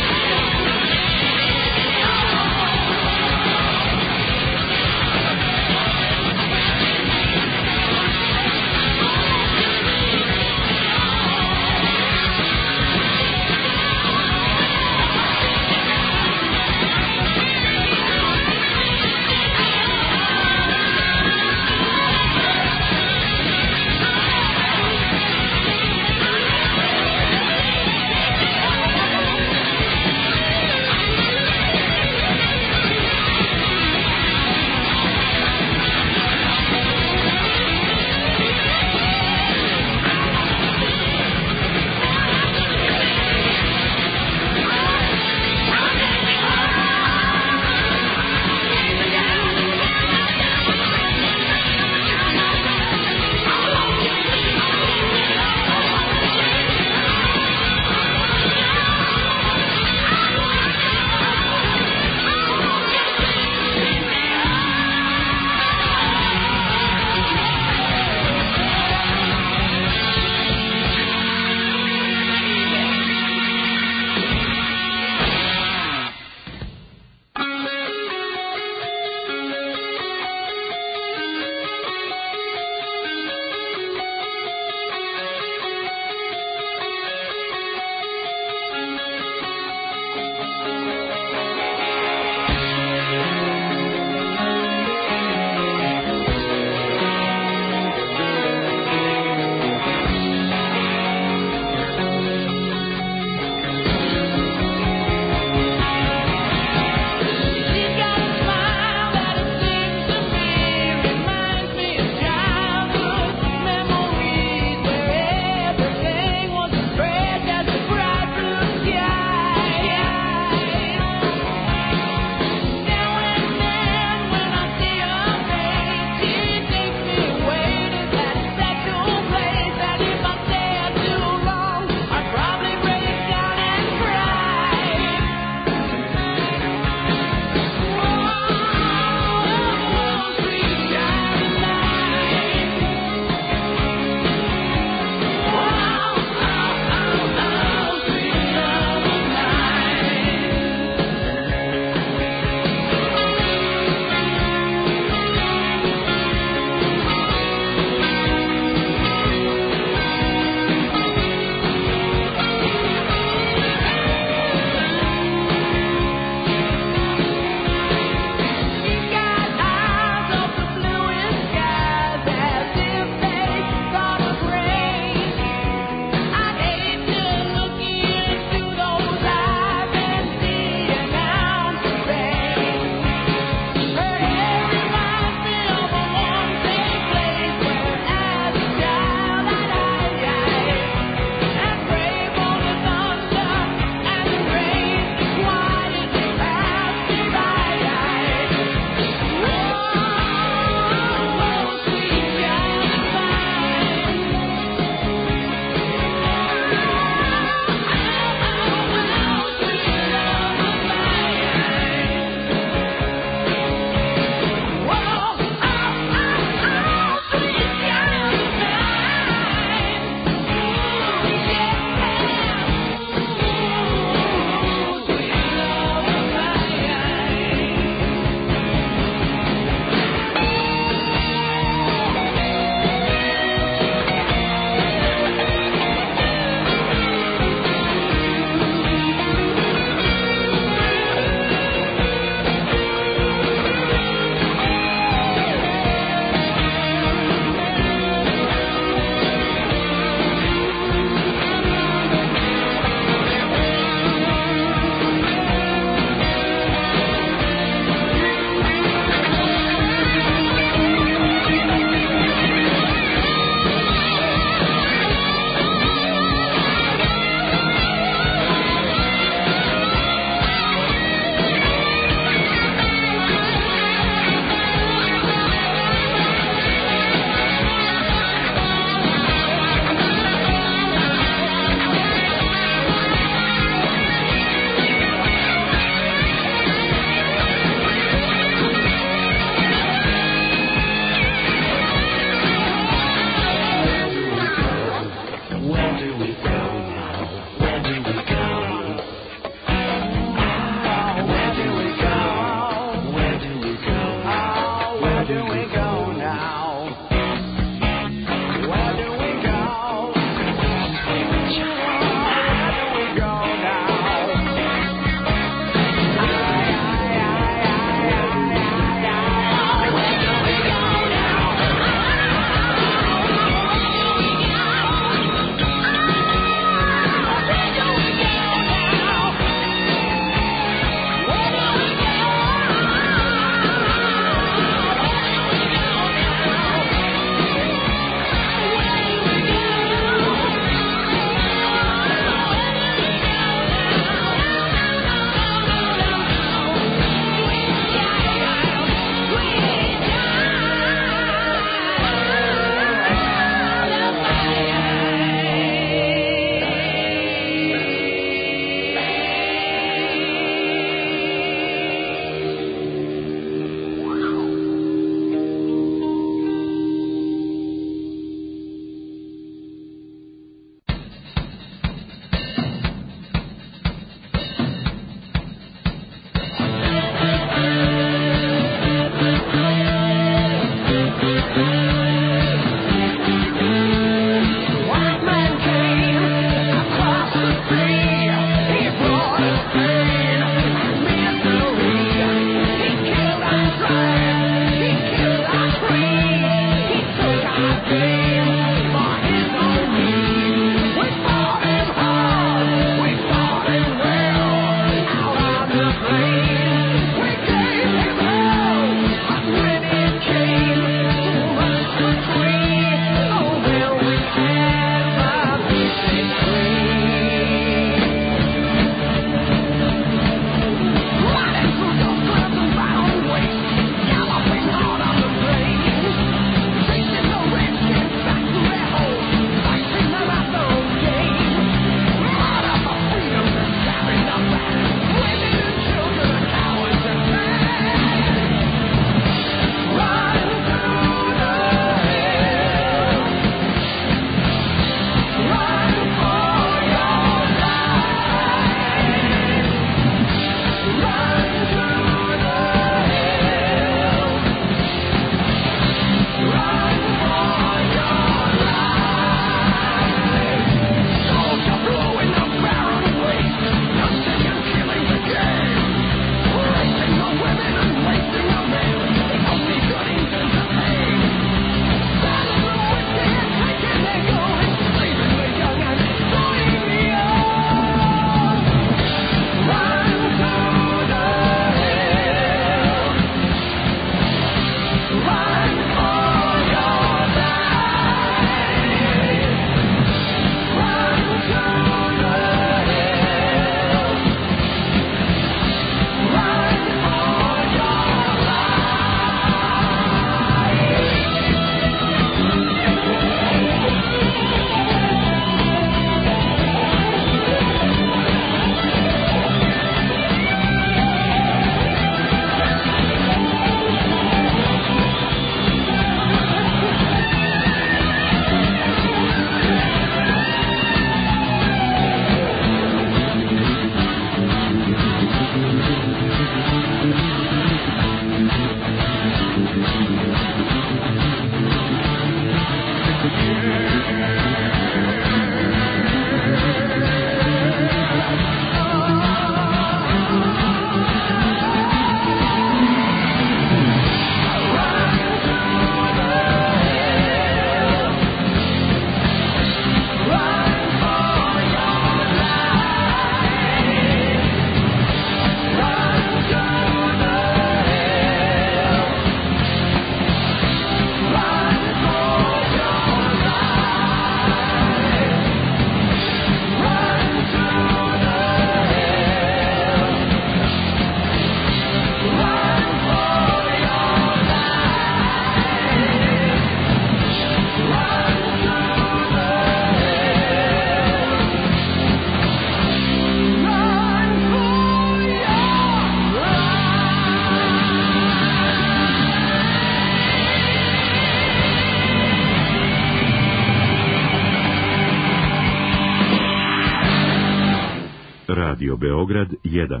Radio Beograd 1.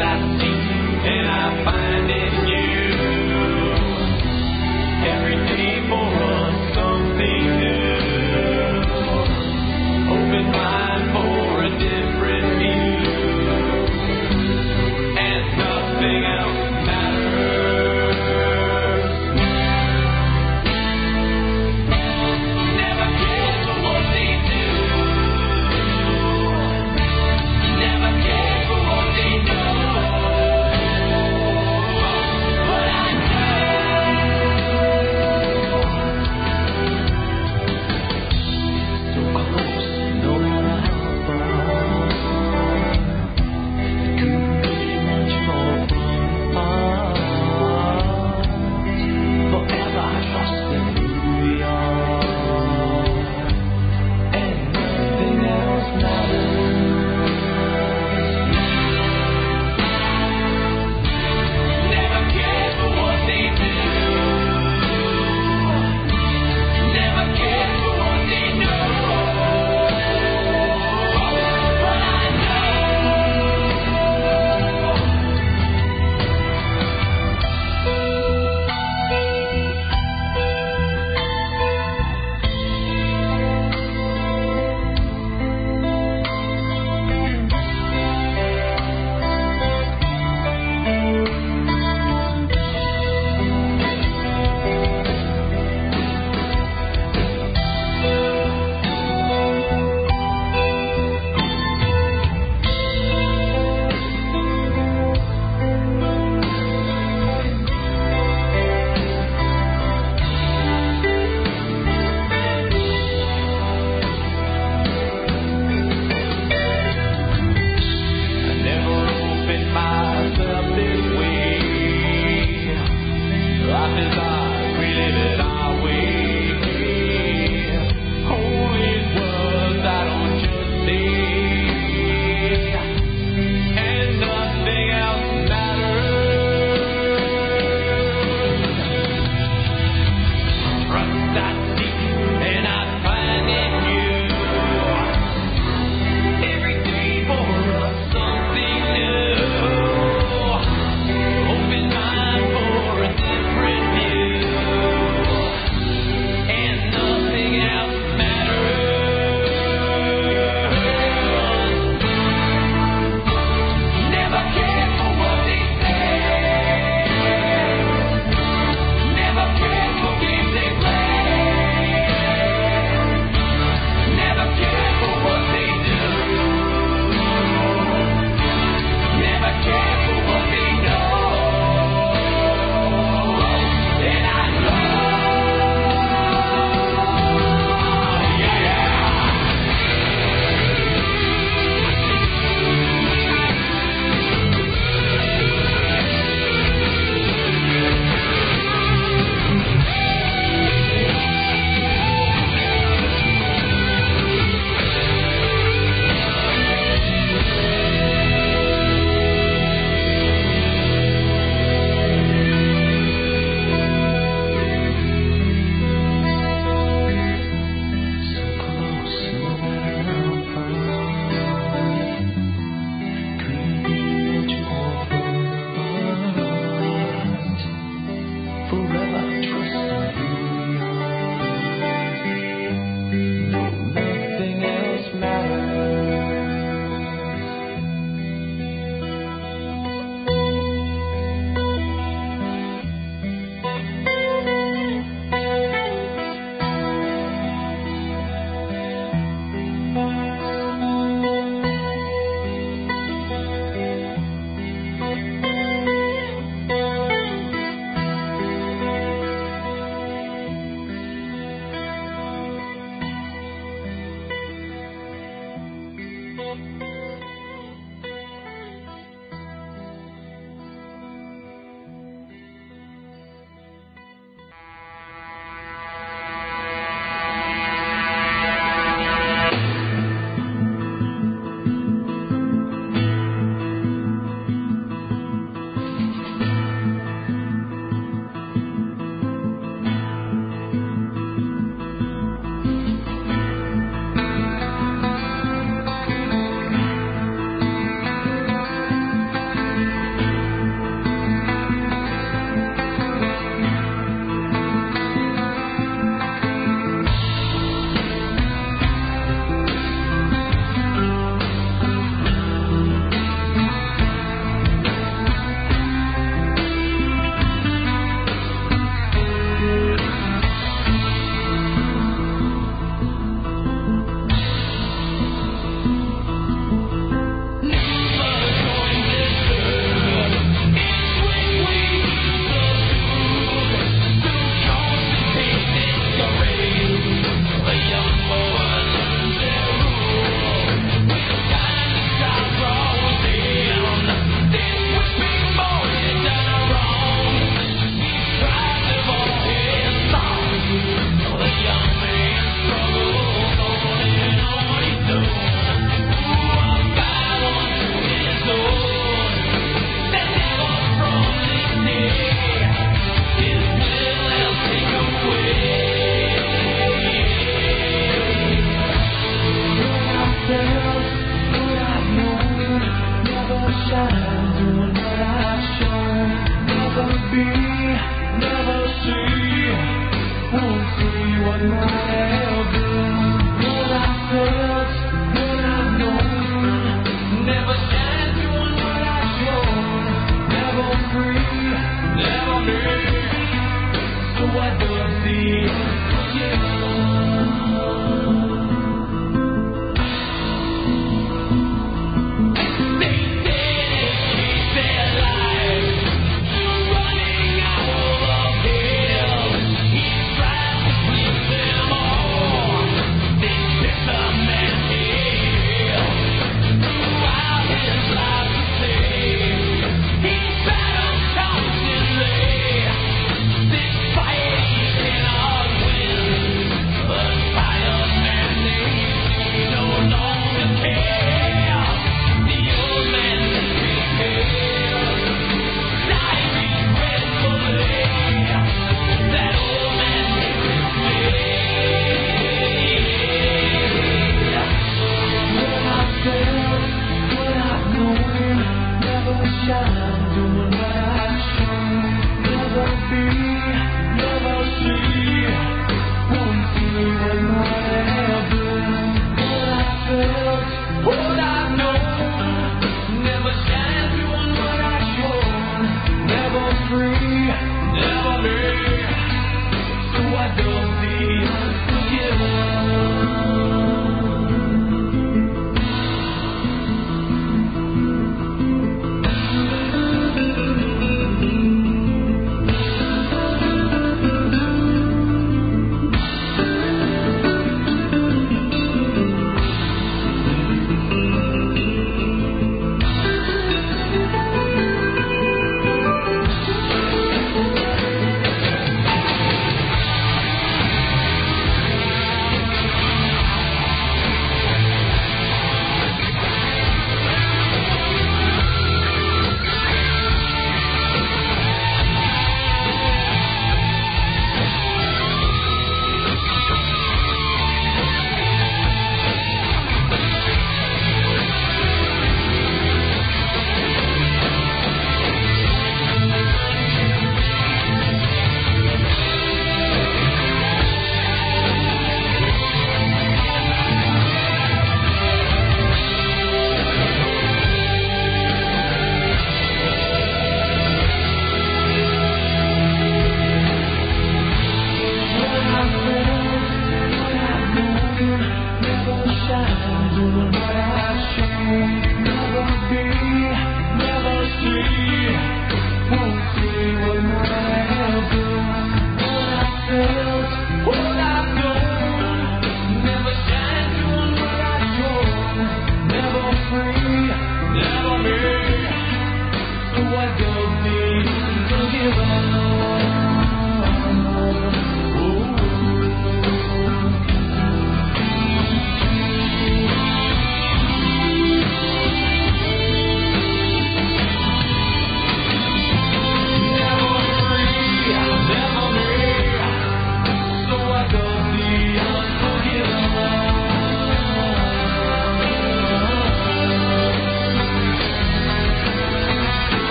I see and I find in you. Every day for us something new. Open mind for a different view. And nothing else matters. Never cared for what they do. Never cared for what they know.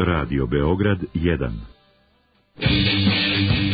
Radio Beograd 1.